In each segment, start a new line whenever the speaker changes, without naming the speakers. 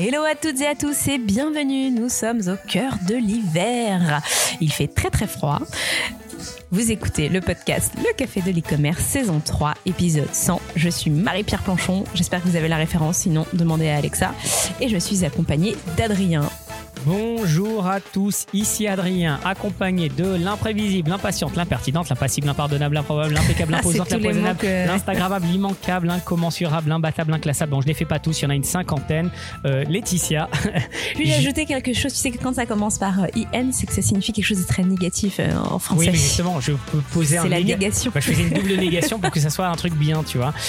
Hello à toutes et à tous et bienvenue, nous sommes au cœur de l'hiver. Il fait très très froid. Vous écoutez le podcast Le Café de l'e-commerce, saison 3, épisode 100. Je suis Marie-Pierre Planchon, j'espère que vous avez la référence, sinon demandez à Alexa. Et je suis accompagnée d'Adrien.
Bonjour à tous, ici Adrien, accompagné de l'imprévisible, l'impatiente, l'impertinente, l'impassible, l'impardonnable, l'improbable, l'impeccable, l'imposante, l'impoisonnable, l'instagrammable, l'immanquable, l'incommensurable, l'imbattable, l'inclassable. Bon, je les fais pas tous, il y en a une cinquantaine. Laetitia.
Puis-je ajouter quelque chose? Tu sais que quand ça commence par IN, c'est que ça signifie quelque chose de très négatif en français.
Oui, mais justement, je peux poser
c'est la négation.
Je faisais une double négation pour que ça soit un truc bien, tu vois.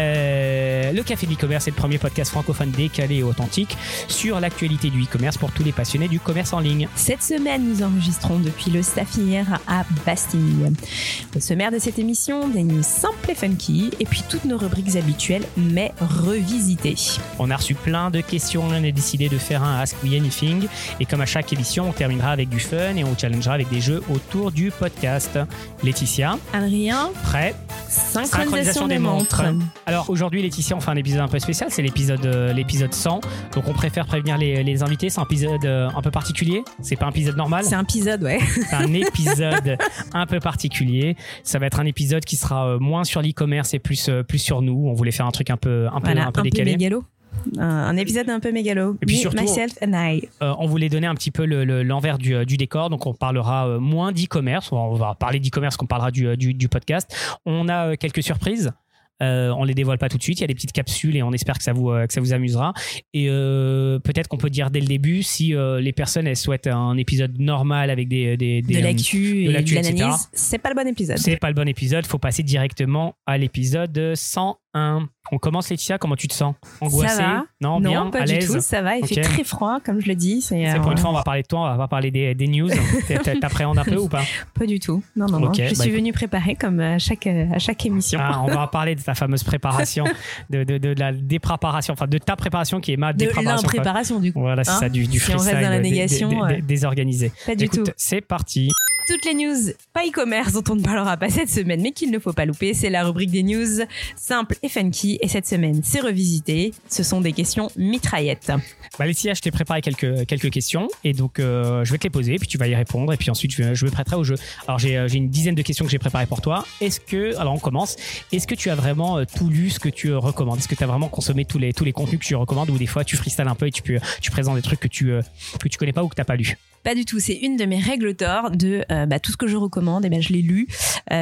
Le Café de l'e-commerce est le premier podcast francophone décalé et authentique sur l'actualité du e-commerce pour tous les passionnés du commerce en ligne.
Cette semaine, nous enregistrons depuis le Staffir à Bastille. Au sommaire de cette émission, des news simples et funky, et puis toutes nos rubriques habituelles, mais revisitées.
On a reçu plein de questions, on a décidé de faire un Ask Me Anything, et comme à chaque émission, on terminera avec du fun et on challengera avec des jeux autour du podcast. Laetitia.
Adrien.
Prêt?
Synchronisation des montres.
Alors aujourd'hui, Laetitia, on fait un épisode un peu spécial, c'est l'épisode 100, donc on préfère prévenir les invités, c'est un épisode un peu particulier, c'est pas un épisode normal.
C'est un épisode, ouais.
C'est un épisode un peu particulier. Ça va être un épisode qui sera moins sur l'e-commerce et plus sur nous. On voulait faire un truc un peu décalé.
Peu mégalo. Un épisode un peu mégalo.
Et puis surtout,
myself and I.
On voulait donner un petit peu l'envers du décor. Donc on parlera moins d'e-commerce. On va parler d'e-commerce qu'on parlera du podcast. On a quelques surprises. On les dévoile pas tout de suite, il y a des petites capsules et on espère que ça vous amusera. Et peut-être qu'on peut dire dès le début si les personnes elles souhaitent un épisode normal avec de
l'actu et de l'analyse,
etc.
C'est pas le bon épisode.
C'est pas le bon épisode, faut passer directement à l'épisode 101. On commence, Laetitia, comment tu te sens? Angoissée?
Ça va.
Non, bien,
pas
à
du
l'aise.
tout, ça va, il fait très froid comme je le dis. C'est
pour une fois on va parler de toi, on va pas parler des news. T'appréhendes un peu ou pas?
Pas du tout, non.
Okay,
je suis venue préparer comme à chaque émission.
On va parler de ta fameuse préparation, de la dépréparation, enfin de ta préparation qui est ma dépréparation.
De l'impréparation du coup.
Voilà, c'est ça, du
si
freestyle
on reste dans la négation,
désorganisé.
Pas du tout.
C'est parti.
Toutes les news pas e-commerce dont on ne parlera pas cette semaine mais qu'il ne faut pas louper, c'est la rubrique des news simples et funky, et cette semaine c'est revisité, ce sont des questions mitraillettes.
Laetitia, je t'ai préparé quelques questions et donc je vais te les poser puis tu vas y répondre et puis ensuite je me prêterai au jeu. Alors j'ai une dizaine de questions que j'ai préparées pour toi. Alors on commence. Est-ce que tu as vraiment tout lu ce que tu recommandes? Est-ce que tu as vraiment consommé tous les contenus que tu recommandes, ou des fois tu freestyles un peu et tu présentes des trucs que tu connais pas ou que t'as pas lu?
Pas du tout, c'est une de mes règles d'or de tout ce que je recommande, je l'ai lu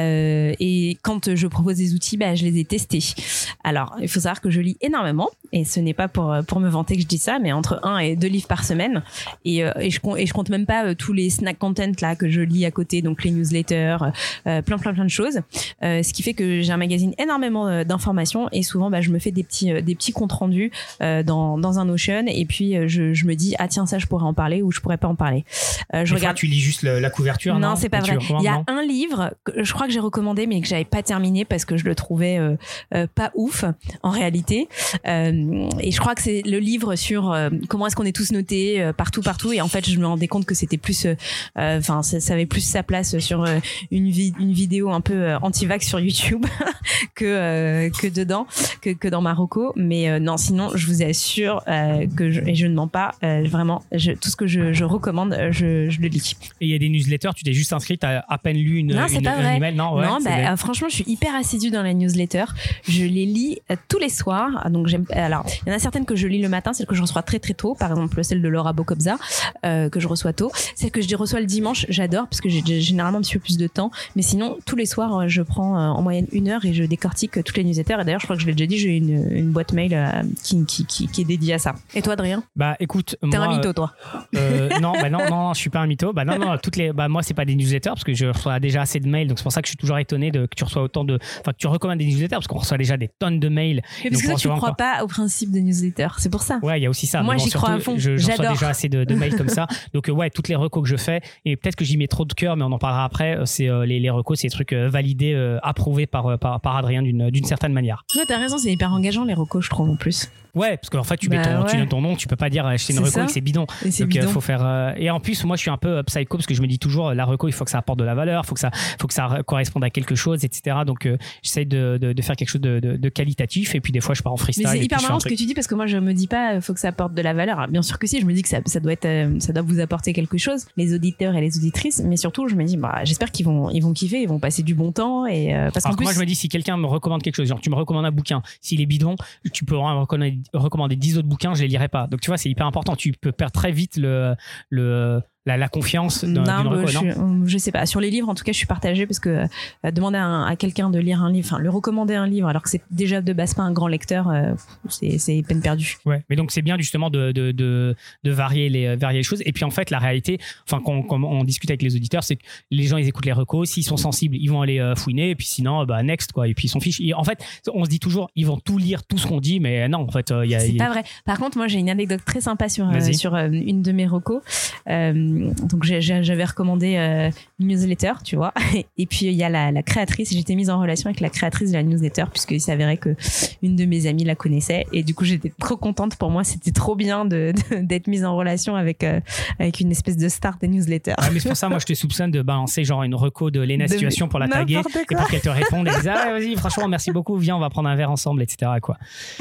et quand je propose des outils, je les ai testés. Alors, il faut savoir que je lis énormément et ce n'est pas pour me vanter que je dis ça, mais entre 1 et 2 livres par semaine et je compte même pas tous les snack content là que je lis à côté, donc les newsletters, plein de choses. Ce qui fait que j'ai un magazine énormément d'informations et souvent je me fais des petits comptes rendus dans un Notion et puis je me dis tiens, ça je pourrais en parler ou je pourrais pas en parler.
Fois, tu lis juste la couverture?
Non, c'est pas vrai. Il y a un livre que je crois que j'ai recommandé mais que j'avais pas terminé parce que je le trouvais pas ouf en réalité. Et je crois que c'est le livre sur comment est-ce qu'on est tous notés partout. Et en fait, je me rendais compte que c'était plus, ça avait plus sa place sur une vidéo un peu anti-vax sur YouTube que dans Marocco. Mais non, sinon, je vous assure et je ne mens pas, vraiment, tout ce que je recommande, je le lis.
Et il y a des newsletters, tu t'es juste inscrite, t'as à peine lu
un email?
Non,
franchement, je suis hyper assidue dans les newsletters. Je les lis tous les soirs. Donc alors, il y en a certaines que je lis le matin, celles que je reçois très très tôt. Par exemple, celle de Laura Bocobza que je reçois tôt. Celle que je reçois le dimanche, j'adore parce que j'ai généralement un petit peu plus de temps. Mais sinon, tous les soirs, je prends en moyenne 1 heure et je décortique toutes les newsletters. Et d'ailleurs, je crois que je l'ai déjà dit, j'ai une boîte mail qui est dédiée à ça. Et toi, Adrien?
Écoute,
t'es un mytho, toi?
Non, je suis pas un mytho. Moi, c'est pas des newsletters parce que je reçois déjà assez de mails, donc c'est pour ça que je suis toujours étonné que tu reçois que tu recommandes des newsletters parce qu'on reçoit déjà des tonnes de mails.
Mais parce que tu crois pas au principe des newsletters, c'est pour ça.
Ouais, il y a aussi ça.
Moi, j'y crois à fond.
Je reçois déjà assez de mails comme ça. Donc toutes les recos que je fais, et peut-être que j'y mets trop de cœur, mais on en parlera après. C'est les recos, c'est des trucs validés, approuvés par Adrien d'une certaine manière.
Ouais, t'as raison, c'est hyper engageant les recos, je trouve en plus.
Ouais, parce qu'en fait tu mets ton nom, tu peux pas dire acheter une reco et que c'est bidon.
Et c'est bidon.
Faut faire et en plus, moi, je suis un peu psycho parce que je me dis toujours, la reco, il faut que ça apporte de la valeur, faut que ça corresponde à quelque chose, etc. Donc, j'essaie de faire quelque chose de qualitatif. Et puis, des fois, je pars en freestyle.
Mais c'est hyper marrant ce que tu dis parce que moi, je me dis pas, faut que ça apporte de la valeur. Alors, bien sûr que si, je me dis que ça doit vous apporter quelque chose, les auditeurs et les auditrices. Mais surtout, je me dis, j'espère qu'ils vont kiffer, ils vont passer du bon temps. Et parce qu'en plus,
moi, je me dis, si quelqu'un me recommande quelque chose, genre, tu me recommandes un bouquin, s'il est bidon, tu peux me recommander 10 autres bouquins, je les lirai pas. Donc, tu vois, c'est hyper important. Tu peux perdre très vite la confiance d'une reco,
je sais pas. Sur les livres, en tout cas, je suis partagée parce que demander à quelqu'un de lire un livre, enfin, lui recommander un livre alors que c'est déjà de base pas un grand lecteur, c'est peine perdue.
Ouais, mais donc c'est bien justement de varier les choses. Et puis en fait, la réalité, enfin, quand on discute avec les auditeurs, c'est que les gens, ils écoutent les recos. S'ils sont sensibles, ils vont aller fouiner. Et puis sinon, next, quoi. Et puis ils s'en fichent. Et en fait, on se dit toujours, ils vont tout lire, tout ce qu'on dit, mais non, en fait,
c'est pas vrai. Par contre, moi, j'ai une anecdote très sympa sur une de mes recos. Donc j'avais recommandé une newsletter, tu vois, et puis il y a la créatrice, j'étais mise en relation avec la créatrice de la newsletter puisqu'il s'avérait que une de mes amies la connaissait et du coup j'étais trop contente. Pour moi, c'était trop bien d'être mise en relation avec une espèce de star des newsletters.
Mais c'est pour ça, moi je te soupçonne de balancer genre une reco de Léna Situation pour la taguer et pour qu'elle te réponde et dise vas-y, franchement merci beaucoup, viens, on va prendre un verre ensemble, etc. quoi.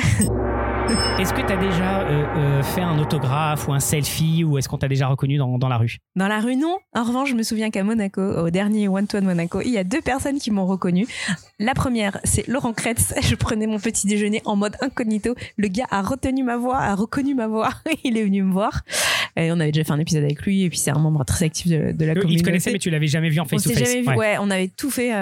Est-ce que tu as déjà fait un autographe ou un selfie ou est-ce qu'on t'a déjà reconnu dans la rue?
Dans la rue, non. En revanche, je me souviens qu'à Monaco, au dernier One to One Monaco, il y a 2 personnes qui m'ont reconnu. La première, c'est Laurent Kretz. Je prenais mon petit déjeuner en mode incognito. Le gars a reconnu ma voix. Il est venu me voir. Et on avait déjà fait un épisode avec lui. Et puis, c'est un membre très actif de la communauté.
Il te connaissait, mais tu l'avais jamais vu en face to face.
Ouais, on avait tout fait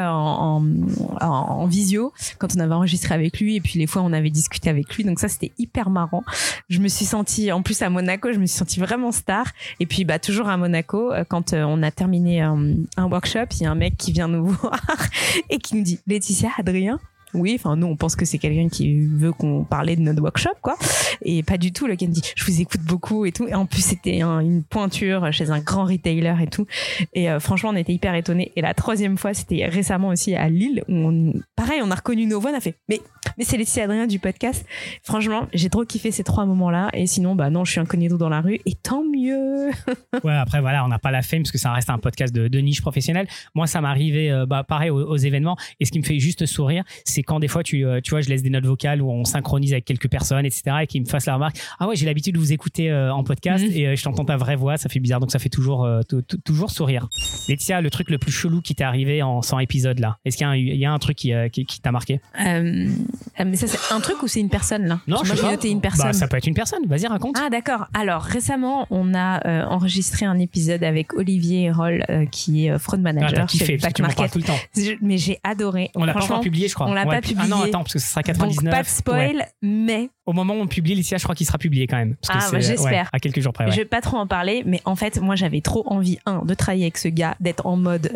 en visio quand on avait enregistré avec lui. Et puis, les fois, on avait discuté avec lui. Donc ça, c'était hyper marrant. Je me suis sentie, en plus à Monaco, je me suis sentie vraiment star. Et puis, toujours à Monaco, quand on a terminé un workshop, il y a un mec qui vient nous voir et qui nous dit: Laetitia, Adrien. Oui, enfin nous on pense que c'est quelqu'un qui veut qu'on parle de notre workshop, quoi. Et pas du tout. Le gars me dit: je vous écoute beaucoup et tout. Et en plus c'était une pointure chez un grand retailer et tout. Et franchement on était hyper étonnés. Et la 3e fois, c'était récemment aussi à Lille où pareil, on a reconnu nos voix. On a fait mais c'est Laetitia Adrien du podcast. Franchement j'ai trop kiffé ces 3 moments-là. Et sinon non, je suis incognito dans la rue et tant mieux.
Ouais, après voilà, on n'a pas la fame parce que ça reste un podcast de niche professionnelle. Moi ça m'arrivait pareil aux événements. Et ce qui me fait juste sourire, c'est quand des fois tu vois, je laisse des notes vocales où on synchronise avec quelques personnes, etc., et qu'ils me fassent la remarque: ah ouais, j'ai l'habitude de vous écouter en podcast et je t'entends ta vraie voix, ça fait bizarre. Donc ça fait toujours sourire. Laetitia, le truc le plus chelou qui t'est arrivé en 100 épisodes là, est-ce qu'il y a un truc qui t'a marqué?
Mais ça c'est un truc ou c'est une personne là?
Non,
moi j'ai noté une personne.
Ça peut être une personne, vas-y, raconte.
Ah d'accord. Alors récemment on a enregistré un épisode avec Olivier Hérol qui est fraud manager.
T'as kiffé parce que tu m'en parles tout le temps.
Mais j'ai adoré.
On l'a pas encore publié, je crois.
On l'a pas publié.
Ah non, attends, parce que ce sera 99.
Donc pas de spoil, mais
au moment où on publie, Laetitia, je crois qu'il sera publié quand même. Parce que
j'espère.
À quelques jours près. Ouais.
Je vais pas trop en parler, mais en fait, moi, j'avais trop envie, de travailler avec ce gars, d'être en mode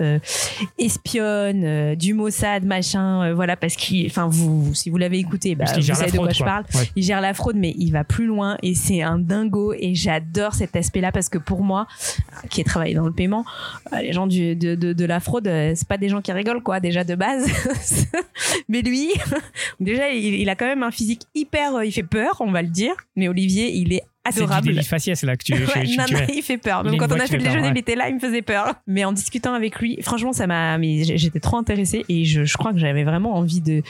espionne, du Mossad, machin, voilà, parce qu'il, enfin, si vous l'avez écouté, vous savez de quoi je parle. Ouais. Il gère la fraude, mais il va plus loin et c'est un dingo et j'adore cet aspect-là parce que pour moi, qui ai travaillé dans le paiement, les gens de la fraude, c'est pas des gens qui rigolent, quoi, déjà de base. Mais lui, déjà, il a quand même un physique hyper, il fait peur, on va le dire. Mais Olivier, il est adorable.
C'est du délit faciès là que tu
il fait peur. Même quand on a fait le déjeuner, il était là, il me faisait peur. Mais en discutant avec lui, franchement, j'étais trop intéressée et je crois que j'avais vraiment envie de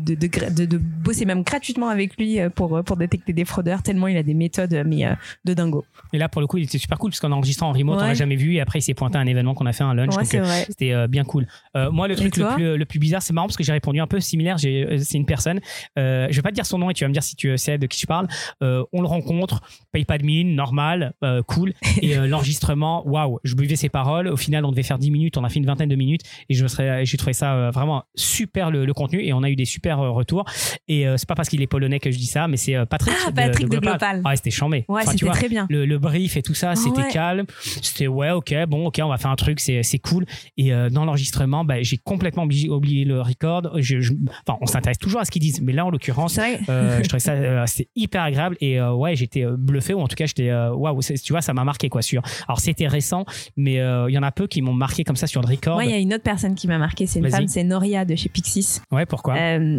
bosser même gratuitement avec lui pour détecter des fraudeurs, tellement il a des méthodes de dingo.
Et là, pour le coup, il était super cool parce qu'en enregistrant en remote, on l'a jamais vu et après il s'est pointé à un événement qu'on a fait, un lunch.
Ouais, donc
c'était bien cool. Moi, le truc le plus bizarre, c'est marrant parce que j'ai répondu un peu similaire. C'est une personne. Je vais pas te dire son nom et tu vas me dire si tu sais de qui je parle. On le rencontre. Paye pas de mine, normal, cool. Et l'enregistrement, waouh, je buvais ses paroles. Au final, on devait faire 10 minutes, on a fait une vingtaine de minutes et j'ai trouvé ça vraiment super le contenu et on a eu des super retours. Et c'est pas parce qu'il est polonais que je dis ça, mais c'est Patrick de Global. Ouais, c'était chambé.
Ouais, enfin, c'était très bien.
Le brief et tout ça, c'était calme. C'était ok, on va faire un truc, c'est cool. Et dans l'enregistrement, j'ai complètement oublié le record. Enfin, on s'intéresse toujours à ce qu'ils disent, mais là, en l'occurrence, je trouvais ça c'était hyper agréable et ouais, j'étais bluffé ou en tout cas j'étais waouh, tu vois, ça m'a marqué quoi. Alors c'était récent, mais il y en a peu qui m'ont marqué comme ça sur le record.
Moi, il y a une autre personne qui m'a marqué, c'est une femme, c'est Noria de chez Pixis.
Ouais, pourquoi?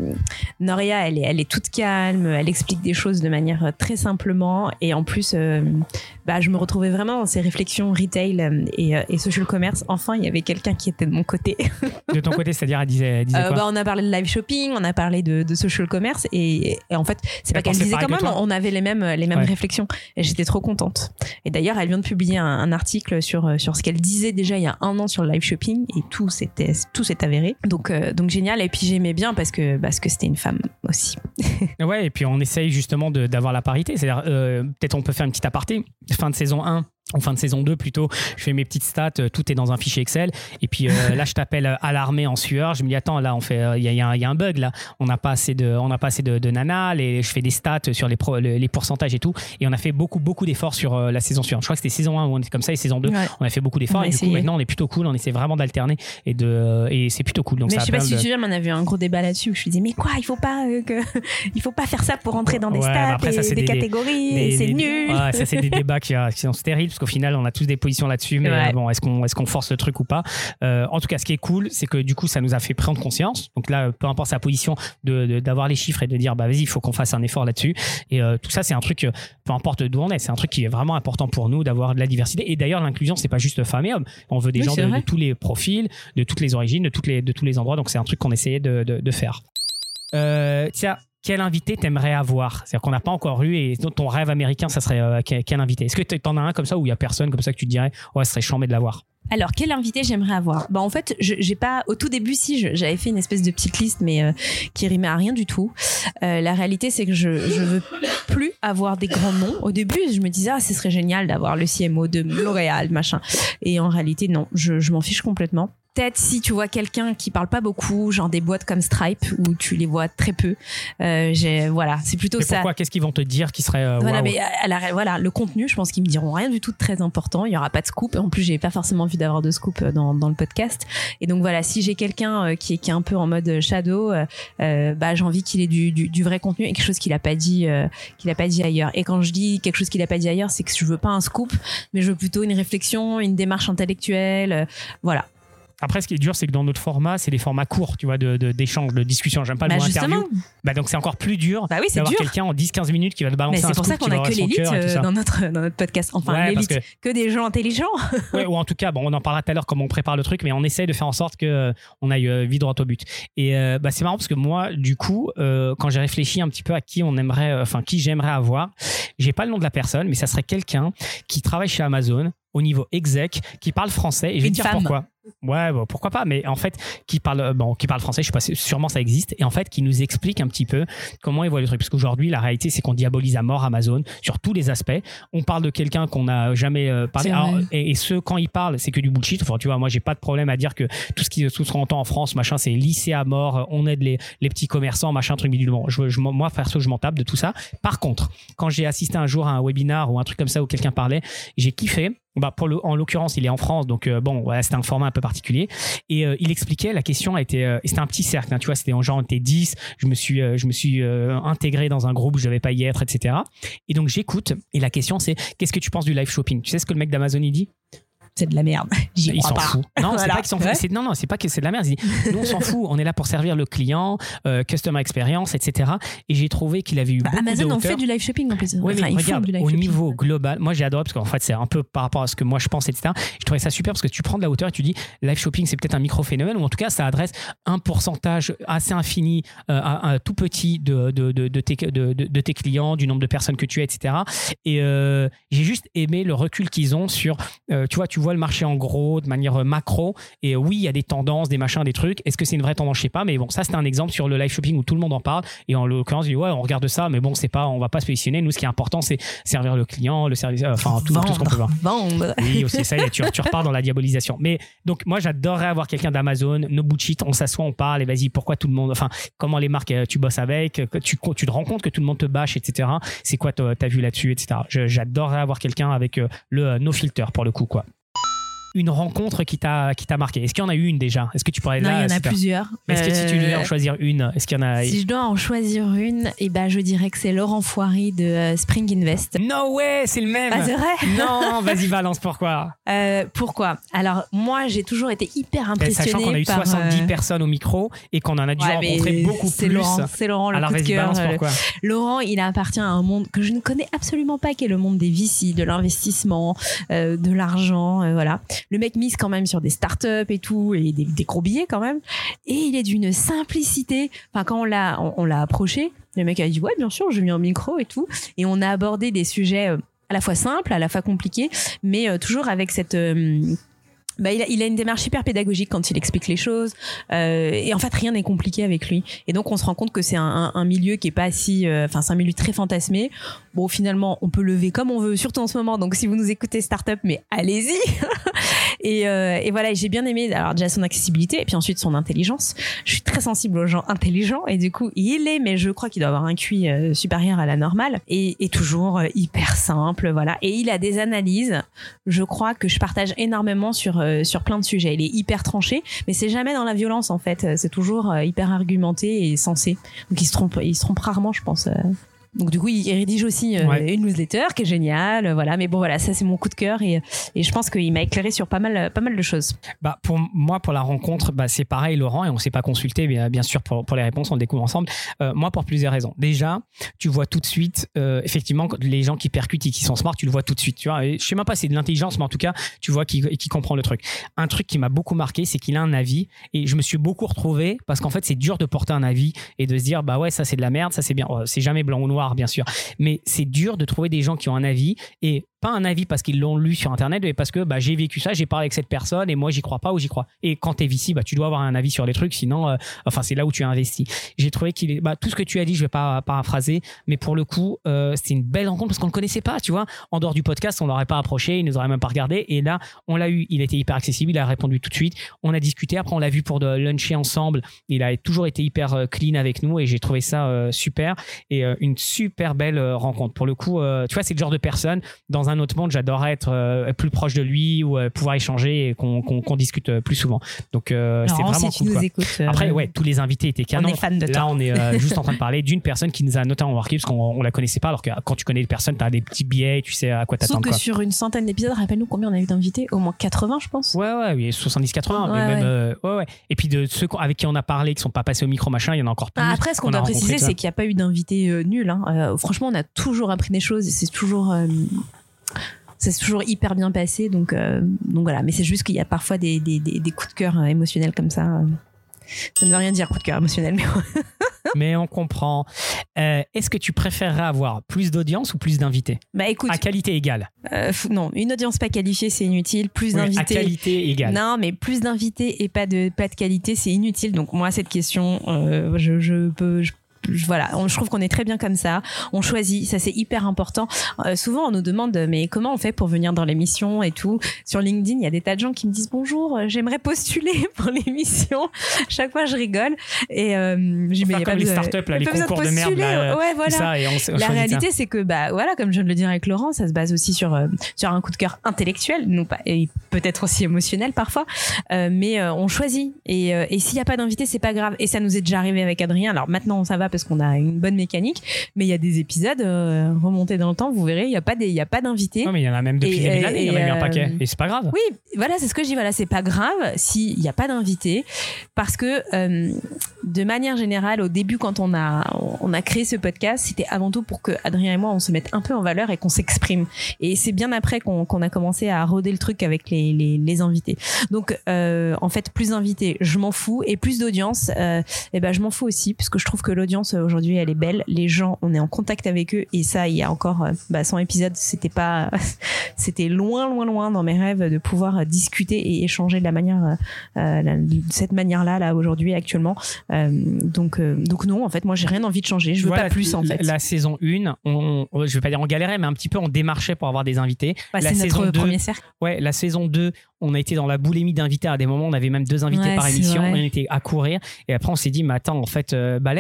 Noria, elle est toute calme, elle explique des choses de manière très simplement et en plus je me retrouvais vraiment dans ces réflexions retail et social commerce. Enfin, il y avait quelqu'un qui était de mon côté.
De ton côté, c'est-à-dire, elle disait quoi?
On a parlé de live shopping, on a parlé de social commerce et en fait, c'est pas qu'elle disait quand même, on avait les mêmes réflexions et j'étais trop contente. Et d'ailleurs, elle vient de publier un article sur ce qu'elle disait déjà il y a 1 an sur le live shopping et tout s'est avéré. Donc génial. Et puis j'aimais bien parce que c'était une femme aussi.
Ouais, et puis on essaye justement d'avoir la parité. C'est-à-dire, peut-être on peut faire une petite aparté. Fin de saison 1. En fin de saison 2 plutôt, je fais mes petites stats, tout est dans un fichier Excel et puis là je t'appelle alarmé en sueur, je me dis attends là on fait il y a un bug là, on n'a pas assez de nanas, je fais des stats sur les pourcentages et tout et on a fait beaucoup d'efforts sur la saison suivante. Je crois que c'était saison 1 où on était comme ça et saison 2 on a fait beaucoup d'efforts et du coup maintenant on est plutôt cool, on essaie vraiment d'alterner et c'est plutôt cool. Donc
mais
ça
je sais pas si tu sais, on a vu un gros débat là-dessus où je me dis mais quoi, il faut pas faire ça pour rentrer dans des stats
après, ça,
et des catégories, c'est nul.
Ouais, ça c'est des débats qui sont stériles parce qu'au final on a tous des positions là-dessus, mais bon, est-ce qu'on force le truc ou pas? En tout cas, ce qui est cool, c'est que du coup ça nous a fait prendre conscience. Donc là, peu importe sa position, d'avoir les chiffres et de dire vas-y, il faut qu'on fasse un effort là-dessus. Et tout ça, c'est un truc, peu importe d'où on est, c'est un truc qui est vraiment important pour nous d'avoir de la diversité. Et d'ailleurs, l'inclusion, c'est pas juste femmes et hommes. On veut des gens de tous les profils, de toutes les origines, de tous les endroits. Donc c'est un truc qu'on essayait de faire. Tiens, quel invité t'aimerais avoir? C'est-à-dire qu'on n'a pas encore eu et ton rêve américain, ça serait quel invité? Est-ce que t'en as un comme ça où il y a personne comme ça que tu te dirais ouais, ce serait chambé de l'avoir?
Alors, quel invité j'aimerais avoir? En fait, j'ai pas, au tout début, j'avais fait une espèce de petite liste, mais qui rimait à rien du tout. La réalité, c'est que je veux plus avoir des grands noms. Au début, je me disais, ce serait génial d'avoir le CMO de L'Oréal, machin. Et en réalité, non, je m'en fiche complètement. Peut-être si tu vois quelqu'un qui parle pas beaucoup, genre des boîtes comme Stripe où tu les vois très peu. Voilà, c'est plutôt
mais
ça.
Pourquoi? Qu'est-ce qu'ils vont te dire qui serait
voilà, mais voilà, le contenu, je pense qu'ils me diront rien du tout de très important. Il y aura pas de scoop. En plus, j'ai pas forcément envie d'avoir de scoop dans le podcast. Et donc voilà, si j'ai quelqu'un qui est un peu en mode shadow, j'ai envie qu'il ait du vrai contenu et quelque chose qu'il a pas dit ailleurs. Et quand je dis quelque chose qu'il a pas dit ailleurs, c'est que je veux pas un scoop, mais je veux plutôt une réflexion, une démarche intellectuelle, voilà.
Après, ce qui est dur, c'est que dans notre format, c'est des formats courts, tu vois, d'échange, de discussion. J'aime pas le mot interview. Donc, c'est encore plus dur d'avoir quelqu'un en 10-15 minutes qui va te balancer un scoop.
C'est pour ça qu'on a que l'élite dans notre podcast. Enfin, l'élite, que des gens intelligents. Ouais,
ou en tout cas, on en parlera tout à l'heure comment on prépare le truc, mais on essaye de faire en sorte qu'on aille vite droit au but. Et c'est marrant parce que moi, du coup, quand j'ai réfléchi un petit peu à qui j'aimerais avoir, j'ai pas le nom de la personne, mais ça serait quelqu'un qui travaille chez Amazon au niveau exec, qui parle français. Et je vais te dire pourquoi. Ouais, pourquoi pas, mais en fait, qui parle français, je sais pas, sûrement ça existe, et en fait, qui nous explique un petit peu comment il voit le truc. Parce qu'aujourd'hui, la réalité, c'est qu'on diabolise à mort Amazon sur tous les aspects. On parle de quelqu'un qu'on n'a jamais parlé. Alors, et quand il parle, c'est que du bullshit. Enfin, tu vois, moi, j'ai pas de problème à dire que tout ce qu'on entend en France, machin, c'est lissé à mort, on aide les petits commerçants, machin, truc bidule. Bon, moi, perso, je m'en tape de tout ça. Par contre, quand j'ai assisté un jour à un webinar ou un truc comme ça où quelqu'un parlait, j'ai kiffé. En l'occurrence, il est en France, donc c'était un format un peu particulier. Et il expliquait, la question a été, c'était un petit cercle, tu vois, c'était en genre, on était 10, je me suis intégré dans un groupe où je devais pas y être, etc. Et donc j'écoute, et la question c'est, qu'est-ce que tu penses du live shopping? Tu sais ce que le mec d'Amazon il dit?
C'est de la merde.
Il s'en fout. Non, c'est pas qu'il s'en fout. Non, c'est pas que c'est de la merde. Il dit, nous, on s'en fout. On est là pour servir le client, customer experience, etc. Et j'ai trouvé qu'il avait eu beaucoup
Amazon
de hauteur.
On fait du live shopping en plus.
Oui, mais regarde, au niveau global, moi j'ai adoré parce qu'en fait c'est un peu par rapport à ce que moi je pense, etc. Je trouvais ça super parce que tu prends de la hauteur et tu dis live shopping c'est peut-être un micro-phénomène ou en tout cas ça adresse un pourcentage assez infini, un tout petit de tes clients, du nombre de personnes que tu as, etc. Et j'ai juste aimé le recul qu'ils ont sur, tu vois le marché en gros de manière macro, et oui il y a des tendances, des machins, des trucs. Est-ce que c'est une vraie tendance? Je sais pas, mais bon, ça c'était un exemple sur le live shopping où tout le monde en parle, et en l'occurrence il dit ouais on regarde ça, mais bon on va pas se positionner. Nous ce qui est important c'est servir le client, le service, tout ce qu'on peut voir.
Vendre.
Oui aussi, ça y est, tu repars dans la diabolisation. Mais donc moi j'adorerais avoir quelqu'un d'Amazon, no bullshit, on s'assoit, on parle et vas-y, pourquoi tout le monde, comment les marques tu bosses avec, tu te rends compte que tout le monde te bâche, etc. C'est quoi ta vue là-dessus, etc. J'adorerais avoir quelqu'un avec le no filter pour le coup, quoi. une rencontre qui t'a marqué? Est-ce qu'il y en a eu une déjà? Est-ce que tu pourrais
Non, il y en a plusieurs.
Mais est-ce que si tu devais en choisir une, est-ce qu'il y en a?
Si je dois en choisir une, je dirais que c'est Laurent Foiry de Spring Invest.
No way, c'est le même.
Ah, c'est vrai?
Non, vas-y, balance, pourquoi?
Pourquoi? Alors, moi, j'ai toujours été hyper impressionnée
sachant qu'on a eu 70 personnes au micro et qu'on en a dû rencontrer beaucoup plus.
C'est Laurent, le
Alors,
coup de
vas-y,
cœur.
balance, pourquoi?
Laurent, il appartient à un monde que je ne connais absolument pas, qui est le monde des VC, de l'investissement, de l'argent, voilà. Le mec mise quand même sur des startups et tout, et des gros billets quand même. Et il est d'une simplicité. Enfin, quand on l'a approché, le mec a dit ouais, bien sûr, je viens au micro et tout. Et on a abordé des sujets à la fois simples, à la fois compliqués, mais toujours avec cette il a une démarche hyper pédagogique quand il explique les choses, et en fait rien n'est compliqué avec lui, et donc on se rend compte que c'est un milieu qui est pas si c'est un milieu très fantasmé. Bon, finalement on peut lever comme on veut, surtout en ce moment, donc si vous nous écoutez start-up, mais allez-y. et voilà, j'ai bien aimé alors déjà son accessibilité et puis ensuite son intelligence. Je suis très sensible aux gens intelligents, et du coup mais je crois qu'il doit avoir un QI supérieur à la normale, et toujours hyper simple, voilà. Et il a des analyses, je crois, que je partage énormément sur plein de sujets. Il est hyper tranché, mais c'est jamais dans la violence en fait. C'est toujours hyper argumenté et sensé. Donc il se trompe rarement, je pense. Donc du coup, il rédige aussi une newsletter qui est géniale, voilà. Mais bon, voilà, ça c'est mon coup de cœur, et je pense qu'il m'a éclairé sur pas mal de choses.
Pour moi, pour la rencontre, c'est pareil, Laurent, et on s'est pas consulté, bien sûr, pour les réponses, on le découvre ensemble. Moi, pour plusieurs raisons. Déjà, tu vois tout de suite, effectivement, les gens qui percutent et qui sont smart, tu le vois tout de suite. Tu vois, et je sais même pas si c'est de l'intelligence, mais en tout cas, tu vois qui comprend le truc. Un truc qui m'a beaucoup marqué, c'est qu'il a un avis, et je me suis beaucoup retrouvé, parce qu'en fait, c'est dur de porter un avis et de se dire ouais, ça c'est de la merde, ça c'est bien. C'est jamais blanc ou noir, bien sûr, mais c'est dur de trouver des gens qui ont un avis, et pas un avis parce qu'ils l'ont lu sur internet, mais parce que j'ai vécu ça, j'ai parlé avec cette personne et moi j'y crois pas ou j'y crois. Et quand t'es VC, tu dois avoir un avis sur les trucs, sinon c'est là où tu as investi. J'ai trouvé qu'il est tout ce que tu as dit, je vais pas paraphraser, mais pour le coup c'était une belle rencontre parce qu'on le connaissait pas, tu vois. En dehors du podcast, on l'aurait pas approché, il nous aurait même pas regardé, et là on l'a eu, il était hyper accessible, il a répondu tout de suite, on a discuté, après on l'a vu pour de luncher ensemble, il a toujours été hyper clean avec nous, et j'ai trouvé ça super, et une super belle rencontre. Pour le coup, tu vois, c'est le genre de personne, dans un autre monde, j'adorerais être plus proche de lui, ou pouvoir échanger et qu'on discute plus souvent. Donc c'est vraiment
si
cool.
Tu nous écoutes,
après, tous les invités étaient canons.
On est fan de toi.
Là, on est juste en train de parler d'une personne qui nous a notamment marqué, parce qu'on la connaissait pas, alors que quand tu connais les personnes, tu as des petits billets, tu sais à quoi t'attendre.
Sauf que sur une centaine d'épisodes, rappelle-nous combien on a eu d'invités, au moins 80, je pense.
Oui, 70-80. Ouais. Et puis de ceux avec qui on a parlé, qui sont pas passés au micro, machin, il y en a encore plus.
Après, ce qu'on doit préciser, c'est qu'il n'y a pas eu d'invités nuls. Franchement, on a toujours appris des choses, et c'est toujours hyper bien passé, donc voilà. Mais c'est juste qu'il y a parfois des coups de cœur émotionnels comme ça. Ça ne veut rien dire, coup de cœur émotionnel, mais
mais on comprend. Est-ce que tu préférerais avoir plus d'audience ou plus d'invités?
Écoute,
à qualité égale.
Non, une audience pas qualifiée, c'est inutile. Plus d'invités.
À qualité égale.
Non, mais plus d'invités et pas de qualité, c'est inutile. Donc moi, cette question, je trouve qu'on est très bien comme ça. On choisit, ça c'est hyper important. Souvent on nous demande mais comment on fait pour venir dans l'émission et tout. Sur LinkedIn, il y a des tas de gens qui me disent bonjour, j'aimerais postuler pour l'émission. Chaque fois je rigole, et
j'y mets pas les startups là, les concours de merde là,
ouais, voilà.
Ça, et
la réalité c'est que voilà, comme je viens de le dire avec Laurent, ça se base aussi sur un coup de cœur intellectuel, et peut-être aussi émotionnel parfois, mais on choisit, et s'il y a pas d'invité, c'est pas grave. Et ça nous est déjà arrivé avec Adrien. Alors maintenant ça va parce qu'on a une bonne mécanique, mais il y a des épisodes remontés dans le temps, vous verrez, il y a pas d'invités.
Non, mais il y en a même depuis le début de l'année, il y en a eu un paquet, et c'est pas grave.
Oui, voilà, c'est ce que je dis, voilà, c'est pas grave s'il y a pas d'invités, parce que de manière générale, au début, quand on a créé ce podcast, c'était avant tout pour que Adrien et moi on se mette un peu en valeur et qu'on s'exprime, et c'est bien après qu'on a commencé à roder le truc avec les invités. Donc en fait, plus d'invités, je m'en fous, et plus d'audience, je m'en fous aussi, parce que je trouve que l'audience aujourd'hui elle est belle, les gens, on est en contact avec eux, et ça, il y a encore 100 épisodes, c'était loin dans mes rêves de pouvoir discuter et échanger de la manière cette manière là aujourd'hui actuellement, donc non, en fait moi j'ai rien envie de changer, je veux pas plus en fait.
La saison 1, je vais pas dire on galérait, mais un petit peu on démarchait pour avoir des invités.
C'est notre premier cercle.
La saison 2, on a été dans la boulimie d'invités. À des moments, on avait même 2 invités par émission. On était à courir. Et après, on s'est dit, mais attends, en fait, Balek, tu vois,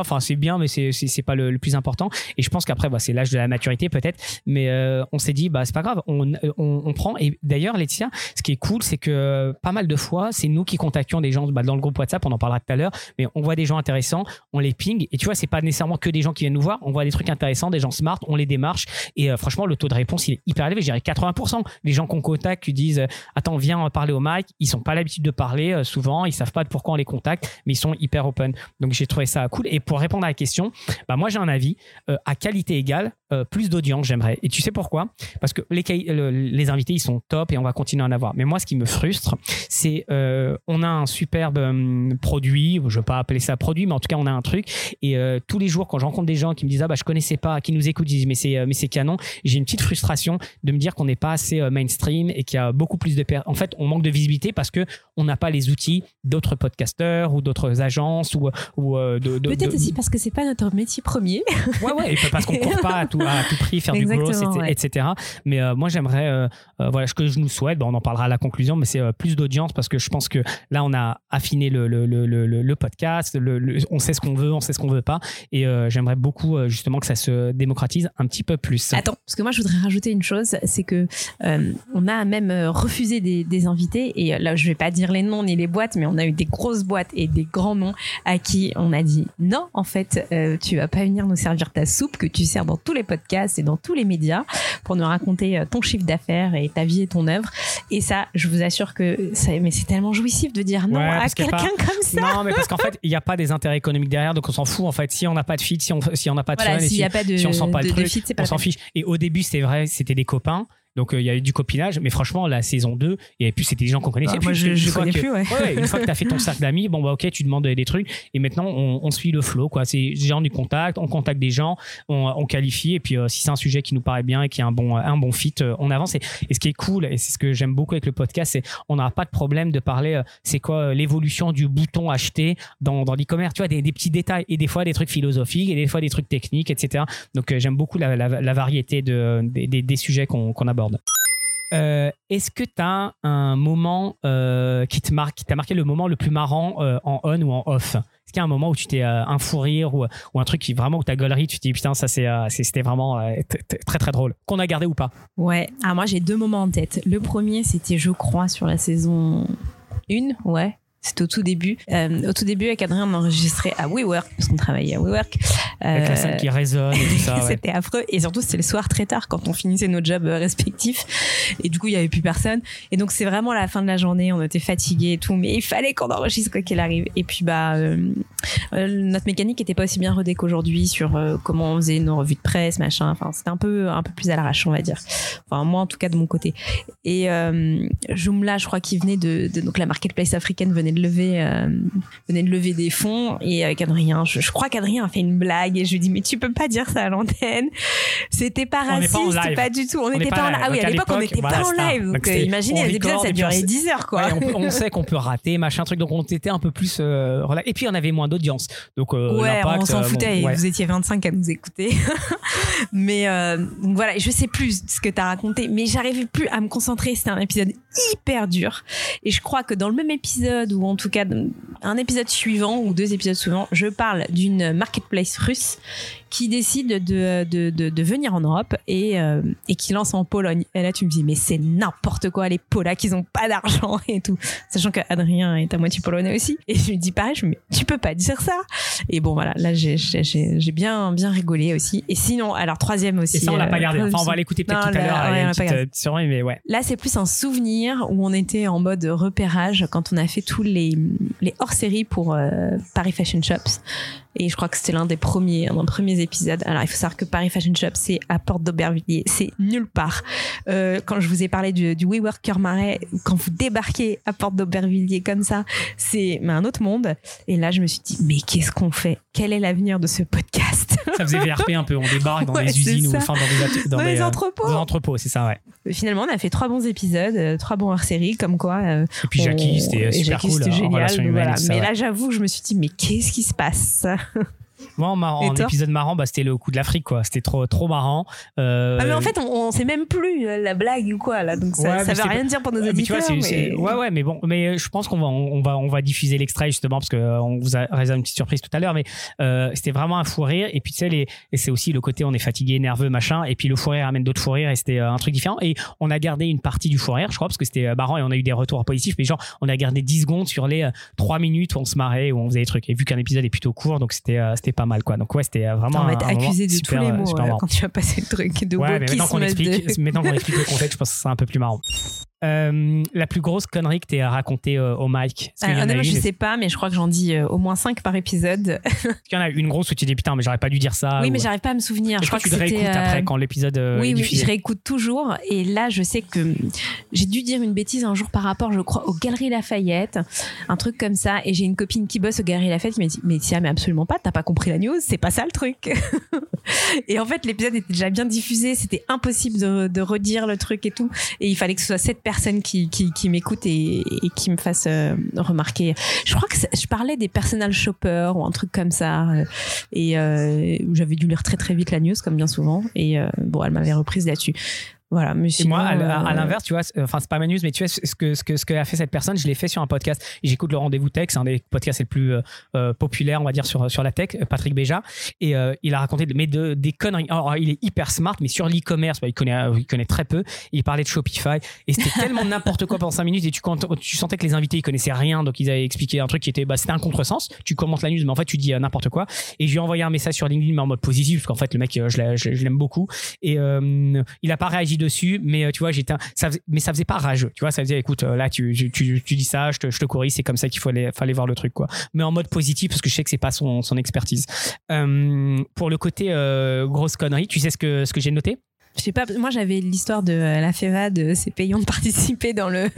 Enfin, c'est bien, mais c'est pas le plus important. Et je pense qu'après, c'est l'âge de la maturité peut-être. Mais on s'est dit, c'est pas grave, on prend. Et d'ailleurs, Laetitia, ce qui est cool, c'est que pas mal de fois, c'est nous qui contactions des gens dans le groupe WhatsApp. On en parlera tout à l'heure. Mais on voit des gens intéressants, on les ping. Et tu vois, c'est pas nécessairement que des gens qui viennent nous voir. On voit des trucs intéressants, des gens smart, on les démarche. Et franchement, le taux de réponse, il est hyper élevé. Je dirais 80%. Les gens qu'on contacte qui disent, attends, viens parler au mic. Ils sont pas l'habitude de parler souvent. Ils savent pas pourquoi on les contacte, mais ils sont hyper open. Donc, j'ai trouvé ça cool. Et pour répondre à la question, moi, j'ai un avis. À qualité égale, plus d'audience, j'aimerais. Et tu sais pourquoi? Parce que les invités, ils sont top et on va continuer à en avoir. Mais moi, ce qui me frustre, c'est on a un superbe produit. Je ne veux pas appeler ça produit, mais en tout cas, on a un truc. Et tous les jours, quand je rencontre des gens qui me disent je connaissais pas, qui nous écoutent, ils disent mais c'est canon. J'ai une petite frustration de me dire qu'on n'est pas assez mainstream et qu'il y a beaucoup plus de en fait, on manque de visibilité parce que on n'a pas les outils d'autres podcasteurs ou d'autres agences ou
peut-être aussi parce que c'est pas notre métier premier.
Ouais, et parce qu'on court pas à tout prix faire du growth, etc. Mais moi, j'aimerais, voilà, ce que je nous souhaite, on en parlera à la conclusion, mais c'est plus d'audience parce que je pense que là, on a affiné le podcast, on sait ce qu'on veut, on sait ce qu'on veut pas, et j'aimerais beaucoup justement que ça se démocratise un petit peu plus.
Attends, parce que moi, je voudrais rajouter une chose, c'est que on a même refusé des invités, et là, je vais pas dire les noms ni les boîtes, mais on a eu des grosses boîtes et des grands noms à qui on a dit non, en fait, tu vas pas venir nous servir ta soupe que tu sers dans tous les podcasts et dans tous les médias pour nous raconter ton chiffre d'affaires et ta vie et ton œuvre. Et ça, je vous assure que mais c'est tellement jouissif de dire non à quelqu'un comme ça.
Non, mais parce qu'en fait, il n'y a pas des intérêts économiques derrière, donc on s'en fout. En fait, si on n'a pas de feed, si on n'a pas de fun,
si
on sent pas le truc,
feed,
on s'en fiche. Et au début, c'était vrai, c'était des copains. Donc il y a eu du copinage, mais franchement la saison 2 et puis c'était des gens qu'on connaissait plus.
Moi je connais plus.
Une fois que tu as fait ton cercle d'amis, ok, tu demandes des trucs et maintenant on suit le flow, quoi. C'est des gens du contact, on contacte des gens, on qualifie et puis si c'est un sujet qui nous paraît bien et qui a un bon fit, on avance. Et ce qui est cool, et c'est ce que j'aime beaucoup avec le podcast, c'est on n'aura pas de problème de parler c'est quoi l'évolution du bouton acheter dans l'e-commerce, tu vois, des petits détails et des fois des trucs philosophiques et des fois des trucs techniques, etc. Donc j'aime beaucoup la variété des sujets qu'on aborde. Est-ce que tu as un moment qui t'a marqué le moment le plus marrant en on ou en off? Est-ce qu'il y a un moment où tu t'es un fou rire ou un truc qui vraiment où ta gueulerie, tu te dis putain, ça c'était vraiment très très drôle, qu'on a gardé ou pas? Ouais,
alors moi j'ai deux moments en tête. Le premier, c'était je crois sur la saison 1, ouais. C'était au tout début. Avec Adrien, on enregistrait à WeWork, parce qu'on travaillait à WeWork.
Avec la scène qui résonne et tout ça. Ouais.
C'était affreux. Et surtout, c'était le soir très tard quand on finissait nos jobs respectifs. Et du coup, il n'y avait plus personne. Et donc, c'est vraiment la fin de la journée. On était fatigués et tout. Mais il fallait qu'on enregistre quoi qu'il arrive. Et puis, notre mécanique n'était pas aussi bien rodée qu'aujourd'hui sur comment on faisait nos revues de presse, machin. Enfin, c'était un peu plus à l'arrache, on va dire. Enfin, moi, en tout cas, de mon côté. Et Joomla, je crois qu'il venait donc la marketplace africaine venait de lever des fonds, et avec Adrien, je crois qu'Adrien a fait une blague et je lui dis mais tu peux pas dire ça à l'antenne, c'était pas raciste, pas du tout, on était pas en live. Ah oui, à l'époque on n'était pas en live, donc imaginez, les épisodes ça durait 10 heures quoi.
Ouais, on sait qu'on peut rater machin truc, donc on était un peu plus et puis on avait moins d'audience, donc
on s'en foutait, vous étiez 25 à nous écouter. Mais donc voilà, je sais plus ce que t'as raconté, mais j'arrivais plus à me concentrer, c'était un épisode hyper dur, et je crois que dans le même épisode, ou en tout cas un épisode suivant ou 2 épisodes suivants, je parle d'une marketplace russe qui décide de venir en Europe et qui lance en Pologne. Et là tu me dis mais c'est n'importe quoi, les Polacks ils ont pas d'argent et tout, sachant que Adrien est à moitié polonais aussi, et je lui dis pareil, mais tu peux pas dire ça. Et bon voilà, là j'ai bien rigolé aussi. Et sinon, alors troisième aussi,
et ça on l'a pas gardé, enfin on va l'écouter peut-être tout à l'heure, mais ouais.
Là c'est plus un souvenir où on était en mode repérage quand on a fait tous les hors-séries pour Paris Fashion Shops. Et je crois que c'était l'un des premiers épisodes. Alors, il faut savoir que Paris Fashion Shop, c'est à Porte d'Aubervilliers. C'est nulle part. Quand je vous ai parlé du WeWork Cœur Marais, quand vous débarquez à Porte d'Aubervilliers comme ça, c'est un autre monde. Et là, je me suis dit, mais qu'est-ce qu'on fait? Quel est l'avenir de ce podcast?
Ça faisait VRP un peu. On débarque dans des usines ou enfin dans des entrepôts. Dans des entrepôts, c'est ça, ouais.
Finalement, on a fait 3 bons épisodes, 3 bons hors-séries, comme quoi.
Et puis Jackie, c'était super cool.
C'était génial.
Humaine,
voilà.
ça,
mais là, j'avoue que je me suis dit, mais qu'est-ce qui se passe?
Moi, en épisode marrant, c'était le coup de l'Afrique, quoi. C'était trop marrant.
Mais en fait, on sait même plus la blague ou quoi, là. Donc ça veut rien dire pour nos auditeurs.
Ouais, mais bon, mais je pense qu'on va diffuser l'extrait justement parce qu'on vous a réservé une petite surprise tout à l'heure, mais c'était vraiment un fou rire. Et puis tu sais, et c'est aussi le côté on est fatigué, nerveux, machin. Et puis le fou rire amène d'autres fous rires et c'était un truc différent. Et on a gardé une partie du fou rire, je crois, parce que c'était marrant et on a eu des retours positifs. Mais genre, on a gardé 10 secondes sur les 3 minutes où on se marrait, où on faisait des trucs. Et vu qu'un épisode est plutôt court, donc c'était pas mal, quoi. Donc ouais, c'était vraiment.
On va être accusé de
super,
tous les mots quand tu vas passer le truc de
mais maintenant qu'on explique le contexte, je pense que c'est un peu plus marrant. La plus grosse connerie que t'aies racontée au mic?
Honnêtement, je sais pas, mais je crois que j'en dis au moins 5 par épisode.
Il y en a une grosse où tu dis putain, mais j'aurais pas dû dire ça.
Oui, mais j'arrive pas à me souvenir.
Je crois que tu te réécoutes après quand l'épisode est diffusé.
Oui, je réécoute toujours. Et là, je sais que j'ai dû dire une bêtise un jour par rapport, je crois, aux Galeries Lafayette, un truc comme ça. Et j'ai une copine qui bosse aux Galeries Lafayette qui m'a dit mais Sia, mais absolument pas, t'as pas compris la news, c'est pas ça le truc. Et en fait, l'épisode était déjà bien diffusé, c'était impossible de redire le truc et tout. Et il fallait que ce soit cette personne qui m'écoute et qui me fasse remarquer. Je crois que je parlais des personal shoppers ou un truc comme ça. Et j'avais dû lire très très vite la news, comme bien souvent. Et bon, elle m'avait reprise là-dessus. Voilà, mais sinon,
moi, à l'inverse, tu vois, enfin, c'est pas ma news, mais tu vois, ce que a fait cette personne, je l'ai fait sur un podcast. Et j'écoute le Rendez-vous Tech, c'est un des podcasts les plus populaires, on va dire, sur la tech, Patrick Béja. Et il a raconté des conneries. Alors, il est hyper smart, mais sur l'e-commerce, il connaît très peu. Il parlait de Shopify. Et c'était tellement n'importe quoi pendant 5 minutes. Et tu sentais que les invités, ils connaissaient rien. Donc, ils avaient expliqué un truc qui était, c'était un contresens. Tu commentes la news, mais en fait, tu dis n'importe quoi. Et je lui ai envoyé un message sur LinkedIn, mais en mode positif, parce qu'en fait, le mec, je l'aime beaucoup. Et il a pas réagi dessus, mais tu vois, ça faisait pas rageux, tu vois, ça faisait écoute, là tu dis ça, je te corrige, c'est comme ça qu'il fallait voir le truc, quoi, mais en mode positif parce que je sais que c'est pas son expertise. Pour le côté grosse connerie, tu sais ce que j'ai noté?
Je sais pas, moi j'avais l'histoire de la FEVAD, c'est payant de participer dans le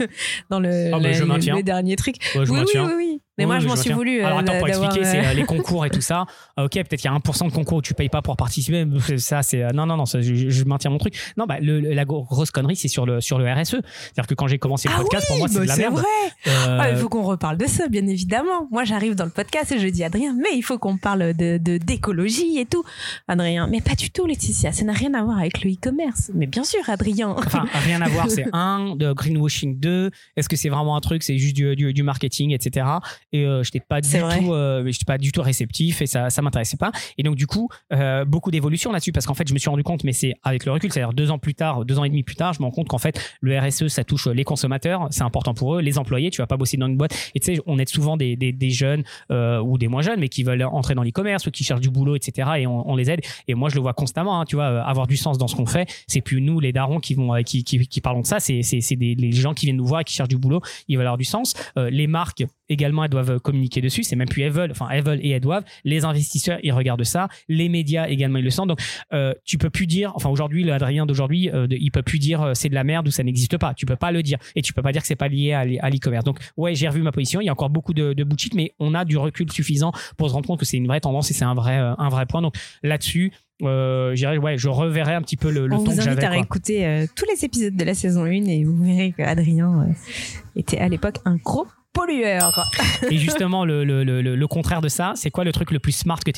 dernier truc.
Ouais,
oui. Mais moi je m'en suis voulu.
Alors attends, pour expliquer, c'est les concours et tout ça. Ok, peut-être qu'il y a 1% de concours où tu payes pas pour participer. Ça, c'est non, ça, je maintiens mon truc. Non, la grosse connerie, c'est sur le RSE. C'est-à-dire que quand j'ai commencé le podcast, pour moi, c'est de la merde.
Il faut qu'on reparle de ça, bien évidemment. Moi, j'arrive dans le podcast et je dis Adrien, mais il faut qu'on parle d'écologie et tout. Adrien, mais pas du tout, Laetitia. Ça n'a rien à voir avec le e-commerce. Mais bien sûr, Adrien.
Enfin, rien à voir. C'est de greenwashing 2. Est-ce que c'est vraiment un truc? C'est juste du marketing, etc. Et j'étais pas du tout réceptif et ça m'intéressait pas. Et donc du coup beaucoup d'évolution là-dessus, parce qu'en fait je me suis rendu compte, mais c'est avec le recul, c'est-à-dire 2 ans et demi plus tard, je me rends compte qu'en fait le RSE, ça touche les consommateurs, c'est important pour eux, les employés. Tu vas pas bosser dans une boîte et tu sais, on aide souvent des jeunes ou des moins jeunes, mais qui veulent entrer dans l'e-commerce ou qui cherchent du boulot, etc. et on les aide. Et moi je le vois constamment, hein, tu vois, avoir du sens dans ce qu'on fait. C'est plus nous les darons qui parlons de ça, c'est les gens qui viennent nous voir et qui cherchent du boulot, ils veulent avoir du sens. Les marques également, elles doivent communiquer dessus. C'est même plus elles veulent et elles doivent. Les investisseurs, ils regardent ça. Les médias également, ils le sentent. Donc, tu peux plus dire, enfin aujourd'hui, l'Adrien d'aujourd'hui, il peut plus dire c'est de la merde ou ça n'existe pas. Tu peux pas le dire. Et tu peux pas dire que c'est pas lié à l'e-commerce. Donc, ouais, j'ai revu ma position. Il y a encore beaucoup de bullshit, mais on a du recul suffisant pour se rendre compte que c'est une vraie tendance et c'est un vrai point. Donc, là-dessus, je reverrai un petit peu le ton que j'avais. On vous invite
à réécouter tous les épisodes de la saison 1 et vous verrez qu'Adrien était à l'époque un gros pollueur.
Et justement, le contraire de ça, c'est quoi le truc le plus smart que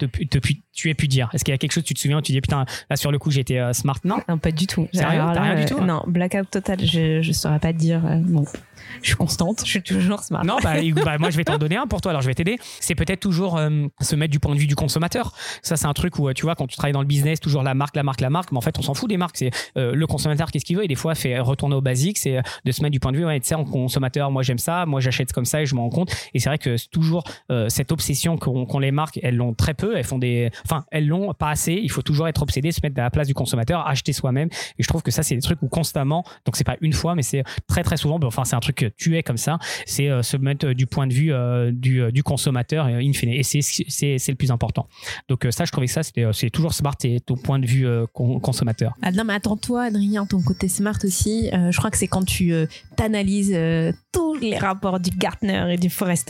tu aies pu dire? Est-ce qu'il y a quelque chose, tu te souviens, où tu dis putain, là sur le coup j'étais smart? Non,
pas du tout.
Sérieux? T'as rien du tout?
Non, blackout total, je saurais pas te dire. Bon, je suis constante, je suis toujours smart.
Non, moi je vais t'en donner un pour toi, alors je vais t'aider. C'est peut-être toujours se mettre du point de vue du consommateur. Ça, c'est un truc où tu vois, quand tu travailles dans le business, toujours la marque, mais en fait on s'en fout des marques. C'est le consommateur, qu'est-ce qu'il veut, et des fois fait retourner au basique, c'est de se mettre du point de vue, tu sais, en consommateur, moi j'aime ça, moi j'achète comme ça et je m'en rends compte. Et c'est vrai que c'est toujours cette obsession qu'ont les marques, elles l'ont très peu, elles l'ont pas assez. Il faut toujours être obsédé, se mettre à la place du consommateur, acheter soi-même. Et je trouve que ça, c'est des trucs où constamment, donc c'est pas une fois, mais c'est très très souvent, c'est un truc que tu es comme ça, c'est se mettre du point de vue du consommateur in fine. Et c'est le plus important. Donc ça, je trouvais que ça, c'est toujours smart, et ton point de vue consommateur.
Ah non, mais attends-toi, Adrien, ton côté smart aussi, je crois que c'est quand tu t'analyses tous les rapports du Gartner et du Forrester.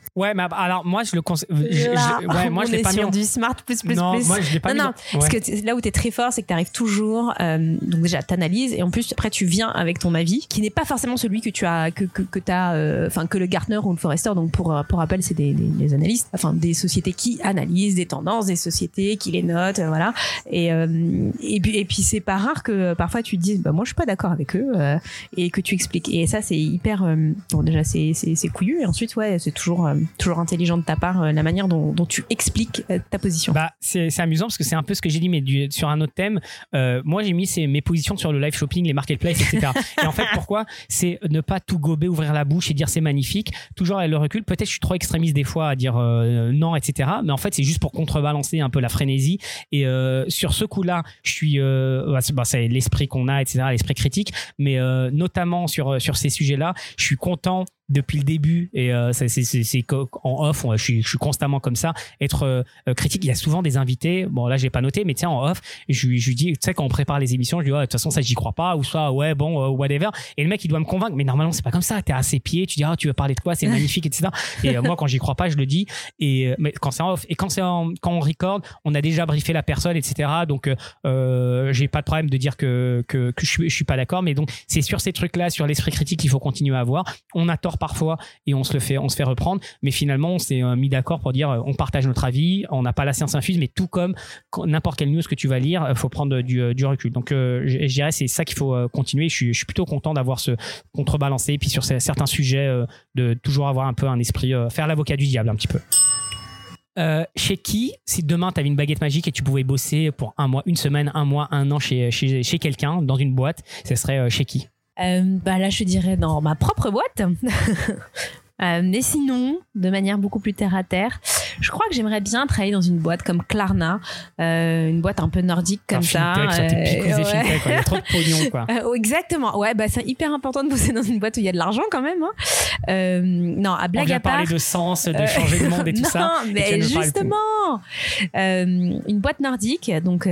Ouais, mais alors moi je le conseille.
Moi je l'ai pas mis sur du smart plus.
Non, moi je l'ai pas mis.
Non, parce que là où t'es très fort, c'est que t'arrives toujours. Donc déjà t'analyses et en plus après tu viens avec ton avis, qui n'est pas forcément celui que tu as que le Gartner ou le Forrester. Donc pour rappel, c'est des analystes, enfin des sociétés qui analysent des tendances, des sociétés qui les notent, voilà. Et puis c'est pas rare que parfois tu te dises moi je suis pas d'accord avec eux et que tu expliques. Et ça c'est hyper. Bon déjà c'est couillu et ensuite c'est toujours intelligent de ta part la manière dont tu expliques ta position.
C'est amusant parce que c'est un peu ce que j'ai dit mais sur un autre thème. Moi j'ai mis mes positions sur le live shopping, les marketplaces, etc. Et en fait pourquoi c'est ne pas tout gober, ouvrir la bouche et dire c'est magnifique, toujours avec le recul. Peut-être je suis trop extrémiste des fois à dire non, etc. Mais en fait c'est juste pour contrebalancer un peu la frénésie. Et sur ce coup-là je suis c'est l'esprit qu'on a, etc., l'esprit critique, mais notamment sur ces sujets-là je suis content depuis le début et c'est en off je suis constamment comme ça, être critique. Il y a souvent des invités, bon là j'ai pas noté mais tiens en off je lui dis, tu sais, quand on prépare les émissions je lui dis de toute façon ça j'y crois pas, ou soit whatever, et le mec il doit me convaincre, mais normalement c'est pas comme ça, t'es à ses pieds, tu dis tu veux parler de quoi, c'est magnifique, etc. Et moi quand j'y crois pas je le dis, et mais quand c'est en off, et quand on record on a déjà briefé la personne, etc. Donc j'ai pas de problème de dire que je suis pas d'accord, mais donc c'est sur ces trucs là, sur l'esprit critique qu'il faut continuer à avoir. On a tort parfois et on se fait reprendre, mais finalement on s'est mis d'accord pour dire on partage notre avis, on n'a pas la science infuse, mais tout comme n'importe quelle news que tu vas lire, faut prendre du recul. Donc je dirais c'est ça qu'il faut continuer. Je suis plutôt content d'avoir ce contrebalancé, et puis sur certains sujets de toujours avoir un peu un esprit, faire l'avocat du diable un petit peu. Chez qui, si demain tu avais une baguette magique et tu pouvais bosser pour un mois, une semaine, un mois, un an chez quelqu'un dans une boîte, ce serait chez qui?
Là je dirais dans ma propre boîte. Mais sinon, de manière beaucoup plus terre à terre, je crois que j'aimerais bien travailler dans une boîte comme Klarna, une boîte un peu nordique comme ça.
Fintech, fintech, il y a trop de pognon, quoi.
Exactement. Ouais, c'est hyper important de bosser dans une boîte où il y a de l'argent quand même. Non, à blague à part.
On vient parler de sens, de changer le monde et tout ça.
Non, mais justement, une boîte nordique, donc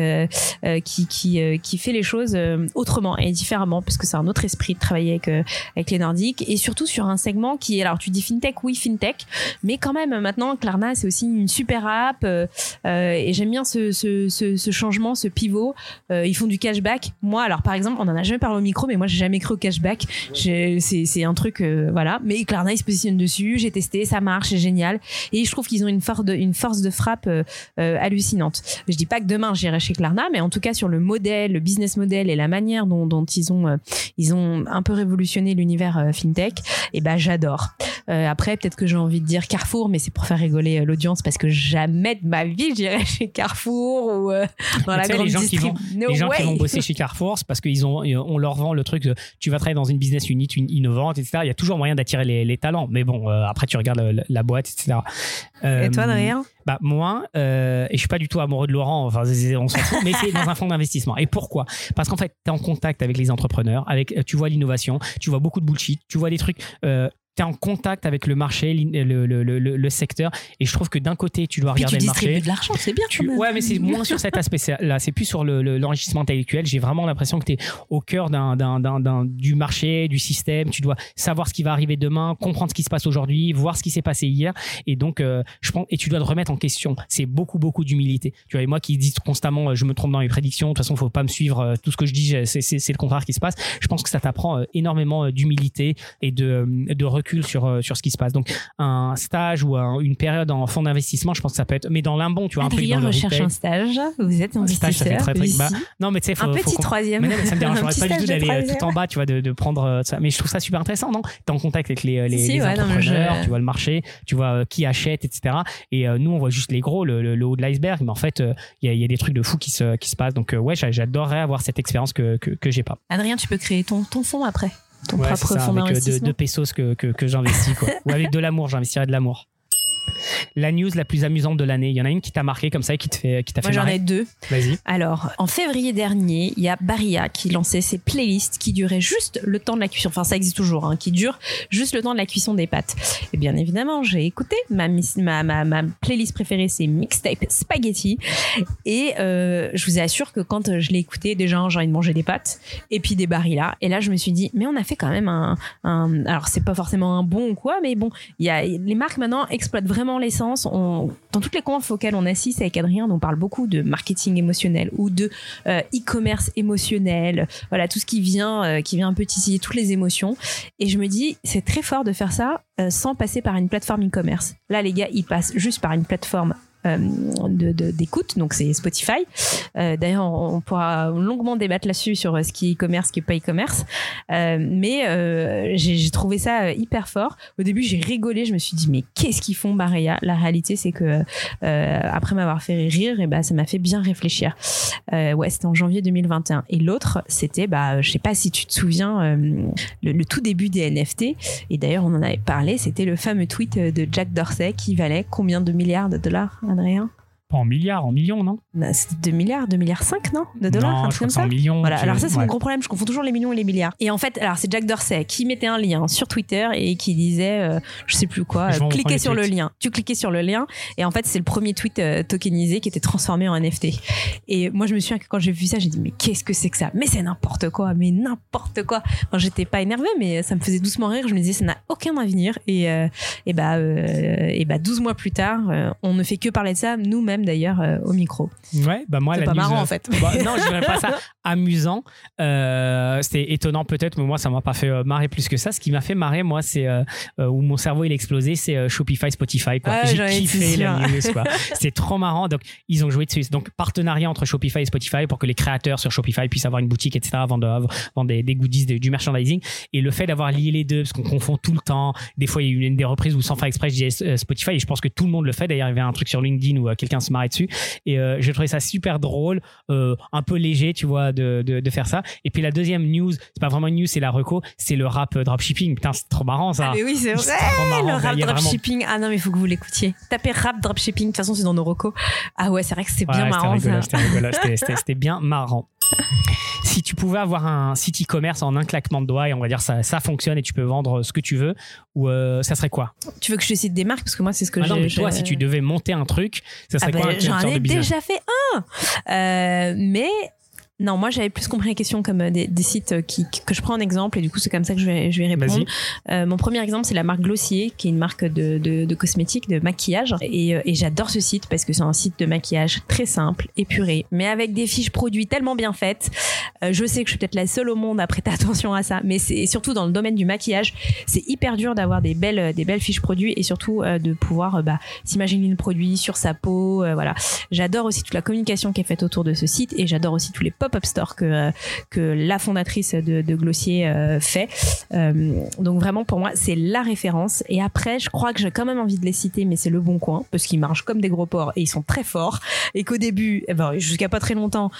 qui fait les choses autrement et différemment, parce que c'est un autre esprit de travailler avec les Nordiques, et surtout sur un segment qui est, alors tu dis fintech, oui fintech, mais quand même maintenant Klarna c'est aussi une super app, et j'aime bien ce changement, ce pivot. Ils font du cashback. Moi alors par exemple on en a jamais parlé au micro, mais moi j'ai jamais cru au cashback. C'est un truc voilà, mais Klarna ils se positionnent dessus, j'ai testé, ça marche, c'est génial, et je trouve qu'ils ont une force de frappe hallucinante. Je dis pas que demain j'irai chez Klarna, mais en tout cas sur le modèle, le business model et la manière dont ils ont un peu révolutionné l'univers fintech, et j'adore. Après peut-être que j'ai envie de dire Carrefour, mais c'est pour faire rigoler l'audience, parce que jamais de ma vie j'irai chez Carrefour ou dans la grande distribution.
Les gens qui vont bosser chez Carrefour, c'est parce on leur vend le truc de, tu vas travailler dans une business unit innovante, etc. Il y a toujours moyen d'attirer les talents, mais bon après tu regardes la boîte, etc.
Et toi Adrien?
Moi, et je suis pas du tout amoureux de Laurent, enfin on s'en fout, mais c'est dans un fonds d'investissement. Et pourquoi? Parce qu'en fait t'es en contact avec les entrepreneurs, tu vois l'innovation, tu vois beaucoup de bullshit, tu vois des trucs, t'es en contact avec le marché, le secteur, et je trouve que d'un côté tu dois regarder le marché.
Tu distribues de l'argent, c'est bien.
Ouais, mais c'est moins sur cet aspect-là, c'est plus sur l'enrichissement intellectuel. J'ai vraiment l'impression que t'es au cœur du marché, du système. Tu dois savoir ce qui va arriver demain, comprendre ce qui se passe aujourd'hui, voir ce qui s'est passé hier, et donc je pense, et tu dois te remettre en question. C'est beaucoup d'humilité. Tu vois, et moi qui dis constamment je me trompe dans mes prédictions, de toute façon faut pas me suivre, tout ce que je dis c'est le contraire qui se passe. Je pense que ça t'apprend énormément d'humilité et de recul sur ce qui se passe. Donc un stage ou une période en fonds d'investissement, je pense que ça peut être, mais dans l'imbon, tu vois,
Adrien
un peu dans le
recherche un stage, vous êtes investisseur.
Stage, ça fait très non mais tu sais,
un petit troisième.
Mais non, mais ça me dérangerait pas du tout d'aller tout en bas, tu vois, de prendre ça. Mais je trouve ça super intéressant, non? T'es en contact avec les entrepreneurs, tu vois le marché, tu vois qui achète, etc. Et nous on voit juste les gros, le haut de l'iceberg, mais en fait il y a des trucs de fou qui se passent. Donc ouais, j'adorerais avoir cette expérience que j'ai pas.
Adrien, tu peux créer ton fonds après. Ton propre
ça,
fonds
avec
d'investissement.
de pesos que j'investis, quoi. Ou avec de l'amour, j'investirais de l'amour. La news la plus amusante de l'année. Il y en a une qui t'a marqué comme ça et qui t'a fait
Moi, j'en
marrer.
ai deux.
Vas-y.
Alors, en février dernier, il y a Barilla qui lançait ses playlists qui duraient juste le temps de la cuisson. Enfin, ça existe toujours, hein, qui dure juste le temps de la cuisson des pâtes. Et bien évidemment, j'ai écouté. Ma playlist préférée, c'est Mixtape Spaghetti. Et je vous assure que quand je l'ai écouté, déjà, j'ai envie de manger des pâtes et puis des Barilla. Et là, je me suis dit, mais on a fait quand même alors, c'est pas forcément un bon ou quoi, mais bon, les marques maintenant exploitent vraiment l'essence. Dans toutes les confs auxquelles on assiste avec Adrien, on parle beaucoup de marketing émotionnel ou de e-commerce émotionnel. Voilà, tout ce qui vient un peu titiller toutes les émotions. Et je me dis, c'est très fort de faire ça sans passer par une plateforme e-commerce. Là, les gars, ils passent juste par une plateforme d'écoute, donc c'est Spotify. D'ailleurs, on pourra longuement débattre là-dessus sur ce qui est e-commerce, ce qui est pas e-commerce. Mais j'ai trouvé ça hyper fort. Au début, j'ai rigolé, je me suis dit mais qu'est-ce qu'ils font Barilla ? La réalité, c'est que après m'avoir fait rire, et ben ça m'a fait bien réfléchir. Ouais, c'était en janvier 2021. Et l'autre, c'était, je sais pas si tu te souviens, le tout début des NFT. Et d'ailleurs, on en avait parlé. C'était le fameux tweet de Jack Dorsey qui valait combien de milliards de dollars, Adrien ?
Pas en milliards, en millions, non ?
C'était 2 milliards, 2 milliards 5, non ? De dollars,
non,
un truc comme ça.
En millions.
Voilà. Alors ça, c'est mon gros problème. Je confonds toujours les millions et les milliards. Et en fait, alors c'est Jack Dorsey qui mettait un lien sur Twitter et qui disait, je sais plus quoi, cliquez sur le lien. Tu cliquais sur le lien et en fait, c'est le premier tweet tokenisé qui était transformé en NFT. Et moi, je me souviens que quand j'ai vu ça, j'ai dit mais qu'est-ce que c'est que ça ? Mais c'est n'importe quoi. Mais n'importe quoi. Enfin, j'étais pas énervée, mais ça me faisait doucement rire. Je me disais ça n'a aucun avenir. Et 12 mois plus tard, on ne fait que parler de ça, nous-mêmes d'ailleurs au micro.
Ouais, moi
c'est
la
pas
news,
marrant en fait.
Non, je dirais pas ça amusant. C'était étonnant peut-être, mais moi ça m'a pas fait marrer plus que ça. Ce qui m'a fait marrer, moi, c'est où mon cerveau il a explosé, c'est Shopify, Spotify. Quoi. J'ai kiffé la news. Quoi. C'est trop marrant. Donc ils ont joué dessus. Donc partenariat entre Shopify et Spotify pour que les créateurs sur Shopify puissent avoir une boutique, etc. Vendre des goodies, du merchandising. Et le fait d'avoir lié les deux, parce qu'on confond tout le temps. Des fois il y a eu des reprises où sans faire exprès je disais Spotify et je pense que tout le monde le fait. D'ailleurs il y avait un truc sur LinkedIn où quelqu'un se marrait dessus. Et j'ai trouvé ça super drôle, un peu léger, tu vois, de faire ça. Et puis la deuxième news, c'est pas vraiment une news, c'est la reco, c'est le rap dropshipping. Putain, c'est trop marrant ça.
Ah mais oui, c'est vrai. Le rap dropshipping. Ah non, mais il faut que vous l'écoutiez. Tapez rap dropshipping. De toute façon, c'est dans nos recos. Ah ouais, c'est vrai que c'est bien marrant.
C'était rigolo. C'était bien marrant. Si tu pouvais avoir un site e-commerce en un claquement de doigts et on va dire ça fonctionne et tu peux vendre ce que tu veux, ou ça serait quoi ?
Tu veux que je te cite des marques parce que moi c'est ce que
non, mais toi, si tu devais monter un truc, ça serait quoi un
j'en
genre
ai
de business ?
déjà fait un, mais non, moi j'avais plus compris la question comme des sites que je prends en exemple et du coup c'est comme ça que je vais répondre. Mon premier exemple c'est la marque Glossier qui est une marque de cosmétiques, de maquillage et j'adore ce site parce que c'est un site de maquillage très simple, épuré, mais avec des fiches produits tellement bien faites. Je sais que je suis peut-être la seule au monde à prêter attention à ça, mais c'est surtout dans le domaine du maquillage, c'est hyper dur d'avoir des belles fiches produits et surtout de pouvoir s'imaginer le produit sur sa peau. Voilà. J'adore aussi toute la communication qui est faite autour de ce site et j'adore aussi tous les pop-up store que la fondatrice de Glossier fait. Donc vraiment pour moi c'est la référence. Et après je crois que j'ai quand même envie de les citer, mais c'est Le Bon Coin parce qu'ils marchent comme des gros porcs et ils sont très forts et qu'au début jusqu'à pas très longtemps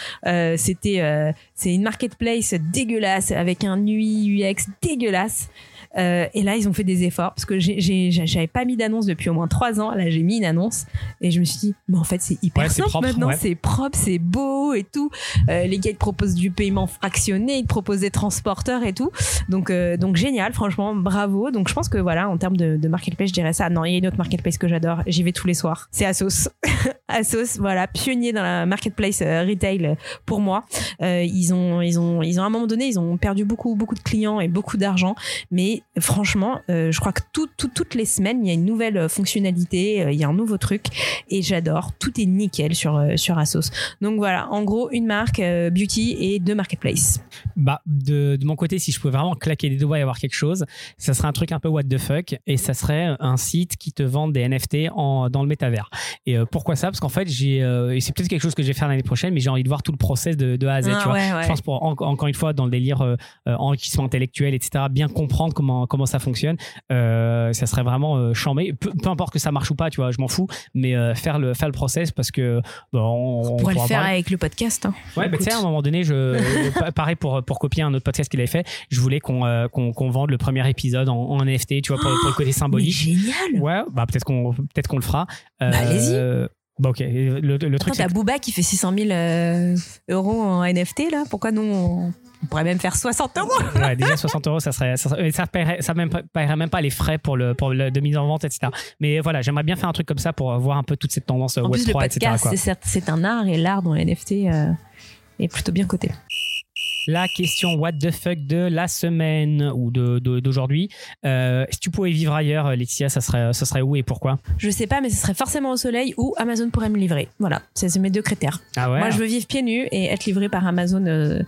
c'est une marketplace dégueulasse avec un UI UX dégueulasse. Et là ils ont fait des efforts parce que j'avais pas mis d'annonce depuis au moins 3 ans. Là j'ai mis une annonce et je me suis dit mais en fait c'est hyper simple propre, maintenant, c'est propre, c'est beau et tout. Les gars ils te proposent du paiement fractionné, ils te proposent des transporteurs et tout, donc génial, franchement bravo. Donc je pense que voilà, en termes de marketplace je dirais ça. Non, il y a une autre marketplace que j'adore, j'y vais tous les soirs, c'est Asos. Asos, voilà, pionnier dans la marketplace retail pour moi. Ils ont à un moment donné ils ont perdu beaucoup de clients et beaucoup d'argent, mais franchement je crois que toutes les semaines il y a une nouvelle fonctionnalité, il y a un nouveau truc et j'adore, tout est nickel sur Asos. Donc voilà, en gros une marque beauty et 2 marketplaces.
De mon côté, si je pouvais vraiment claquer des doigts et avoir quelque chose, ça serait un truc un peu what the fuck et ça serait un site qui te vend des NFT dans le métavers. Et pourquoi ça ? Parce qu'en fait et c'est peut-être quelque chose que je vais faire l'année prochaine, mais j'ai envie de voir tout le process de A à Z. Tu vois. Ouais. Je pense encore une fois dans le délire enrichissement intellectuel, etc., bien comprendre comment comment ça fonctionne. Ça serait vraiment chambé. Peu importe que ça marche ou pas, tu vois, je m'en fous. Mais faire le process parce que
on pourrait le faire avec le podcast. Hein.
Ouais, tu sais, à un moment donné, pareil pour copier un autre podcast qu'il avait fait, je voulais qu'on vende le premier épisode en NFT, tu vois, pour le côté symbolique.
Génial.
Ouais, peut-être qu'on le fera.
Allez-y.
Ok. Le truc.
T'as Booba qui fait 600 000 euros en NFT là. Pourquoi nous on pourrait même faire 60 euros.
Ouais, déjà 60 euros, ça paierait même pas les frais pour le de mise en vente, etc. Mais voilà, j'aimerais bien faire un truc comme ça pour voir un peu toute cette tendance
Web3,
etc.
En plus, le podcast, c'est un art et l'art dans les NFT est plutôt bien coté.
La question what the fuck de la semaine ou d'aujourd'hui. Si tu pouvais vivre ailleurs, Laetitia, ça serait où et pourquoi?
Je sais pas, mais ce serait forcément au soleil ou Amazon pourrait me livrer. Voilà, c'est mes 2 critères.
Ah ouais.
Moi, je veux vivre pieds nus et être livré par Amazon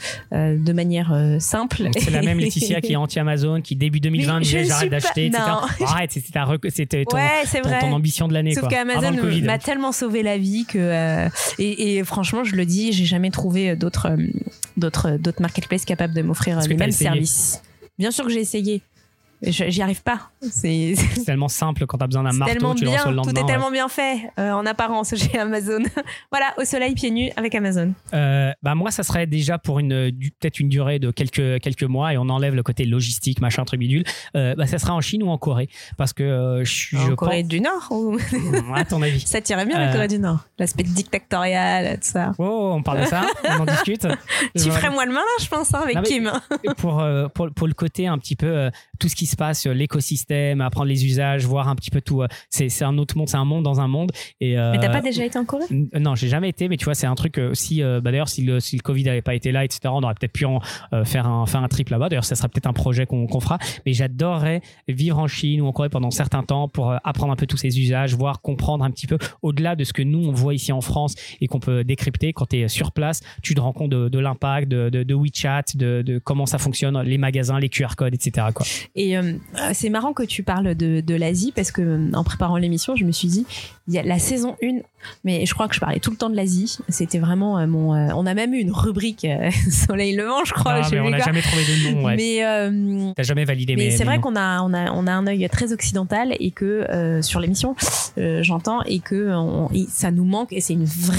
de manière simple.
Donc, c'est la même Laetitia qui est anti-Amazon, qui début 2020 disait j'arrête d'acheter, etc. Arrête, c'était ton ambition de l'année.
Sauf qu'Amazon m'a tellement sauvé la vie que et franchement, je le dis, j'ai jamais trouvé d'autres marketplaces capables de m'offrir le même service. Bien sûr que j'ai essayé. J'y arrive pas. C'est
tellement simple quand t'as besoin d'un marteau, tu le reçois le lendemain.
Tout est tellement bien fait en apparence chez Amazon. Voilà, au soleil, pieds nus avec Amazon.
Moi, ça serait déjà pour peut-être une durée de quelques mois et on enlève le côté logistique, machin, truc bidule. Ça sera en Chine ou en Corée parce que
en Corée du Nord ou...
À ton avis.
Ça tirait bien la Corée du Nord. L'aspect dictatorial, tout ça.
Oh, on parle de ça, on en discute.
Tu ferais moi le malin, je pense, avec Kim.
Pour le côté un petit peu tout ce qui se passe, l'écosystème, apprendre les usages, voir un petit peu tout. C'est un autre monde, c'est un monde dans un monde. Mais
t'as pas déjà été en Corée?
Non, j'ai jamais été, mais tu vois, c'est un truc. D'ailleurs, si le Covid n'avait pas été là, etc., on aurait peut-être pu faire un trip là-bas. D'ailleurs, ça sera peut-être un projet qu'on fera. Mais j'adorerais vivre en Chine ou en Corée pendant un certain temps pour apprendre un peu tous ces usages, voir, comprendre un petit peu au-delà de ce que nous on voit ici en France et qu'on peut décrypter. Quand tu es sur place, tu te rends compte de l'impact de WeChat, de comment ça fonctionne, les magasins, les QR codes, etc. quoi.
Et c'est marrant que tu parles de l'Asie parce que en préparant l'émission, je me suis dit, il y a la saison 1, mais je crois que je parlais tout le temps de l'Asie. C'était vraiment on a même eu une rubrique Soleil Levant, je crois.
Mais on n'a jamais trouvé de nom. Ouais.
Mais
t'as jamais validé.
Mais c'est vrai qu'on a un œil très occidental et que sur l'émission, j'entends et que ça nous manque et c'est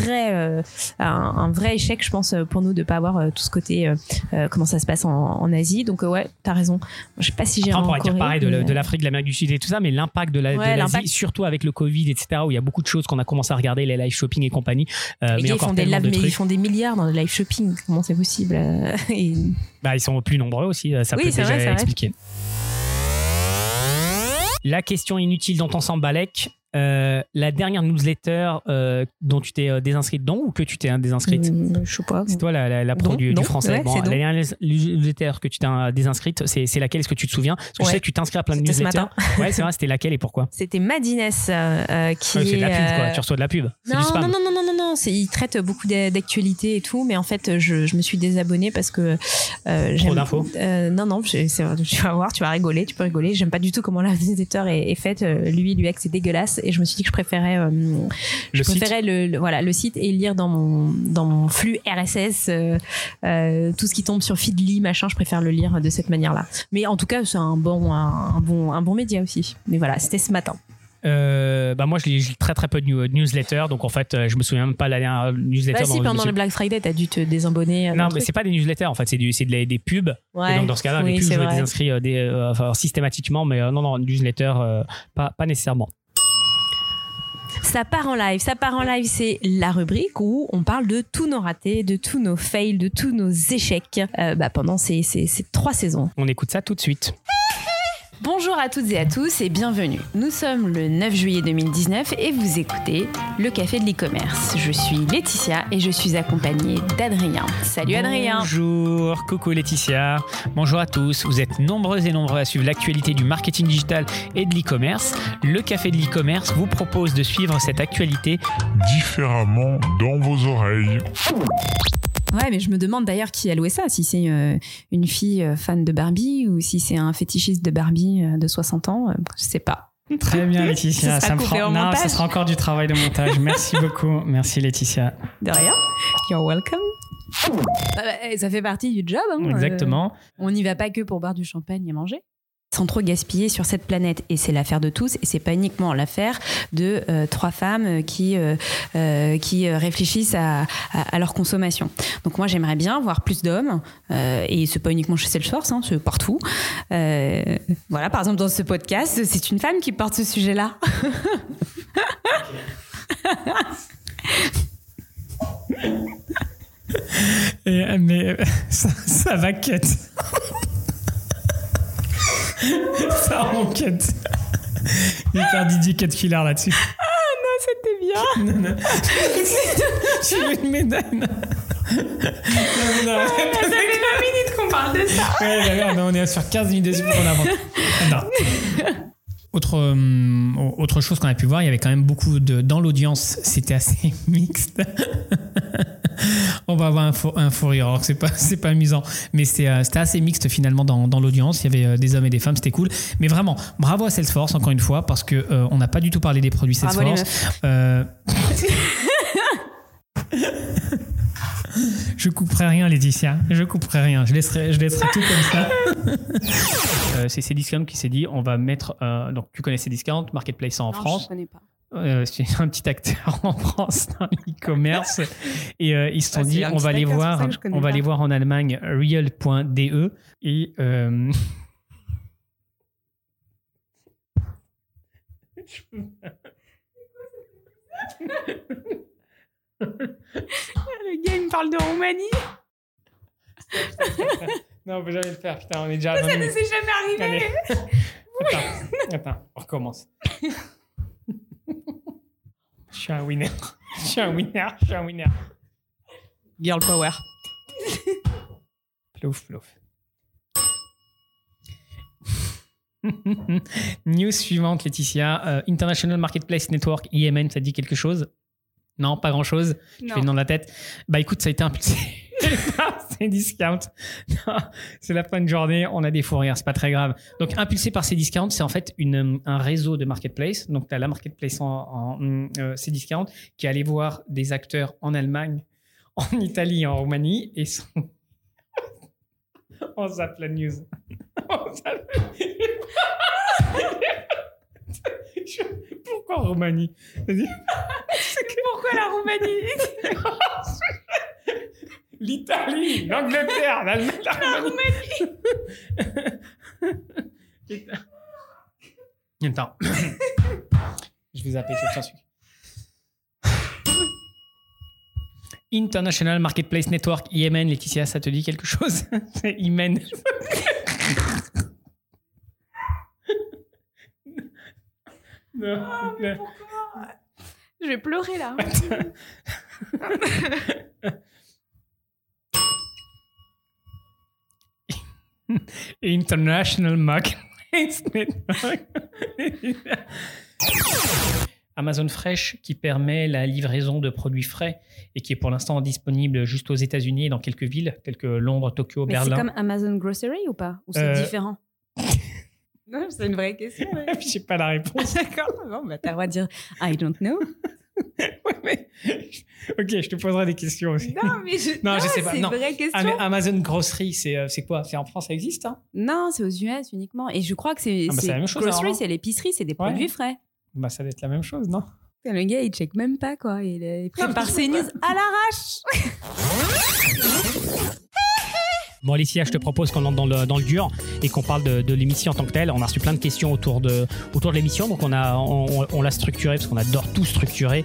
un vrai échec, je pense, pour nous de pas avoir tout ce côté comment ça se passe en Asie. Donc ouais, t'as raison. Je sais pas si j'ai.
On pourrait dire pareil de l'Afrique, de l'Amérique du Sud et tout ça, mais l'impact de l'Asie, surtout avec le Covid, etc., où il y a beaucoup de choses qu'on a commencé à regarder, les live shopping et compagnie. Mais ils
font des milliards dans le live shopping. Comment c'est possible?
Ils sont plus nombreux aussi. Ça peut déjà expliquer. La question inutile dont on s'en balèque. La dernière newsletter dont tu t'es désinscrite ou que tu t'es désinscrite?
Je sais pas.
C'est toi la pro du français.
Ouais,
la dernière newsletter que tu t'es désinscrite, c'est laquelle? Est-ce que tu te souviens? Parce que je sais que tu t'inscris à plein de newsletters. Ouais, c'est vrai, c'était laquelle et pourquoi?
C'était Madines qui
c'est de la pub, quoi. Tu reçois de la pub. C'est du spam.
Non. Il traite beaucoup d'actualités et tout, mais en fait, je me suis désabonnée parce que
trop d'infos.
Non, tu vas voir, tu vas rigoler, tu peux rigoler. J'aime pas du tout comment la newsletter est faite. L'UX, c'est dégueulasse. Et je me suis dit que je préférais le site et lire dans mon flux RSS tout ce qui tombe sur Feedly, machin. Je préfère le lire de cette manière-là. Mais en tout cas, c'est un bon média aussi. Mais voilà, c'était ce matin.
Moi je lis très très peu de newsletters, donc en fait je me souviens même pas de la dernière newsletter.
Pendant le Black Friday t'as dû te désabonner.
Non, mais c'est pas des newsletters en fait, c'est des pubs.
Ouais,
et donc dans ce cas-là, les pubs je me désinscris systématiquement, mais non, newsletter pas nécessairement.
Ça part en live, c'est la rubrique où on parle de tous nos ratés, de tous nos fails, de tous nos échecs pendant ces 3 saisons.
On écoute ça tout de suite.
Bonjour à toutes et à tous et bienvenue. Nous sommes le 9 juillet 2019 et vous écoutez le Café de l'e-commerce. Je suis Laetitia et je suis accompagnée d'Adrien. Salut Adrien.
Bonjour, coucou Laetitia. Bonjour à tous. Vous êtes nombreuses et nombreux à suivre l'actualité du marketing digital et de l'e-commerce. Le Café de l'e-commerce vous propose de suivre cette actualité
différemment dans vos oreilles.
Ouais, mais je me demande d'ailleurs qui a loué ça, si c'est une fille fan de Barbie ou si c'est un fétichiste de Barbie de 60 ans, je sais pas.
Très bien Laetitia,
ça
sera encore du travail de montage. Merci beaucoup, merci Laetitia.
De rien, you're welcome. Ça fait partie du job. Hein.
Exactement.
On n'y va pas que pour boire du champagne et manger. sans trop gaspiller sur cette planète. Et c'est l'affaire de tous, et c'est pas uniquement l'affaire de 3 femmes qui réfléchissent à leur consommation. Donc moi, j'aimerais bien voir plus d'hommes, et c'est pas uniquement chez Salesforce, c'est partout. Voilà, par exemple, dans ce podcast, c'est une femme qui porte ce sujet-là.
Mais ça va cut. Ça enquête. Il va faire Didier cut killer là-dessus.
Ah non, c'était bien.
Non. Tu veux une médaille? Non.
Ça fait 20 minutes qu'on parle de ça.
Ouais, on est sur 15 minutes dessus pour qu'on avance. Non. Autre chose qu'on a pu voir, il y avait quand même beaucoup dans l'audience, c'était assez mixte. On va avoir un fou rire, alors que c'est pas amusant, mais c'était assez mixte finalement dans l'audience. Il y avait des hommes et des femmes, c'était cool. Mais vraiment, bravo à Salesforce encore une fois, parce que on n'a pas du tout parlé des produits Salesforce. Je couperai rien, Laetitia. Je couperai rien. Je laisserai tout comme ça. C'est Cdiscount qui s'est dit, on va mettre. Donc, tu connais Cdiscount, Marketplace en France.
Je connais pas.
C'est un petit acteur en France dans l'e-commerce. Et ils se sont dit, on va aller voir en Allemagne, real.de. Et.
Le gars, il me parle de Roumanie.
Non, on peut jamais le faire. Putain, on est déjà.
Ça ne s'est jamais arrivé.
Attends, on recommence. Je suis un winner.
Girl power.
Plouf. News suivante, Laetitia. International Marketplace Network, IMN, ça dit quelque chose? Non, pas grand-chose. Je fais le nom de la tête. Bah écoute, ça a été impulsé. C'est Cdiscount. Non, c'est la fin de journée, on a des fous rires, c'est pas très grave. Donc impulsé par Cdiscount, c'est en fait un réseau de marketplace. Donc tu as la marketplace en Cdiscount qui est allé voir des acteurs en Allemagne, en Italie et en Roumanie et sont... On zappe la news. Pourquoi Roumanie?
Pourquoi la Roumanie?
L'Italie, l'Angleterre, l'Allemagne, la Roumanie. Attends. Je vais zapper tout ça. International Marketplace Network, IMN, Laetitia, ça te dit quelque chose? C'est IMN. Non,
oh, mais je vais pleurer là.
International Marketplace Network. Amazon Fresh qui permet la livraison de produits frais et qui est pour l'instant disponible juste aux États-Unis et dans quelques villes telles que Londres, Tokyo,
mais
Berlin.
C'est comme Amazon Grocery ou pas? Ou c'est différent? Non, c'est une vraie question. Ouais.
Je n'ai pas la réponse.
D'accord. Bon, bah, t'as le droit de dire I don't know.
Ouais, mais... Ok, je te poserai des questions aussi.
Non, mais je sais pas. C'est une vraie question.
Ah, mais Amazon Grocery, c'est quoi? C'est en France, ça existe hein?
Non, c'est aux US uniquement. Et je crois que c'est
la même chose.
Grocery, c'est l'épicerie, c'est des produits frais.
Bah, ça doit être la même chose, non?
Le gars, il check même pas, quoi. Il prépare ses news à l'arrache.
Bon, Alicia, je te propose qu'on entre dans le dur et qu'on parle de l'émission en tant que telle. On a reçu plein de questions autour de l'émission, donc on l'a structuré parce qu'on adore tout structurer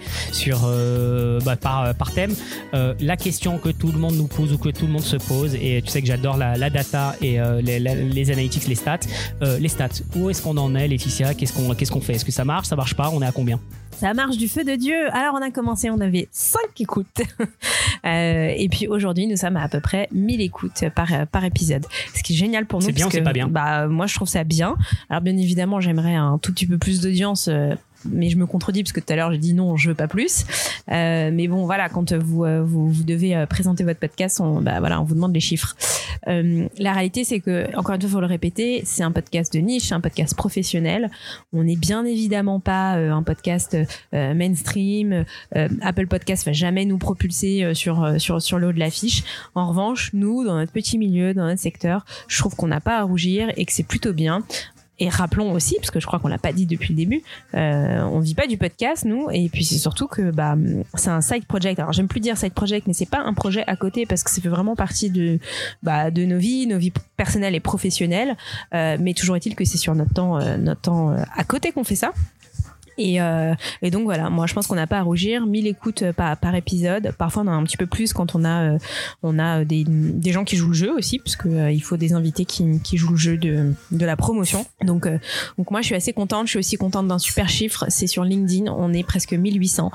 par thème. La question que tout le monde nous pose ou que tout le monde se pose, et tu sais que j'adore la data et les analytics, les stats. Les stats, où est-ce qu'on en est, Laetitia? Qu'est-ce qu'on fait? Est-ce que ça marche pas? On est à combien?
Ça marche du feu de Dieu. Alors, on a commencé, on avait 5 écoutes. Et puis, aujourd'hui, nous sommes à peu près 1000 écoutes par épisode. Ce qui est génial pour nous.
C'est bien ou c'est pas bien?
Bah, moi, je trouve ça bien. Alors, bien évidemment, j'aimerais un tout petit peu plus d'audience. Mais je me contredis parce que tout à l'heure j'ai dit non, je veux pas plus. Mais bon, voilà, quand vous devez présenter votre podcast, on vous demande les chiffres. La réalité, c'est que, encore une fois, faut le répéter, c'est un podcast de niche, c'est un podcast professionnel. On n'est bien évidemment pas un podcast mainstream. Apple Podcast va jamais nous propulser sur le haut de l'affiche. En revanche, nous, dans notre petit milieu, dans notre secteur, je trouve qu'on n'a pas à rougir et que c'est plutôt bien. Et rappelons aussi, parce que je crois qu'on l'a pas dit depuis le début, on vit pas du podcast, nous. Et puis c'est surtout que c'est un side project. Alors j'aime plus dire side project, mais c'est pas un projet à côté parce que ça fait vraiment partie de nos vies personnelles et professionnelles. Mais toujours est-il que c'est sur notre temps à côté qu'on fait ça. Et donc voilà, moi je pense qu'on n'a pas à rougir. 1000 écoutes par épisode. Parfois on en a un petit peu plus quand on a des gens qui jouent le jeu aussi, parce que il faut des invités qui jouent le jeu de la promotion. Donc moi je suis assez contente. Je suis aussi contente d'un super chiffre. C'est sur LinkedIn, on est presque 1800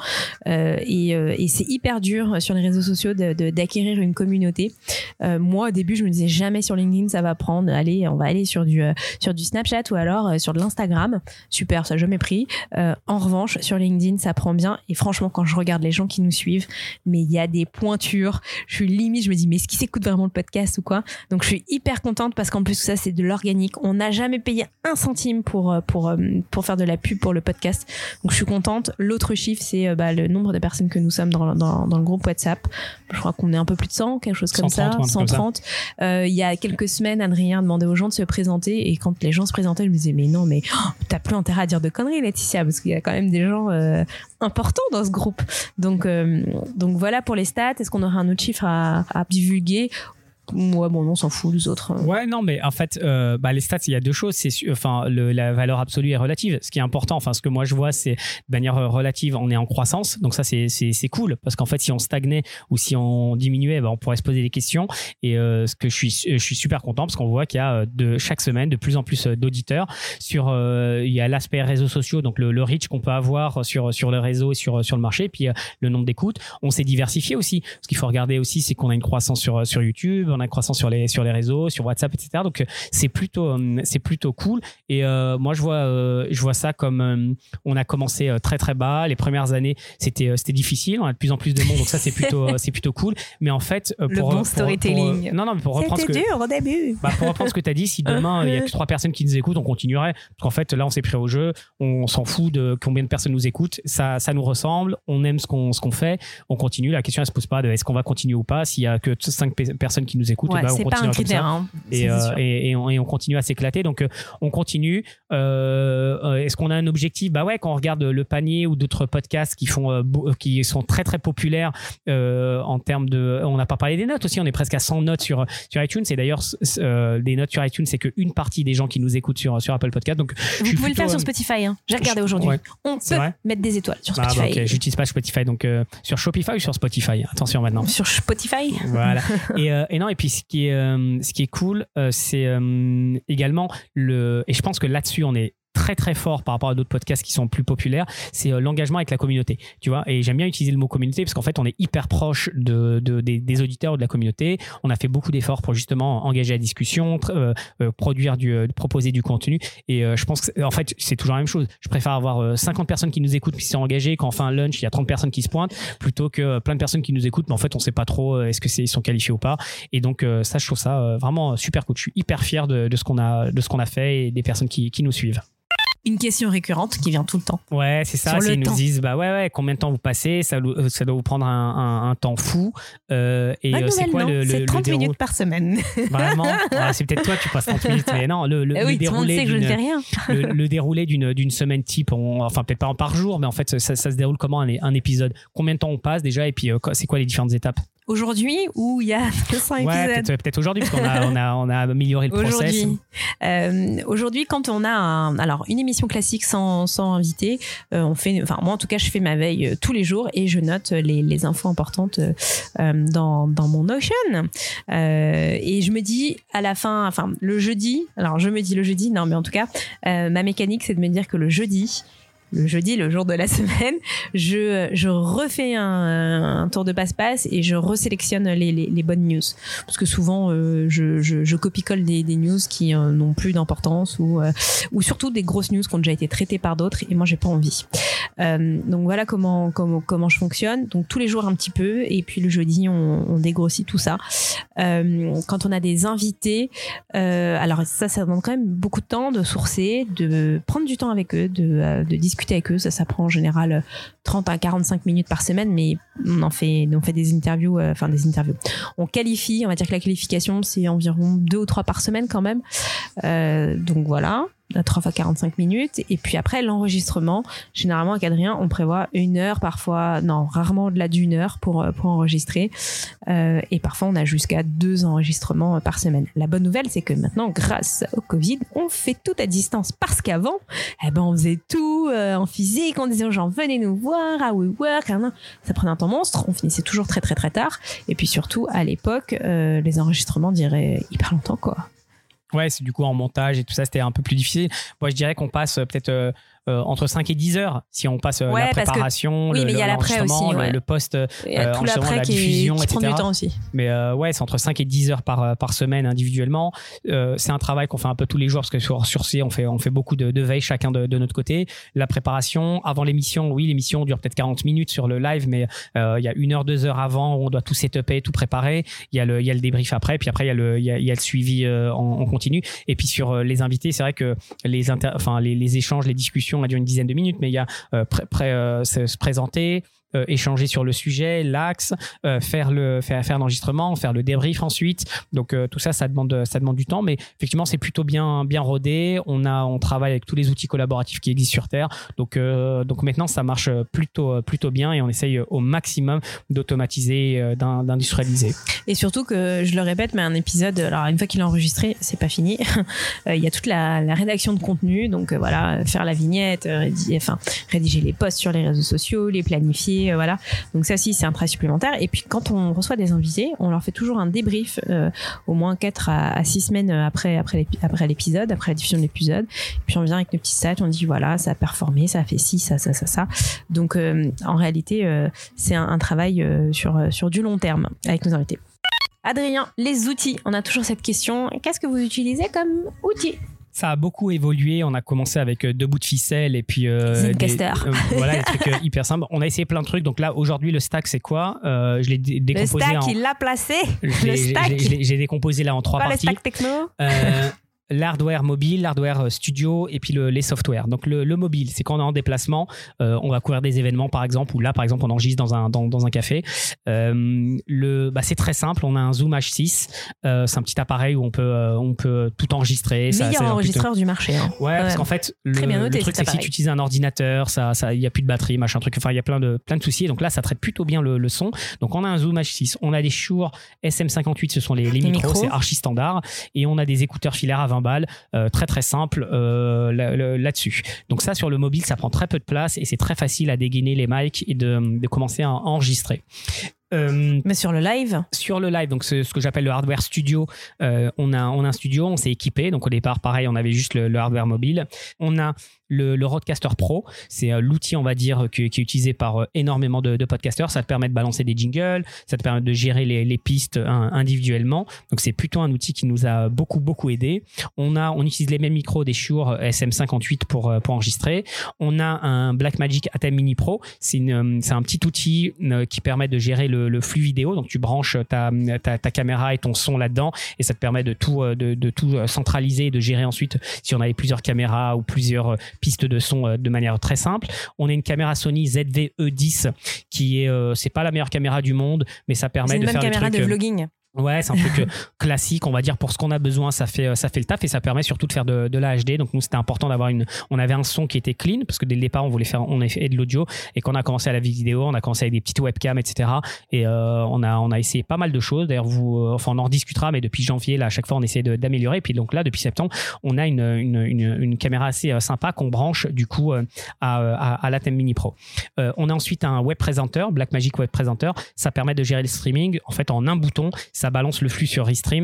et c'est hyper dur sur les réseaux sociaux d'acquérir une communauté. Moi au début je me disais jamais sur LinkedIn ça va prendre. Allez, on va aller sur du Snapchat ou alors sur de l'Instagram. Super, ça n'a jamais pris. En revanche, sur LinkedIn, ça prend bien. Et franchement, quand je regarde les gens qui nous suivent, mais il y a des pointures. Je me dis, mais est-ce qu'ils s'écoutent vraiment le podcast ou quoi? Donc, je suis hyper contente parce qu'en plus, tout ça, c'est de l'organique. On n'a jamais payé un centime pour faire de la pub pour le podcast. Donc, je suis contente. L'autre chiffre, c'est le nombre de personnes que nous sommes dans le groupe WhatsApp. Je crois qu'on est un peu plus de 100, quelque chose comme
130,
ça. 130. Il y a quelques semaines, Adrien demandait aux gens de se présenter. Et quand les gens se présentaient, je me disais, mais non, mais t'as plus intérêt à dire de conneries, Laetitia, parce qu'il y a quand même des gens importants dans ce groupe. Donc voilà pour les stats. Est-ce qu'on aurait un autre chiffre à divulguer? Ouais, bon, on s'en fout, les autres.
Ouais, non, mais en fait, les stats, il y a deux choses. La valeur absolue est relative. Ce qui est important, ce que moi je vois, c'est de manière relative, on est en croissance. Donc ça, c'est cool. Parce qu'en fait, si on stagnait ou si on diminuait, on pourrait se poser des questions. Et ce que je suis super content parce qu'on voit qu'il y a chaque semaine de plus en plus d'auditeurs. Il y a l'aspect réseaux sociaux, donc le reach qu'on peut avoir sur le réseau et sur le marché. Puis le nombre d'écoutes. On s'est diversifié aussi. Ce qu'il faut regarder aussi, c'est qu'on a une croissance sur YouTube. On a une croissance sur les réseaux, sur WhatsApp, etc. Donc c'est plutôt cool. Et moi je vois ça comme on a commencé très très bas. Les premières années c'était difficile. On a de plus en plus de monde, donc ça c'est plutôt cool. Mais en fait
storytelling.
Pour reprendre
c'était dur au début.
Pour reprendre ce que tu as dit, si demain il y a que 3 personnes qui nous écoutent, on continuerait. Parce qu'en fait là on s'est pris au jeu. On s'en fout de combien de personnes nous écoutent. Ça nous ressemble. On aime ce qu'on fait. On continue. La question elle se pose pas de est-ce qu'on va continuer ou pas. S'il y a que 5 personnes qui nous écoute,
on
continue
pas un critère,
comme ça. Et on continue à s'éclater. Donc on continue. Est-ce qu'on a un objectif? Quand on regarde le panier ou d'autres podcasts qui sont très très populaires en termes de, on n'a pas parlé des notes aussi. On est presque à 100 notes sur iTunes. Et d'ailleurs des notes sur iTunes, c'est qu'une partie des gens qui nous écoutent sur Apple Podcast. Donc
vous pouvez le faire sur Spotify. J'ai regardé aujourd'hui. Ouais. On peut mettre des étoiles sur Spotify.
Okay. J'utilise pas Spotify, donc sur Shopify ou sur Spotify. Attention maintenant.
Sur Spotify.
Voilà. Et puis ce qui est cool, c'est également et je pense que là-dessus on est très très fort par rapport à d'autres podcasts qui sont plus populaires, c'est l'engagement avec la communauté, tu vois. Et j'aime bien utiliser le mot communauté parce qu'en fait on est hyper proche des auditeurs ou de la communauté. On a fait beaucoup d'efforts pour justement engager la discussion, proposer du contenu. Et je pense que en fait c'est toujours la même chose. Je préfère avoir 50 personnes qui nous écoutent qui sont engagées, quand on fait un lunch il y a 30 personnes qui se pointent, plutôt que plein de personnes qui nous écoutent mais en fait on sait pas trop est-ce que ils sont qualifiés ou pas. Et donc ça je trouve ça vraiment super cool. Je suis hyper fier de ce qu'on a fait et des personnes qui nous suivent.
Une question récurrente qui vient tout le temps.
Ouais, c'est ça. Ils nous disent, combien de temps vous passez? Ça doit vous prendre un temps fou.
C'est quoi c'est 30 minutes par semaine.
Vraiment? C'est peut-être toi, tu passes 30 minutes. Mais non, le déroulé
que je ne fais rien.
le déroulé d'une semaine type, peut-être pas par jour, mais en fait, ça se déroule comment un épisode? Combien de temps on passe déjà? Et puis, c'est quoi les différentes étapes?
Aujourd'hui ou il y a 5 épisodes?
Peut-être aujourd'hui, parce qu'on a amélioré le process.
Aujourd'hui, quand on a une émission classique sans invité, moi en tout cas, je fais ma veille tous les jours et je note les infos importantes dans mon Notion. Et je me dis à la fin, le jeudi, non, mais en tout cas, ma mécanique, c'est de me dire que le jeudi, le jour de la semaine, je refais un tour de passe-passe et je resélectionne les bonnes news. Parce que souvent, je copie-colle des news qui n'ont plus d'importance ou surtout des grosses news qui ont déjà été traitées par d'autres et moi, j'ai pas envie. Donc voilà comment je fonctionne. Donc tous les jours un petit peu et puis le jeudi, on dégrossit tout ça. Quand on a des invités, alors ça demande quand même beaucoup de temps de sourcer, de prendre du temps avec eux, de discuter avec eux. Ça prend en général 30 à 45 minutes par semaine, mais on fait des interviews. On qualifie, on va dire que la qualification, c'est environ 2 ou 3 par semaine quand même. Donc voilà. à 3 fois 45 minutes. Et puis après, l'enregistrement, généralement avec Adrien, on prévoit 1 heure, parfois, non, rarement au-delà d'1 heure pour enregistrer. Et parfois, on a jusqu'à 2 enregistrements par semaine. La bonne nouvelle, c'est que maintenant, grâce au Covid, on fait tout à distance. Parce qu'avant, on faisait tout en physique, on disait aux gens, venez nous voir à WeWork. Ça prenait un temps monstre, on finissait toujours très très très tard. Et puis surtout, à l'époque, les enregistrements duraient hyper longtemps, quoi.
Ouais, c'est du coup en montage et tout ça, c'était un peu plus difficile. Moi, je dirais qu'on passe peut-être entre 5 et 10 heures si on passe la préparation,
oui, mais il y a l'après aussi,
le post,
il y a tout l'après
la
qui
diffusion,
prend
etc.
du temps aussi.
Mais ouais, c'est entre 5 et 10 heures par semaine individuellement. C'est un travail qu'on fait un peu tous les jours parce que sur C, on fait beaucoup de veille chacun de notre côté. La préparation avant l'émission, oui, l'émission dure peut-être 40 minutes sur le live, mais il y a 1 heure, 2 heures avant où on doit tout setuper, tout préparer. Il y a le débrief après, puis après il y a le suivi en continu. Et puis sur les invités, c'est vrai que les échanges, les discussions, on a duré une dizaine de minutes, mais il y a se présenter, échanger sur le sujet, l'axe, faire l'enregistrement, faire le débrief ensuite. Donc tout ça demande du temps, mais effectivement c'est plutôt bien rodé. On travaille avec tous les outils collaboratifs qui existent sur Terre. Donc maintenant ça marche plutôt bien et on essaye au maximum d'automatiser, d'industrialiser.
Et surtout que je le répète, mais un épisode, alors une fois qu'il est enregistré, c'est pas fini. Il y a toute la rédaction de contenu, donc voilà, faire la vignette, rédiger les posts sur les réseaux sociaux, les planifier. Voilà. Donc ça aussi, c'est un travail supplémentaire. Et puis quand on reçoit des invités, on leur fait toujours un débrief au moins 4 à 6 semaines après l'épisode, après la diffusion de l'épisode. Et puis on vient avec nos petits stats, on dit voilà, ça a performé, ça a fait ci, ça. Donc en réalité, c'est un travail sur du long terme avec nos invités. Adrien, les outils. On a toujours cette question. Qu'est-ce que vous utilisez comme outil ?
Ça a beaucoup évolué. On a commencé avec 2 bouts de ficelle et puis
Zencaster.
Voilà, des trucs hyper simples. On a essayé plein de trucs. Donc là, aujourd'hui, le stack, c'est quoi ? Je l'ai décomposé.
Le stack, il l'a placé. Le stack.
J'ai décomposé là en 3 parties.
Le stack techno.
L'hardware mobile, l'hardware studio et puis les softwares. Donc le mobile, c'est quand on est en déplacement, on va couvrir des événements par exemple, ou là par exemple on enregistre dans un café. C'est très simple, on a un Zoom H6, c'est un petit appareil où on peut tout enregistrer.
Meilleur enregistreur du marché. Hein.
Ouais, parce qu'en fait le truc c'est que si tu utilises un ordinateur, il y a plus de batterie, machin truc. Enfin il y a plein de soucis. Et donc là ça traite plutôt bien le son. Donc on a un Zoom H6, on a des Shure SM58, ce sont les micros, c'est archi standard, et on a des écouteurs filaires à 20 balles, très très simple là-dessus. Donc ça sur le mobile ça prend très peu de place et c'est très facile à dégainer les mics et de commencer à enregistrer.
Mais sur le live,
donc c'est ce que j'appelle le hardware studio. On a un studio, on s'est équipé. Donc au départ, pareil, on avait juste le hardware mobile. On a le Rodecaster Pro, c'est l'outil, on va dire, qui est utilisé par énormément de podcasteurs. Ça te permet de balancer des jingles, ça te permet de gérer les pistes individuellement. Donc c'est plutôt un outil qui nous a beaucoup aidé. On utilise les mêmes micros des Shure SM58 pour enregistrer. On a un Blackmagic ATEM Mini Pro. C'est un petit outil qui permet de gérer le flux vidéo. Donc tu branches ta caméra et ton son là-dedans et ça te permet de tout centraliser et de gérer ensuite si on avait plusieurs caméras ou plusieurs pistes de son de manière très simple. On a une caméra Sony ZV-E10 qui c'est pas la meilleure caméra du monde, mais ça permet de faire des trucs. C'est une bonne caméra
de vlogging.
Ouais, c'est un truc classique, on va dire, pour ce qu'on a besoin, ça fait le taf et ça permet surtout de faire de la HD. Donc nous, c'était important on avait un son qui était clean parce que dès le départ, on a fait de l'audio et quand on a commencé à la vidéo, on a commencé avec des petites webcams, etc. Et on a essayé pas mal de choses. D'ailleurs, on en rediscutera, mais depuis janvier, là, à chaque fois, on essaie d'améliorer. Et puis donc là, depuis septembre, on a une caméra assez sympa qu'on branche du coup à l'ATEM Mini Pro. On a ensuite un web presenter, Blackmagic Web Presenter. Ça permet de gérer le streaming. En fait, en un bouton, ça balance le flux sur Restream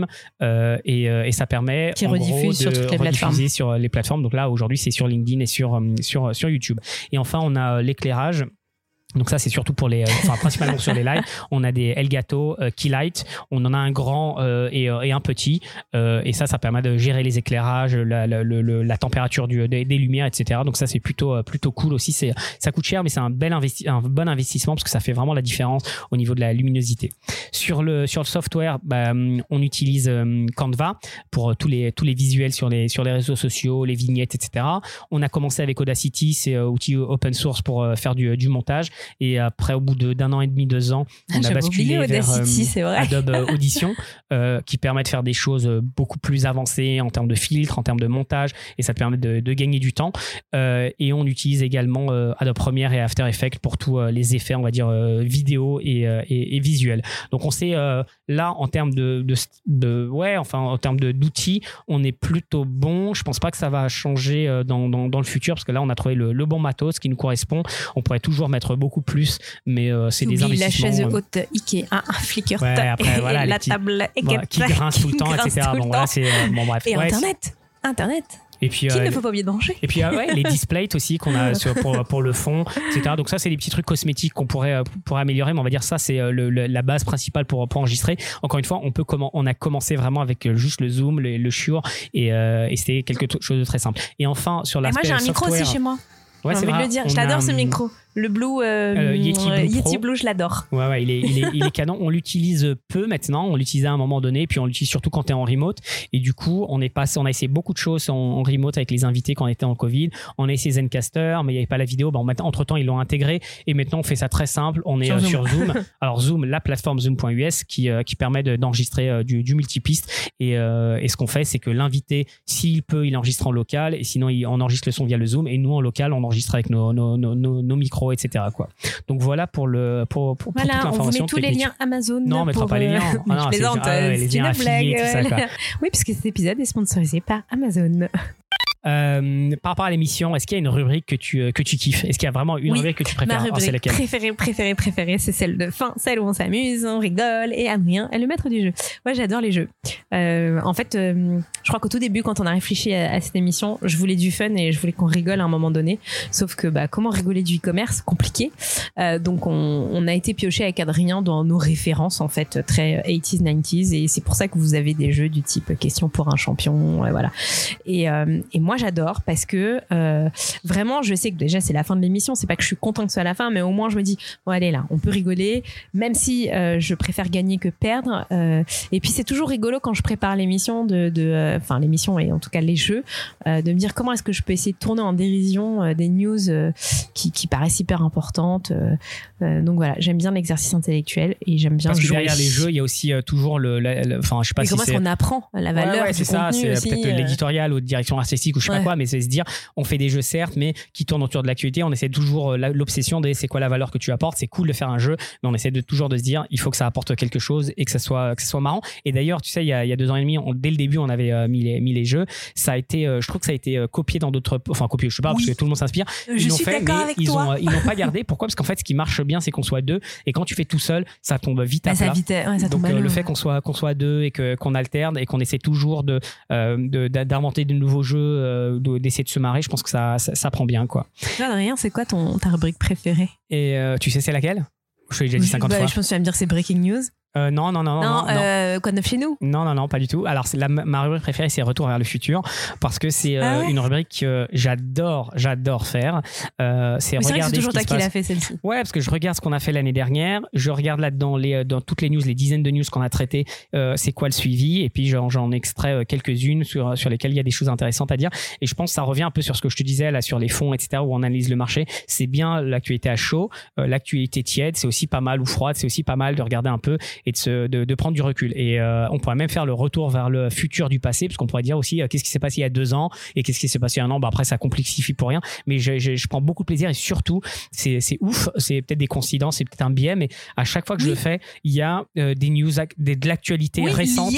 et ça permet
qui rediffuse sur toutes les plateformes.
Sur les plateformes. Donc là aujourd'hui c'est sur LinkedIn et sur YouTube. Et enfin on a l'éclairage. Donc ça c'est surtout pour principalement sur les lives. On a des Elgato Keylight, on en a un grand et un petit et ça permet de gérer les éclairages, la température des lumières, etc. Donc ça c'est plutôt cool aussi. Ça coûte cher mais c'est un bon investissement parce que ça fait vraiment la différence au niveau de la luminosité. Sur le software, on utilise Canva pour tous les visuels sur les réseaux sociaux, les vignettes, etc. On a commencé avec Audacity, c'est outil open source pour faire du montage. Et après, au bout d'un an et demi, 2 ans, on a basculé vers Adobe Audition, qui permet de faire des choses beaucoup plus avancées en termes de filtres, en termes de montage, et ça te permet de gagner du temps. Et on utilise également Adobe Premiere et After Effects pour tous les effets, on va dire, vidéo et visuels. Donc on sait là, en termes en termes d'outils, on est plutôt bon. Je pense pas que ça va changer dans le futur, parce que là, on a trouvé le bon matos qui nous correspond. On pourrait toujours mettre beaucoup plus, mais c'est des investissements.
La chaise haute Ikea, un Flickr,
après, voilà,
la table
qui grince tout le temps, etc. Bon, voilà, c'est bref.
Et Internet.
Et puis,
qu'il ne faut pas oublier de brancher.
Et puis les displays aussi qu'on a pour le fond, etc. Donc ça, c'est des petits trucs cosmétiques qu'on pourrait améliorer, mais on va dire ça, c'est la base principale pour enregistrer. Encore une fois, on a commencé vraiment avec juste le zoom, le Shure, et c'était quelque chose de très simple. Et enfin, sur l'aspect
software... Moi, j'ai un micro aussi chez moi.
Ouais,
j'ai envie de le dire. Je l'adore, ce micro. Le Blue, Yeti Blue, je l'adore.
Ouais, il est canon. On l'utilise peu maintenant. On l'utilisait à un moment donné, puis on l'utilise surtout quand tu es en remote. Et du coup, on a essayé beaucoup de choses en remote avec les invités quand on était en Covid. On a essayé Zencastr, mais il n'y avait pas la vidéo. Entre-temps, ils l'ont intégré. Et maintenant, on fait ça très simple. On est sur Zoom. Alors, Zoom, la plateforme Zoom.us qui permet d'enregistrer du multipiste. Et ce qu'on fait, c'est que l'invité, s'il peut, il enregistre en local. Et sinon, on enregistre le son via le Zoom. Et nous, en local, on enregistre avec nos micros, etc. quoi. Donc voilà pour toute l'information.
On vous met tous les liens Amazon.
Non, on mettra pas les liens.
Je plaisante,
les liens affiliés, tout ça, quoi.
Oui, parce que cet épisode est sponsorisé par Amazon.
Par rapport à l'émission, est-ce qu'il y a une rubrique que tu kiffes? Est-ce qu'il y a vraiment une rubrique que tu préfères?
Ma rubrique préférée, c'est celle de fin, celle où on s'amuse, on rigole, et Adrien est le maître du jeu. Moi, j'adore les jeux. En fait, je crois qu'au tout début, quand on a réfléchi à cette émission, je voulais du fun et je voulais qu'on rigole à un moment donné. Sauf que comment rigoler du e-commerce? Compliqué. Donc, on a été pioché avec Adrien dans nos références, en fait, très 80s, 90s, et c'est pour ça que vous avez des jeux du type question pour un champion, voilà. Et moi, j'adore parce que vraiment, je sais que déjà c'est la fin de l'émission, c'est pas que je suis content que ce soit la fin, mais au moins je me dis bon allez là, on peut rigoler, même si je préfère gagner que perdre. Et puis c'est toujours rigolo quand je prépare l'émission l'émission et en tout cas les jeux, de me dire comment est-ce que je peux essayer de tourner en dérision des news qui paraissent hyper importantes. Donc voilà, j'aime bien l'exercice intellectuel et j'aime bien
parce que
jouer.
Derrière les jeux, il y a aussi toujours enfin je sais pas
et
si
comment est-ce qu'on apprend la valeur du
c'est ça,
contenu
c'est
aussi,
peut-être l'éditorial ou direction artistique ou je sais pas quoi, mais c'est se dire on fait des jeux certes, mais qui tournent autour de l'actualité. On essaie toujours l'obsession de c'est quoi la valeur que tu apportes. C'est cool de faire un jeu, mais on essaie toujours de se dire il faut que ça apporte quelque chose et que ça soit marrant. Et d'ailleurs, tu sais, il y a 2 ans et demi, dès le début, on avait mis les jeux. Ça a été, je trouve que ça a été copié dans d'autres, enfin copié, je sais pas, parce que tout le monde s'inspire.
Je suis d'accord avec toi.
Ils l'ont pas gardé. Pourquoi? Parce qu'en fait, ce qui marche bien, c'est qu'on soit 2. Et quand tu fais tout seul, ça tombe vite à plat.
Ça tombe
donc le fait qu'on soit 2 et qu'on alterne et qu'on essaie toujours d'inventer de nouveaux jeux, d'essayer de se marrer, je pense que ça prend bien, quoi.
Adrien, c'est quoi ta rubrique préférée?
Et tu sais c'est laquelle? Je l'ai déjà dit 50 fois.
Je pense que tu vas me dire c'est Breaking News.
Non.
Quoi de neuf chez nous?
Non, pas du tout. Alors, ma rubrique préférée, c'est Retour vers le futur, parce que c'est une rubrique que j'adore faire. C'est
regarder. C'est toujours toi qui l'as fait, celle-ci.
Ouais, parce que je regarde ce qu'on a fait l'année dernière. Je regarde là-dedans dans toutes les news, les dizaines de news qu'on a traitées, c'est quoi le suivi, et puis j'en extrais quelques-unes sur lesquelles il y a des choses intéressantes à dire. Et je pense que ça revient un peu sur ce que je te disais là sur les fonds, etc., où on analyse le marché. C'est bien l'actualité à chaud, l'actualité tiède, c'est aussi pas mal, ou froide, c'est aussi pas mal de regarder un peu et de prendre du recul. Et on pourrait même faire le retour vers le futur du passé, parce qu'on pourrait dire aussi qu'est-ce qui s'est passé il y a 2 ans et qu'est-ce qui s'est passé il y a 1 an. Après, ça complexifie pour rien, mais je prends beaucoup de plaisir, et surtout c'est ouf, c'est peut-être des coïncidences, c'est peut-être un biais, mais à chaque fois que je le fais, il y a des news, de l'actualité récente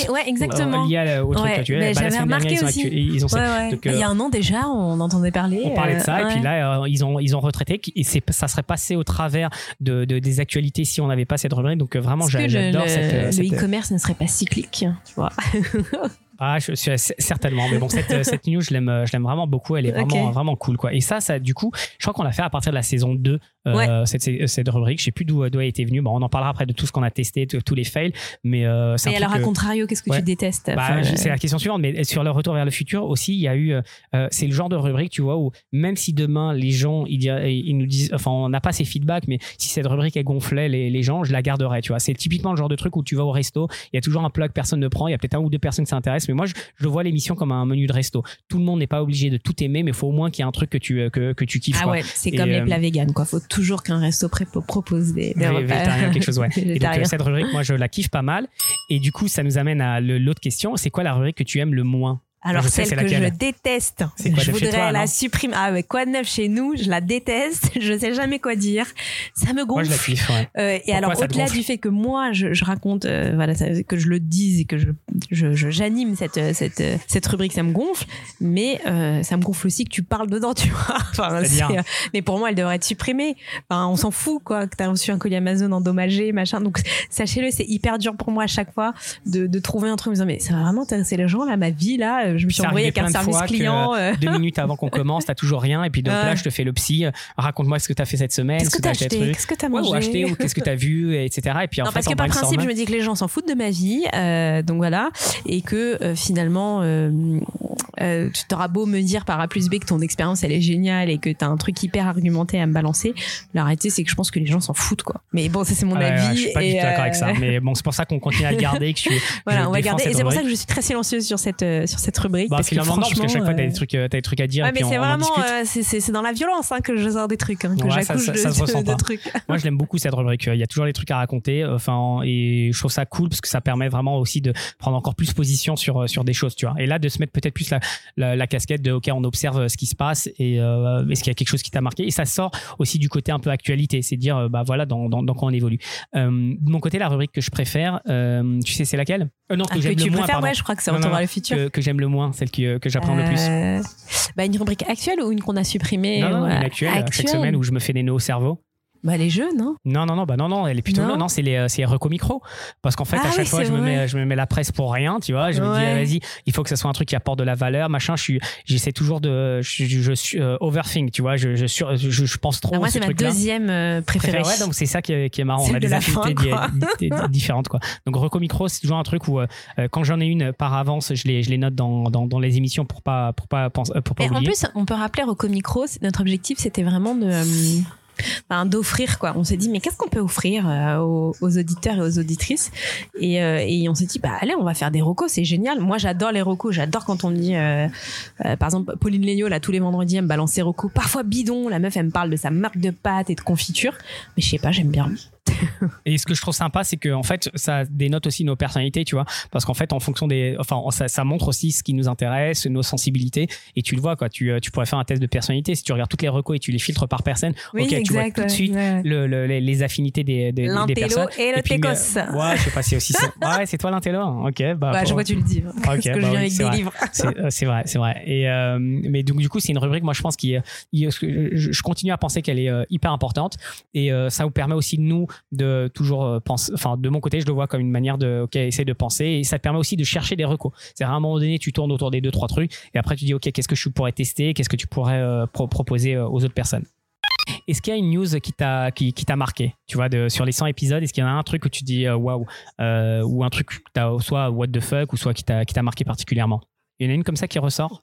liées au truc actuel.
J'avais remarqué aussi.
Ils ont ça.
Donc, il y a 1 an déjà, on entendait parler.
On parlait de ça, et puis là, ils ont retraité, et ça serait passé au travers des actualités si on n'avait pas cette rubrique. Donc vraiment, j'adore
le e-commerce ne serait pas cyclique, tu vois.
Je suis certainement, mais bon, cette news, je l'aime vraiment beaucoup. Elle est vraiment cool, quoi. Et ça, du coup, je crois qu'on l'a fait à partir de la saison 2, cette rubrique. Je sais plus d'où elle était venue. Bon, on en parlera après de tout ce qu'on a testé, tous les fails, mais c'est.
Et alors, à contrario, qu'est-ce que tu détestes?
C'est la question suivante, mais sur le retour vers le futur aussi, il y a eu, c'est le genre de rubrique, tu vois, où même si demain les gens, ils nous disent, enfin, on n'a pas ces feedbacks, mais si cette rubrique elle gonflait les gens, je la garderais, tu vois. C'est typiquement le genre de truc où tu vas au resto, il y a toujours un plat que personne ne prend, il y a peut-être 1 ou 2 personnes qui s'intéressent, Mais moi, je vois l'émission comme un menu de resto. Tout le monde n'est pas obligé de tout aimer, mais il faut au moins qu'il y ait un truc que tu kiffes.
Ah
quoi.
ouais, c'est comme les plats véganes, quoi. Faut toujours qu'un resto propose des repas
végétariens, quelque chose, ouais. Et donc,
végétariens.
cette rubrique, moi, je la kiffe pas mal. Et du coup, ça nous amène à l'autre question. C'est quoi la rubrique que tu aimes le moins?
Alors,
je sais,
celle
c'est
que
laquelle?
je déteste,
C'est quoi
je
de chez
voudrais
toi,
la
non
supprimer. Ah, mais quoi de neuf chez nous, je la déteste. Je sais jamais quoi dire. Ça me gonfle.
Moi, je la kiffe, ouais.
Et
Pourquoi
alors,
ça te
au-delà
gonfle
du fait que moi, je raconte, voilà, que je le dise et que j'anime cette rubrique, ça me gonfle. Mais ça me gonfle aussi que tu parles dedans, tu vois. Enfin, mais pour moi, elle devrait être supprimée. Enfin, on s'en fout, quoi, que t'as reçu un colis Amazon endommagé, machin. Donc, sachez-le, c'est hyper dur pour moi à chaque fois de trouver un truc en me disant, mais ça va vraiment intéresser les gens, là, ma vie, là. Je me suis envoyée avec un service client.
2 minutes avant qu'on commence, t'as toujours rien. Et puis donc là, je te fais le psy. Raconte-moi ce que t'as fait cette semaine.
Qu'est-ce que t'as acheté? Qu'est-ce que t'as mangé?
Ou acheté, ou qu'est-ce que t'as vu, etc. Et puis en
non,
fait,
parce que par principe, je me dis que les gens s'en foutent de ma vie. Donc voilà. Et que finalement, tu t'auras beau me dire par A plus B que ton expérience, elle est géniale et que t'as un truc hyper argumenté à me balancer. La réalité, c'est que je pense que les gens s'en foutent, quoi. Mais bon, ça, c'est mon avis.
Je suis pas du tout d'accord avec ça. Mais bon, c'est pour ça qu'on continue à le garder.
Voilà, on va garder. Et c'est pour ça que je suis très silencieuse sur cette rubrique.
Parce que franchement, chaque fois, t'as des trucs à dire.
Ouais,
et puis
mais c'est vraiment,
c'est
dans la violence que je sors des trucs, que j'accouche de trucs.
Moi, je l'aime beaucoup cette rubrique. Il y a toujours des trucs à raconter. Enfin, et je trouve ça cool parce que ça permet vraiment aussi de prendre encore plus position sur des choses, tu vois. Et là, de se mettre peut-être plus la casquette de, ok, on observe ce qui se passe et est-ce qu'il y a quelque chose qui t'a marqué. Et ça sort aussi du côté un peu actualité, c'est dire, bah voilà, dans quoi on évolue. De mon côté, la rubrique que je préfère, tu sais, c'est laquelle? Non, que j'aime le moins.
Ouais, je crois que c'est Retour vers le futur.
Que j'aime le moins, celle que j'apprends le plus.
Bah, une rubrique actuelle ou une qu'on a supprimée?
Non, une actuelle, chaque semaine où je me fais des nœuds au cerveau.
Bah, les jeux, non?
Non, elle est plutôt non, c'est les recos micro. Parce qu'en fait, à chaque fois, je me mets la presse pour rien, tu vois. Je me dis, vas-y, il faut que ça soit un truc qui apporte de la valeur, machin. J'essaie toujours je suis overthink, tu vois. Je pense trop.
Moi, c'est ma deuxième préférée.
Ouais, donc c'est ça qui est marrant.
C'est
on a des affinités différentes, quoi. Donc, recos micro, c'est toujours un truc où, quand j'en ai une par avance, je les note dans les émissions pour pas oublier.
En plus, on peut rappeler recos micro, notre objectif, c'était vraiment d'offrir, quoi. On s'est dit, mais qu'est-ce qu'on peut offrir aux auditeurs et aux auditrices, et on s'est dit, bah allez, on va faire des recos, c'est génial. Moi, j'adore les recos, j'adore quand on me dit par exemple, Pauline Léniaud, là, tous les vendredis, elle me balance ses recos, parfois bidon, la meuf, elle me parle de sa marque de pâtes et de confiture, mais je sais pas, j'aime bien.
Et ce que je trouve sympa, c'est que en fait, ça dénote aussi nos personnalités, tu vois, parce qu'en fait, en fonction ça montre aussi ce qui nous intéresse, nos sensibilités, et tu le vois, quoi. Tu pourrais faire un test de personnalité si tu regardes toutes les recos et tu les filtres par personne.
Oui,
ok,
exact,
tu vois tout de suite les affinités des personnes.
Et le técos.
Ouais, je sais pas si aussi ouais, c'est toi l'intello. Ok, bah.
Je vois tu le dis. Parce que je viens avec des livres.
C'est vrai. Et mais donc du coup, c'est une rubrique, moi je pense je continue à penser qu'elle est hyper importante, et ça vous permet aussi nous de toujours penser, enfin de mon côté je le vois comme une manière de essayer de penser, et ça te permet aussi de chercher des recos. C'est-à-dire à un moment donné tu tournes autour des 2-3 trucs et après tu dis ok, qu'est-ce que je pourrais tester, qu'est-ce que tu pourrais proposer aux autres personnes. Est-ce qu'il y a une news qui t'a marqué, tu vois, sur les 100 épisodes? Est-ce qu'il y en a un truc où tu dis waouh, ou un truc que t'as soit what the fuck, ou soit qui t'a marqué particulièrement? Il y en a une comme ça qui ressort?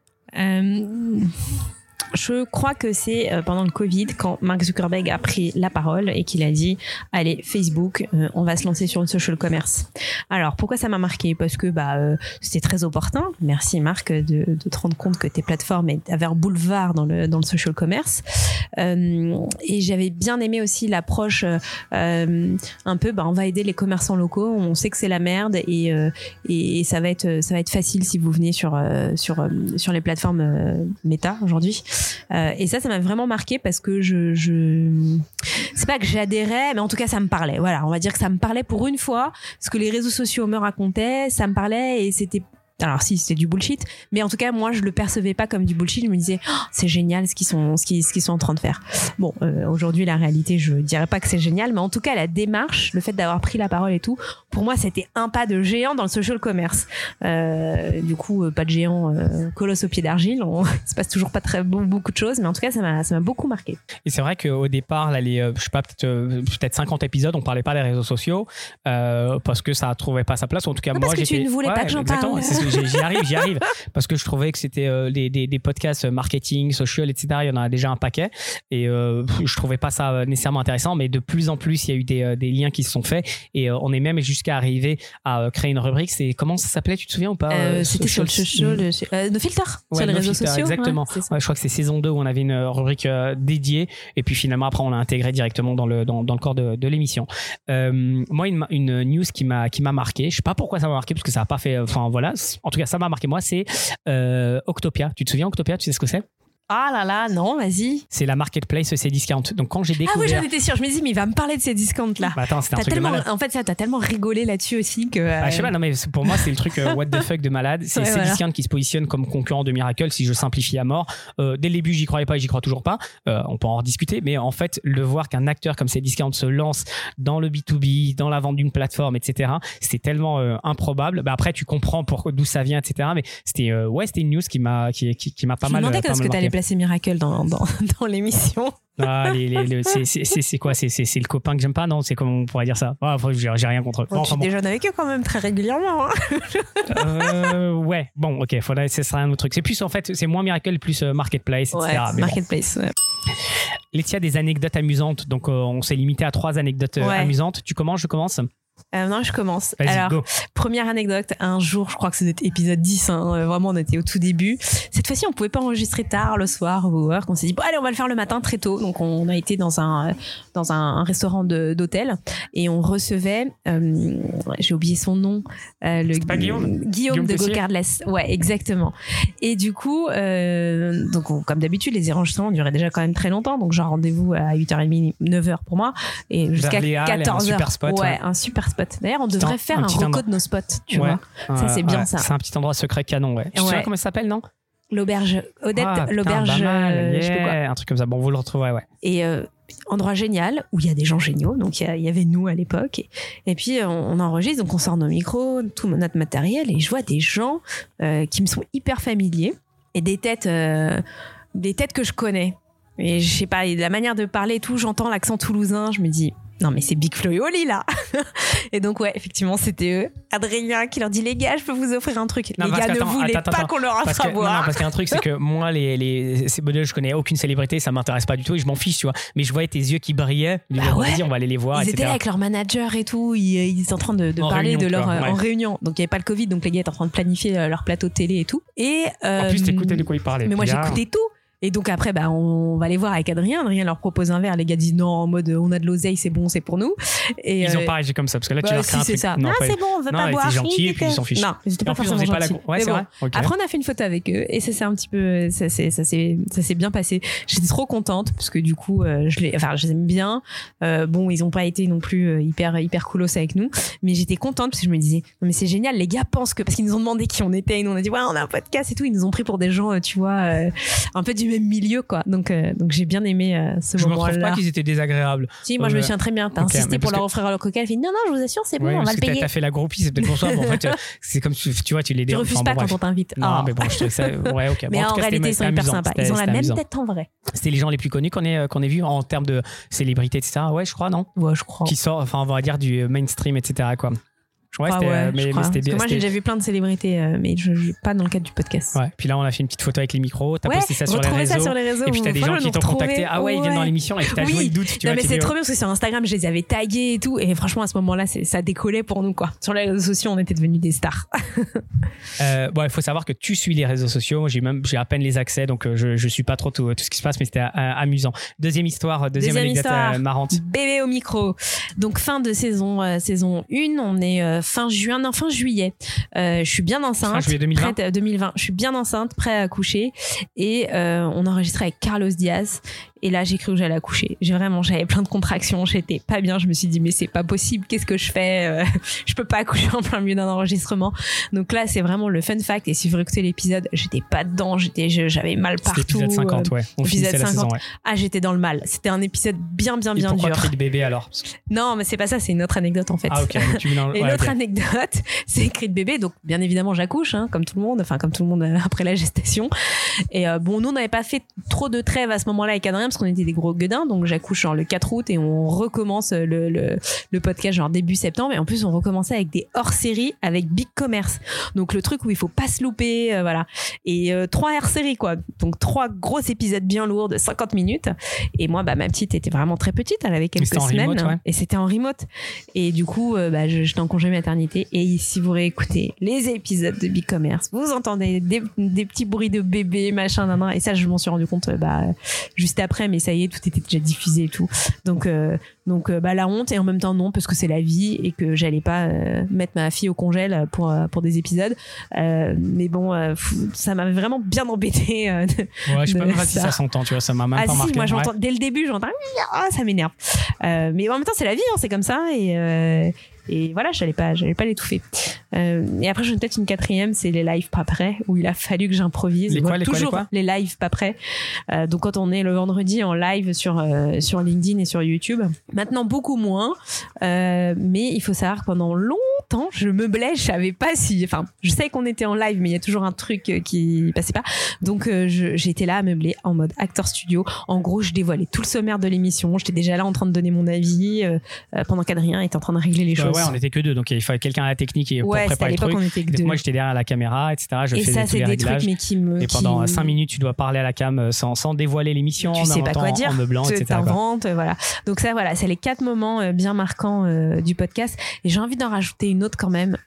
Je crois que c'est pendant le Covid, quand Mark Zuckerberg a pris la parole et qu'il a dit allez, Facebook, on va se lancer sur le social commerce. Alors pourquoi ça m'a marqué? Parce que c'était très opportun. Merci Marc de te rendre compte que tes plateformes avaient un boulevard dans le social commerce. Et j'avais bien aimé aussi l'approche un peu on va aider les commerçants locaux, on sait que c'est la merde, et ça va être facile si vous venez sur les plateformes Meta aujourd'hui. Et ça m'a vraiment marqué parce que c'est pas que j'adhérais, mais en tout cas ça me parlait. Voilà, on va dire que ça me parlait pour une fois. Ce que les réseaux sociaux me racontaient, ça me parlait, et c'était alors si c'était du bullshit, mais en tout cas moi je le percevais pas comme du bullshit. Je me disais c'est génial ce qu'ils sont en train de faire. Bon, aujourd'hui la réalité, je dirais pas que c'est génial, mais en tout cas la démarche, le fait d'avoir pris la parole et tout, pour moi c'était un pas de géant dans le social commerce. Du coup pas de géant, colosse au pied d'argile. Il se passe toujours pas beaucoup de choses, mais en tout cas ça m'a beaucoup marqué.
Et c'est vrai qu'au départ là, je sais pas, peut-être 50 épisodes, on parlait pas des réseaux sociaux parce que ça trouvait pas sa place. En tout cas,
non,
moi
parce que tu ne voulais pas que j'en parle.
C'est ce j'y arrive. Parce que je trouvais que c'était des podcasts marketing, social, etc. Il y en a déjà un paquet. Et je trouvais pas ça nécessairement intéressant. Mais de plus en plus, il y a eu des liens qui se sont faits. Et on est même jusqu'à arriver à créer une rubrique. C'est, comment ça s'appelait, tu te souviens ou pas
C'était sur le social, nos filtres, sur les réseaux sociaux.
Exactement. Ouais, je crois que c'est saison 2 où on avait une rubrique dédiée. Et puis finalement, après, on l'a intégré directement dans le corps de l'émission. Moi, une news qui m'a marqué, je sais pas pourquoi ça m'a marqué, parce que ça a pas fait, enfin voilà, en tout cas ça m'a marqué moi, c'est Octopia. Tu te souviens Octopia, tu sais ce que c'est?
Ah là là, non, vas-y.
C'est la marketplace Cdiscount. Donc quand j'ai découvert...
Ah oui, j'en étais sûre. Je me dis, mais il va me parler de Cdiscount là.
Bah attends, c'était un truc de malade.
En fait, ça, t'as tellement rigolé là-dessus aussi que...
je sais pas, non mais pour moi, c'est le truc what the fuck de malade. C'est
ouais,
Cdiscount
voilà.
qui se positionne comme concurrent de Miracle, si je simplifie à mort. Dès le début, j'y croyais pas et j'y crois toujours pas. On peut en rediscuter, mais en fait, le voir qu'un acteur comme Cdiscount se lance dans le B2B, dans la vente d'une plateforme, etc., c'est tellement improbable. Bah après, tu comprends d'où ça vient, etc. Mais c'était une news qui m'a pas mal.
Je me demandais est-ce que t'allais placer Miracle dans l'émission.
Ah, c'est quoi, c'est le copain que j'aime pas, non? C'est comment on pourrait dire ça? Ah, j'ai rien contre eux.
Bon, tu déjeunes avec eux quand même très régulièrement.
Ouais, bon, ok, ce serait un autre truc. C'est plus, en fait, c'est moins Miracle, plus Marketplace, etc.
Ouais,
mais
Marketplace, ouais.
Laetitia, des anecdotes amusantes. Donc, on s'est limité à 3 anecdotes amusantes. Tu commences, je commence?
Non, je commence.
Vas-y,
alors,
go.
Première anecdote, un jour, je crois que c'était épisode 10, vraiment on était au tout début. Cette fois-ci, on pouvait pas enregistrer tard le soir ou work. On s'est dit, bon, allez, on va le faire le matin très tôt. Donc, on a été dans un restaurant d'hôtel et on recevait, j'ai oublié son nom,
pas
Guillaume de Gocardless. Ouais, exactement. Et du coup, donc, comme d'habitude, les enregistrements duraient déjà quand même très longtemps. Donc, j'ai un rendez-vous à 8h30, 9h pour moi et jusqu'à 14h.
Un super spot.
Ouais, un super spot. D'ailleurs, on devrait faire un reco de nos spots, tu vois. Ça, c'est bien ça.
C'est un petit endroit secret canon, ouais. Tu sais comment ça s'appelle, non?
L'auberge. Odette, l'auberge.
Je
sais plus quoi.
Un truc comme ça. Bon, vous le retrouverez, ouais.
Et endroit génial où il y a des gens géniaux. Donc, il y avait nous à l'époque. Et puis, on enregistre. Donc, on sort nos micros, tout notre matériel. Et je vois des gens qui me sont hyper familiers et des têtes que je connais. Et je sais pas, la manière de parler et tout, j'entends l'accent toulousain. Je me dis... Non mais c'est Big Flo et Oli là. Et donc ouais, effectivement c'était eux. Adrien qui leur dit les gars, je peux vous offrir un truc.
Non,
les gars ne voulaient pas qu'on leur offre à boire.
Non, parce qu'il y a un truc, c'est que moi je connais aucune célébrité, ça m'intéresse pas du tout et je m'en fiche, tu vois. Mais je voyais tes yeux qui brillaient. Vas-y, on va aller les voir.
Ils
etc.
étaient là avec leur manager et tout. Ils étaient en train de parler de leur en réunion. Donc il y avait pas le Covid, donc les gars étaient en train de planifier leur plateau de télé et tout. Et
en plus t'écoutais de quoi ils parlaient.
Mais moi j'écoutais tout. Et donc après, on va les voir avec Adrien. Adrien leur propose un verre. Les gars disent non, en mode on a de l'oseille, c'est bon, c'est pour nous. Et
ils ont pas réagi comme ça parce que là tu leur crées un truc.
Ça. Non, c'est bon, on veut pas boire.
Ils étaient gentils et puis ils s'en fichent.
Non, ils étaient pas forcément gentils.
Ouais, c'est vrai. Okay.
Après, on a fait une photo avec eux et ça s'est un petit peu, ça s'est bien passé. J'étais trop contente parce que du coup, je les aime bien. Bon, ils ont pas été non plus hyper coolos avec nous, mais j'étais contente parce que je me disais non mais c'est génial. Les gars pensent que parce qu'ils nous ont demandé qui on était, et nous on a dit ouais on a un podcast et tout. Ils nous ont pris pour des gens, tu vois, un peu du même milieu quoi. Donc j'ai bien aimé ce moment-là.
Je me trouve pas qu'ils étaient désagréables.
Si, moi je me souviens très bien. T'as insisté pour leur offrir leur coca. Elle fait non, je vous assure, c'est bon, on va le payer.
T'as fait la groupie, c'est peut-être pour ça. Mais en fait, c'est comme tu vois, tu les
Tu refuses pas quand on t'invite.
Non, mais bon, je trouve ça. Ouais, ok.
Mais en réalité, ils sont hyper sympas. Ils ont la même tête en vrai.
C'était les gens les plus connus qu'on ait vus en termes de célébrité, etc. Ouais, je crois, non?
Ouais, je crois.
Qui sort, enfin, on va dire du mainstream, etc. quoi.
Ouais, mais c'était bien. Moi, j'ai déjà vu plein de célébrités, mais pas dans le cadre du podcast.
Ouais. Puis là, on a fait une petite photo avec les micros. T'as posté ça sur les réseaux. Et puis t'as des gens qui t'ont contacté. Ah ouais, ils viennent dans l'émission et puis t'as joué le doute.
Non, mais c'est trop bien parce que sur Instagram, je les avais tagués et tout. Et franchement, à ce moment-là, ça décollait pour nous, quoi. Sur les réseaux sociaux, on était devenus des stars.
Bon, il faut savoir que tu suis les réseaux sociaux. J'ai à peine les accès, donc je suis pas trop tout ce qui se passe, mais c'était amusant. Deuxième anecdote marrante.
Bébé au micro. Donc fin de saison 1, on est fin juillet. Je suis bien enceinte.
Fin juillet 2020.
2020. Je suis bien enceinte, prête à accoucher. Et on enregistrait avec Carlos Diaz. Et là, j'ai cru que j'allais accoucher. J'avais plein de contractions. J'étais pas bien. Je me suis dit, mais c'est pas possible. Qu'est-ce que je fais? Je peux pas accoucher en plein milieu d'un enregistrement. Donc là, c'est vraiment le fun fact. Et si vous écoutez l'épisode, j'étais pas dedans. J'avais mal partout.
C'était l'épisode 50, ouais. On finissait la saison, ouais.
Ah, j'étais dans le mal. C'était un épisode bien dur.
Pourquoi cri de bébé alors?
Non, mais c'est pas ça. C'est une autre anecdote en fait.
Ah, ok.
Et l'autre anecdote, c'est cri de bébé. Donc, bien évidemment, j'accouche, hein, comme tout le monde. Enfin, comme tout le monde après la gestation. Et bon, nous, on n'avait pas fait trop de trêve à ce moment-là avec Adrien parce parce qu'on était des gros gueudins, donc j'accouche genre le 4 août et on recommence le podcast genre début septembre, et en plus on recommençait avec des hors-séries avec Big Commerce, donc le truc où il faut pas se louper, voilà, et 3 hors-séries quoi, donc 3 gros épisodes bien lourds de 50 minutes, et moi ma petite était vraiment très petite, elle avait quelques semaines, remote, ouais. Et c'était en remote, et du coup j'étais en congé maternité, et si vous réécoutez les épisodes de Big Commerce, vous entendez des petits bruits de bébé machin nan, nan, et ça je m'en suis rendu compte juste après, mais ça y est, tout était déjà diffusé et tout, donc la honte, et en même temps non, parce que c'est la vie et que j'allais pas mettre ma fille au congèle pour des épisodes, mais bon, ça m'avait vraiment bien embêté.
Je sais pas même si ça s'entend, tu vois, ça m'a même pas marqué.
Moi j'entends dès le début, j'entends ça m'énerve, mais en même temps c'est la vie, c'est comme ça, et voilà, j'allais pas l'étouffer. Et après, j'en ai peut-être une 4e, c'est les lives pas prêts, où il a fallu que j'improvise. Les lives pas prêts. Donc quand on est le vendredi en live sur LinkedIn et sur YouTube, maintenant beaucoup moins, mais il faut savoir que pendant longtemps je meublais, je savais pas je sais qu'on était en live, mais il y a toujours un truc qui passait pas, donc j'étais là à meubler en mode acteur studio. En gros, je dévoilais tout le sommaire de l'émission, j'étais déjà là en train de donner mon avis pendant qu'Adrien était en train de régler les choses.
Ouais, on était que 2, donc il fallait quelqu'un à la technique et pour préparer le truc.
On était que 2.
Moi j'étais derrière la caméra, etc. Je faisais tous les réglages.
Trucs, mais
et pendant 5 minutes tu dois parler à la cam sans dévoiler l'émission,
tu sais pas quoi dire,
en meublant, etc.
T'inventes, voilà. Donc ça, voilà, c'est les 4 moments bien marquants du podcast, et j'ai envie d'en rajouter une autre quand même,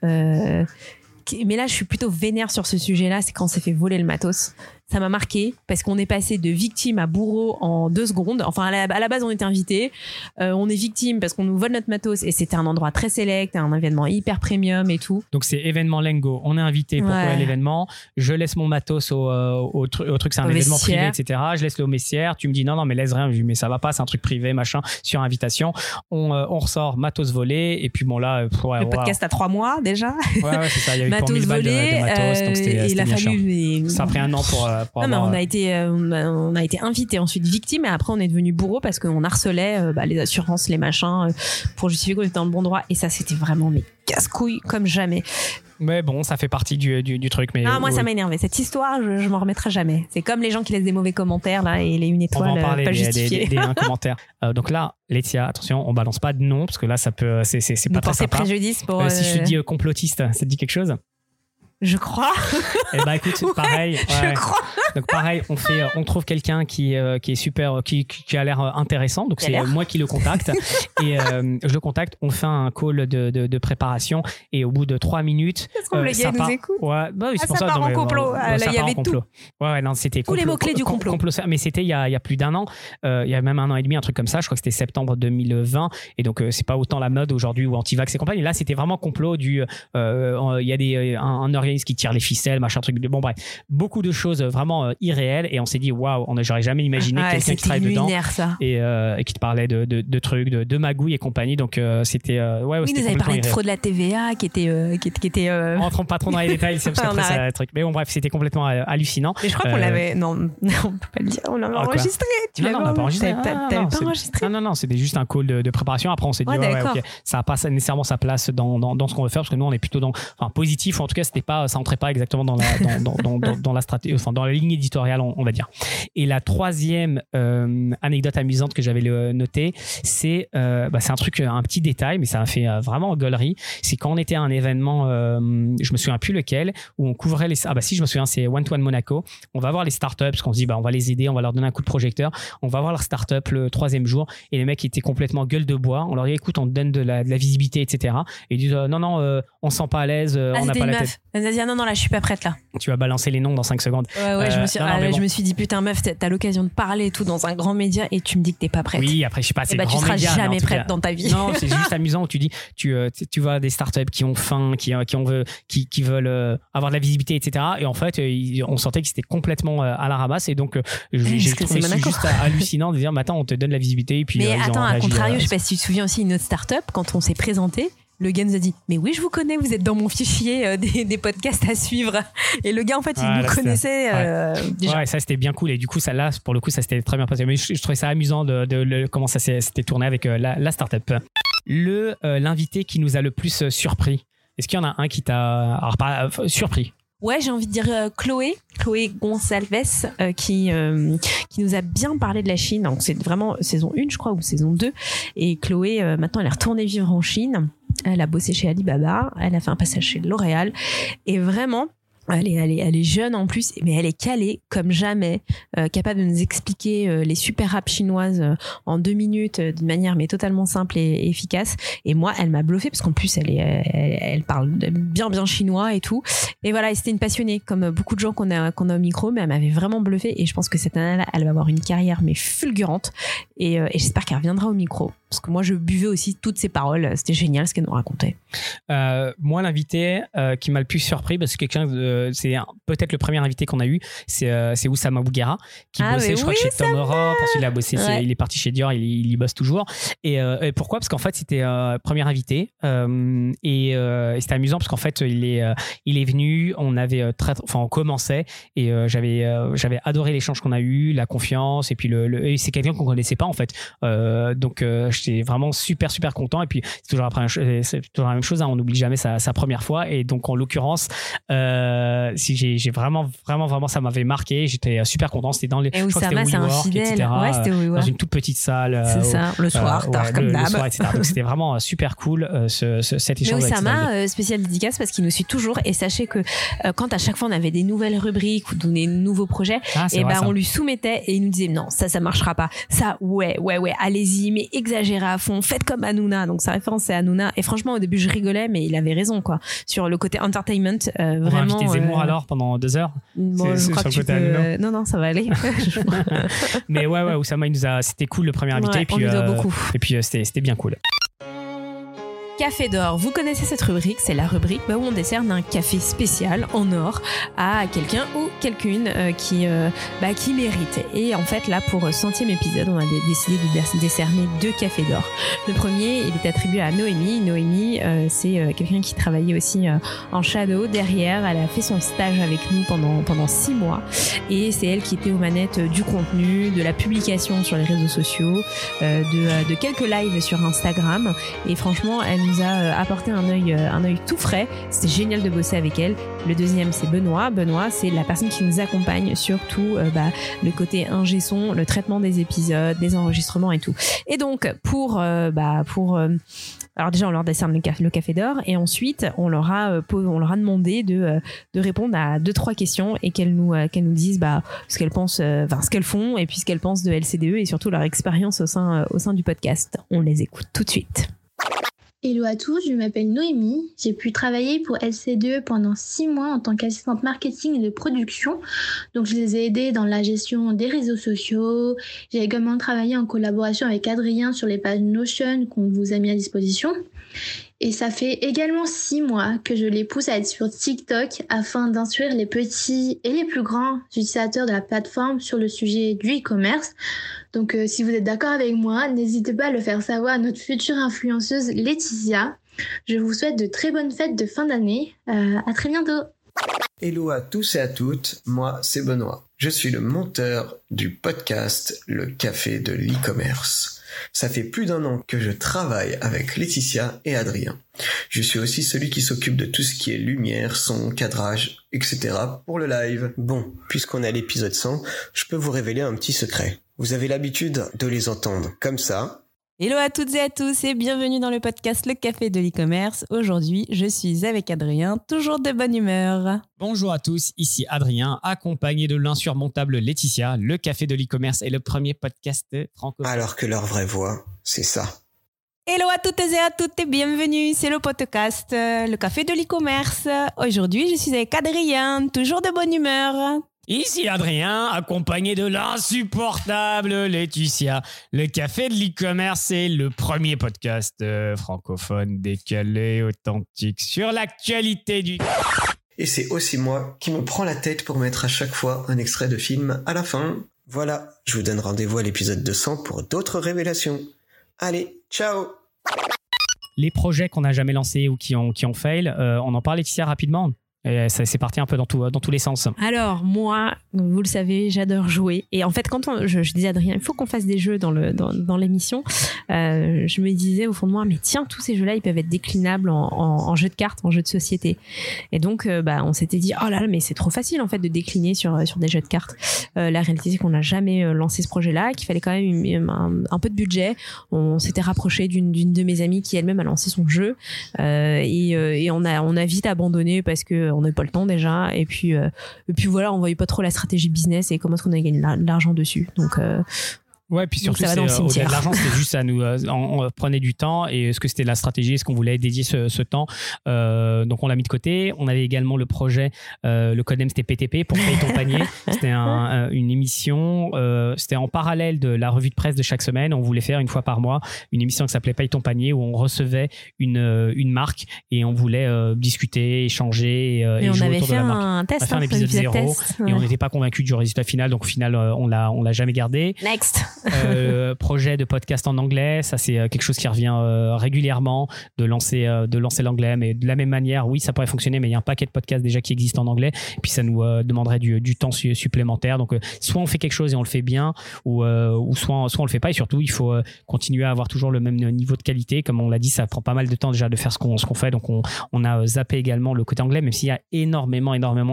mais là je suis plutôt vénère sur ce sujet-là, c'est quand on s'est fait voler le matos. Ça m'a marqué parce qu'on est passé de victime à bourreau en 2 secondes. Enfin, à la base, on était invités. On est victime parce qu'on nous vole notre matos, et c'était un endroit très select, un événement hyper premium et tout.
Donc, c'est événement Lengo. On est invité pour l'événement. Je laisse mon matos au truc, c'est un événement privé, etc. Je laisse le au messière. Tu me dis non, mais laisse rien. Je dis, mais ça va pas, c'est un truc privé, machin, sur invitation. On ressort matos volé. Et puis, bon, là,
le podcast a 3 mois déjà.
Ouais, c'est ça. Il y a eu
matos
1000 balles
volé,
de matos. Donc, c'était bien chiant. Ça a pris un an pour
mais on a été invité, ensuite victime, et après on est devenu bourreau parce qu'on harcelait les assurances, les machins, pour justifier qu'on était dans le bon droit, et ça c'était vraiment mes casse-couilles comme jamais.
Mais bon, ça fait partie du truc. Mais
moi ça m'a énervé cette histoire, je m'en remettrai jamais. C'est comme les gens qui laissent des mauvais commentaires là, et les 1 étoile,
on va en parler,
pas justifiés.
des commentaires. Donc là, Laetitia, attention, on balance pas de nom parce que là ça peut, c'est pas très sympa.
Préjudice pour
si je te dis complotiste, ça te dit quelque chose?
Je crois.
Écoute, pareil.
Je crois.
Donc pareil, on trouve quelqu'un qui est super, qui a l'air intéressant. Donc c'est moi qui le contacte, et je le contacte. On fait un call de préparation, et au bout de 3 minutes,
est-ce que le gars nous écoute?
Ouais, oui, c'est pour
ça. Ça part en complot. Là, il y avait tout.
Ouais, non, c'était
tous les mots clés du complot.
Mais c'était il y a plus d'1 an. Il y a même 1 an et demi, un truc comme ça. Je crois que c'était septembre 2020. Et donc c'est pas autant la mode aujourd'hui ou anti-vax et compagnie. Là, c'était vraiment complot il y a un organisme qui tire les ficelles, machin truc. Bon bref, beaucoup de choses vraiment irréelles, et on s'est dit waouh, j'aurais jamais imaginé quelqu'un qui travaille dedans et qui te parlait de trucs, de magouilles et compagnie. Donc c'était
oui, nous avait parlé de fraude de la TVA qui était
on rentre pas trop dans les détails, c'est parce qu'après c'est un truc. Mais bon bref, c'était complètement hallucinant.
Mais je crois qu'on l'avait on peut pas le dire, on l'avait enregistré. Tu l'avais pas enregistré? T'avais pas enregistré?
Non, c'était juste un call de préparation. Après on s'est dit ok, ça n'a pas nécessairement sa place dans ce qu'on veut faire, parce que nous on est plutôt dans positif, ou en tout cas c'était pas, ça entrait pas exactement dans la stratégie, enfin dans la ligne éditoriale, on va dire. Et la 3e anecdote amusante que j'avais notée, c'est un truc, un petit détail, mais ça a fait vraiment gaulerie. C'est quand on était à un événement, je me souviens plus lequel, où on couvrait les, si je me souviens, c'est One to One Monaco. On va voir les startups, parce qu'on se dit on va les aider, on va leur donner un coup de projecteur. On va voir leur startup le 3e jour, et les mecs étaient complètement gueule de bois. On leur dit écoute, on te donne de la visibilité, etc. Et ils disent non, on se sent pas à l'aise, on n'a pas la tête.
Elle a dit non, là je suis pas prête là.
Tu vas balancer les noms dans 5 secondes.
Ouais, je me suis dit putain meuf, t'as l'occasion de parler et tout dans un grand média, et tu me dis que t'es pas prête.
Oui, après je sais pas, c'est grand média.
Tu seras jamais prête dans ta vie.
Non, c'est juste amusant où tu dis tu vois des startups qui ont faim, qui veulent avoir de la visibilité, etc. Et en fait, on sentait qu'ils étaient complètement à la ramasse, et donc j'ai trouvé ça juste hallucinant de dire mais attends, on te donne la visibilité, et puis
mais attends, à contrario, je sais pas si tu te souviens aussi, une autre startup, quand on s'est présenté, le gars nous a dit mais oui, je vous connais, vous êtes dans mon fichier des podcasts à suivre. Et le gars en fait il nous connaissait déjà.
Ouais, ça c'était bien cool, et du coup ça, là pour le coup ça s'était très bien passé. Mais je trouvais ça amusant de comment ça s'était tourné avec la startup. L'invité qui nous a le plus surpris, est-ce qu'il y en a un qui t'a surpris?
Ouais, j'ai envie de dire Chloé Gonçalves, qui nous a bien parlé de la Chine. Donc c'est vraiment saison 1, je crois, ou saison 2. Et Chloé, maintenant, elle est retournée vivre en Chine. Elle a bossé chez Alibaba. Elle a fait un passage chez L'Oréal. Et vraiment, elle est jeune en plus, mais elle est calée comme jamais, capable de nous expliquer les super apps chinoises en 2 minutes d'une manière mais totalement simple et efficace. Et moi, elle m'a bluffée parce qu'en plus elle parle bien chinois et tout. Et voilà, et c'était une passionnée comme beaucoup de gens qu'on a au micro, mais elle m'avait vraiment bluffée. Et je pense que cette nana-là, elle va avoir une carrière mais fulgurante. Et j'espère qu'elle reviendra au micro parce que moi, je buvais aussi toutes ses paroles. C'était génial ce qu'elle nous racontait.
Moi, l'invité qui m'a le plus surpris, parce que c'est peut-être le premier invité qu'on a eu, c'est Oussama Bouguera qui bossait, je crois, chez Tom Europe. Ensuite, il a bossé, il est parti chez Dior, il y bosse toujours. Et pourquoi ? Parce qu'en fait, c'était premier invité et c'était amusant parce qu'en fait, il est venu, on commençait et j'avais adoré l'échange qu'on a eu, la confiance et puis et c'est quelqu'un qu'on connaissait pas en fait. Donc j'étais vraiment super content et puis c'est toujours la même chose, hein, on n'oublie jamais sa première fois et donc en l'occurrence si j'ai vraiment ça m'avait marqué, j'étais super content, c'était dans les
et Oussama, c'est un fidèle, ouais, c'était
dans une toute petite salle,
c'est ça, le soir tard comme d'hab,
le soir, etc. Donc c'était vraiment super cool cet échange.
Mais Oussama, spécial dédicace parce qu'il nous suit toujours et sachez que quand à chaque fois on avait des nouvelles rubriques ou des nouveaux projets, et on lui soumettait et il nous disait non, ça marchera pas, ça ouais allez-y, mais exagérez à fond, faites comme Hanouna. Donc sa référence c'est Hanouna et franchement au début je rigolais mais il avait raison quoi sur le côté entertainment.
On va inviter Zemmour alors pendant 2 heures.
Bon, je crois que tu peux... Non, ça va aller.
Mais ouais, Oussama, c'était cool le premier invité.
Ouais,
et puis,
on lui doit beaucoup.
Et puis c'était bien cool.
Café d'or, vous connaissez cette rubrique, c'est la rubrique où on décerne un café spécial en or à quelqu'un ou quelqu'une qui mérite. Et en fait là pour 100e épisode, on a décidé de décerner 2 cafés d'or. Le premier, il est attribué à Noémie. Noémie, c'est quelqu'un qui travaillait aussi en shadow derrière. Elle a fait son stage avec nous pendant 6 mois et c'est elle qui était aux manettes du contenu, de la publication sur les réseaux sociaux, de quelques lives sur Instagram. Et franchement, elle nous a apporté un œil tout frais. C'était génial de bosser avec elle. Le deuxième, c'est Benoît. Benoît, c'est la personne qui nous accompagne sur tout le côté ingé son, le traitement des épisodes, des enregistrements et tout. Et donc, alors déjà, on leur décerne le café d'or et ensuite, on leur a demandé de répondre à 2-3 questions et qu'elles nous disent ce qu'elles pensent, ce qu'elles font et puis ce qu'elles pensent de LCDE et surtout leur expérience au sein du podcast. On les écoute tout de suite.
Hello à tous, je m'appelle Noémie. J'ai pu travailler pour LCDE pendant 6 mois en tant qu'assistante marketing et de production. Donc je les ai aidés dans la gestion des réseaux sociaux. J'ai également travaillé en collaboration avec Adrien sur les pages Notion qu'on vous a mis à disposition. Et ça fait également 6 mois que je les pousse à être sur TikTok afin d'instruire les petits et les plus grands utilisateurs de la plateforme sur le sujet du e-commerce. Donc si vous êtes d'accord avec moi, n'hésitez pas à le faire savoir à notre future influenceuse Laetitia. Je vous souhaite de très bonnes fêtes de fin d'année. À très bientôt.
Hello à tous et à toutes, moi c'est Benoît. Je suis le monteur du podcast Le Café de l'e-commerce. Ça fait plus d'1 an que je travaille avec Laetitia et Adrien. Je suis aussi celui qui s'occupe de tout ce qui est lumière, son, cadrage, etc. pour le live. Bon, puisqu'on est à l'épisode 100, je peux vous révéler un petit secret. Vous avez l'habitude de les entendre comme ça.
Hello à toutes et à tous et bienvenue dans le podcast Le Café de l'e-commerce. Aujourd'hui, je suis avec Adrien, toujours de bonne humeur.
Bonjour à tous, ici Adrien, accompagné de l'insurmontable Laetitia. Le Café de l'e-commerce est le premier podcast francophone.
Alors que leur vraie voix, c'est ça.
Hello à toutes et à toutes et bienvenue, c'est le podcast Le Café de l'e-commerce. Aujourd'hui, je suis avec Adrien, toujours de bonne humeur.
Ici Adrien, accompagné de l'insupportable Laetitia. Le Café de l'e-commerce est le premier podcast francophone décalé, authentique, sur l'actualité du...
Et c'est aussi moi qui me prends la tête pour mettre à chaque fois un extrait de film à la fin. Voilà, je vous donne rendez-vous à l'épisode 200 pour d'autres révélations. Allez, ciao!
Les projets qu'on n'a jamais lancés ou qui ont fail, on en parle, Laetitia, rapidement? Et c'est parti un peu dans tous les sens.
Alors, moi, vous le savez, j'adore jouer. Et en fait, quand je disais à Adrien, il faut qu'on fasse des jeux dans l'émission, je me disais au fond de moi, mais tiens, tous ces jeux-là, ils peuvent être déclinables en jeux de cartes, en jeux de société. Et donc, on s'était dit, oh là là, mais c'est trop facile, en fait, de décliner sur des jeux de cartes. La réalité, c'est qu'on n'a jamais lancé ce projet-là, qu'il fallait quand même un peu de budget. On s'était rapproché d'une de mes amies qui elle-même a lancé son jeu. Et on a vite abandonné parce que on n'avait pas le temps déjà, et puis voilà, on voyait pas trop la stratégie business et comment est-ce qu'on allait gagner de l'argent dessus, donc
ouais, puis surtout,
au-delà de
l'argent, c'était juste ça nous on prenait du temps, et est-ce que c'était la stratégie, est-ce qu'on voulait dédier ce temps, donc on l'a mis de côté. On avait également le projet, le codename c'était PTP, pour payer ton panier. C'était une émission, c'était en parallèle de la revue de presse de chaque semaine. On voulait faire une fois par mois une émission qui s'appelait Paye ton panier, où on recevait une marque et on voulait discuter, échanger et
on
jouer
avait
autour
fait
de la marque.
un test,
on a fait un épisode 0 et on n'était pas convaincus du résultat final, donc au final on l'a jamais gardé.
Next.
Projet de podcast en anglais, ça c'est quelque chose qui revient régulièrement, de lancer l'anglais, mais de la même manière, oui, ça pourrait fonctionner, mais il y a un paquet de podcasts déjà qui existent en anglais, et puis ça nous demanderait du temps supplémentaire. Donc soit on fait quelque chose et on le fait bien, ou soit on le fait pas, et surtout il faut continuer à avoir toujours le même niveau de qualité. Comme on l'a dit, ça prend pas mal de temps déjà de faire ce qu'on fait, donc on a zappé également le côté anglais, même s'il y a énormément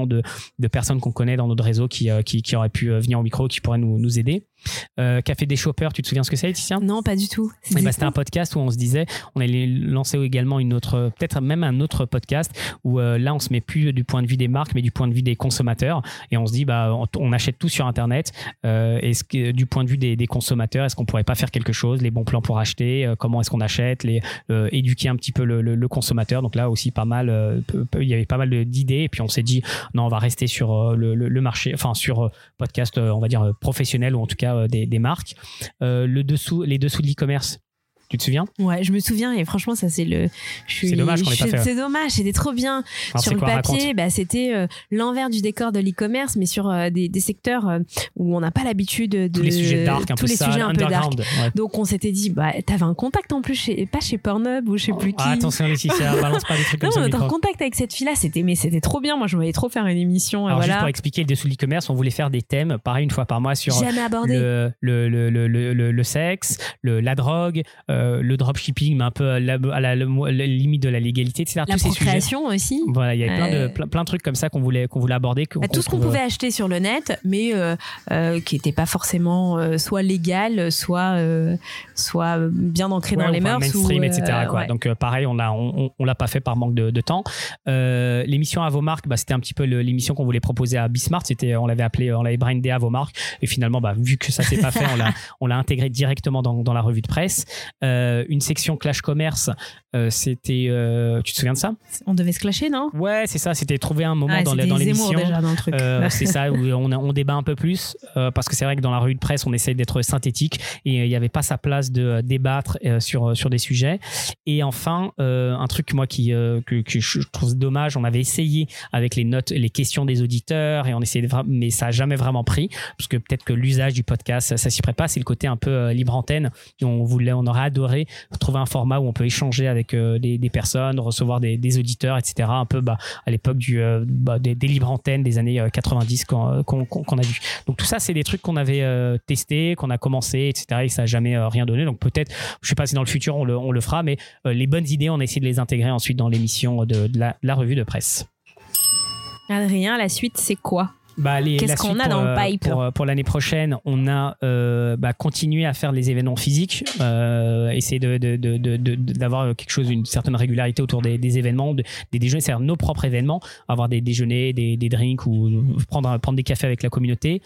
de personnes qu'on connaît dans notre réseau qui auraient pu venir au micro, qui pourraient nous aider. Café des Shoppers, tu te souviens ce que c'est, Laetitia?
Non, pas du tout.
C'était un podcast où on se disait, on allait lancer également peut-être même un autre podcast où là on se met plus du point de vue des marques, mais du point de vue des consommateurs, et on se dit on achète tout sur internet, est-ce que du point de vue des consommateurs, est-ce qu'on pourrait pas faire quelque chose, les bons plans pour acheter, comment est-ce qu'on achète, éduquer un petit peu le consommateur. Donc là aussi il y avait pas mal d'idées, et puis on s'est dit non, on va rester sur le marché, enfin sur podcast on va dire professionnel, ou en tout cas des marques. Les dessous de l'e-commerce, tu te souviens? Ouais,
je me souviens, et franchement ça c'est
dommage qu'on l'ait pas fait.
C'est dommage, c'était trop bien.
Alors,
sur le papier, c'était l'envers du décor de l'e-commerce, mais sur des secteurs où on n'a pas l'habitude de
tous les sujets dark, un peu
dark.
Ouais.
Donc on s'était dit, t'avais un contact en plus pas chez Pornhub ou je sais plus qui.
Attention Laetitia, balance pas des trucs comme ça.
Non, on était en contact avec cette fille-là, c'était trop bien. Moi je voulais trop faire une émission.
Alors
voilà.
Juste pour expliquer le dessous de l'e-commerce, on voulait faire des thèmes, pareil, une fois par mois, sur
jamais abordé
le sexe, la drogue, le dropshipping, mais un peu à la limite de la légalité, etc.
La procréation aussi.
Voilà, il y avait plein de trucs comme ça qu'on voulait aborder.
Tout ce qu'on pouvait acheter sur le net, mais qui n'était pas forcément soit légal, soit bien ancré dans les mœurs.
Mainstream, etc. Quoi.
Ouais.
Donc pareil, on l'a pas fait par manque de temps. L'émission À vos marques, c'était un petit peu l'émission qu'on voulait proposer à Bismart. On l'avait brandé À vos marques, et finalement, vu que ça s'est pas fait, on l'a intégré directement dans la revue de presse. Une section Clash Commerce, c'était tu te souviens de ça?
On devait se clasher, non?
Ouais, c'est ça, c'était trouver un moment dans l'émission,
déjà dans le truc.
c'est ça, où on débat un peu plus, parce que c'est vrai que dans la revue de presse on essaye d'être synthétique, et il n'y avait pas sa place de débattre sur des sujets. Et enfin un truc moi que je trouve dommage, on avait essayé avec les questions des auditeurs, et on essayait mais ça a jamais vraiment pris, parce que peut-être que l'usage du podcast ça s'y prête pas. C'est le côté un peu libre antenne, on aurait adoré trouver un format où on peut échanger avec des personnes, recevoir des auditeurs, etc. Un peu à l'époque des libres antennes des années 90 qu'on a vu. Donc tout ça, c'est des trucs qu'on avait testés, qu'on a commencé, etc. et ça n'a jamais rien donné. Donc peut-être, je ne sais pas si dans le futur on le fera, mais les bonnes idées, on a essayé de les intégrer ensuite dans l'émission de la revue de presse.
Adrien, la suite, c'est quoi?
Qu'est-ce
qu'on a dans le pipe
pour l'année prochaine? On a continué à faire les événements physiques, essayer d'avoir quelque chose, une certaine régularité autour des événements, des déjeuners, c'est-à-dire nos propres événements, avoir des déjeuners, des drinks, ou prendre des cafés avec la communauté.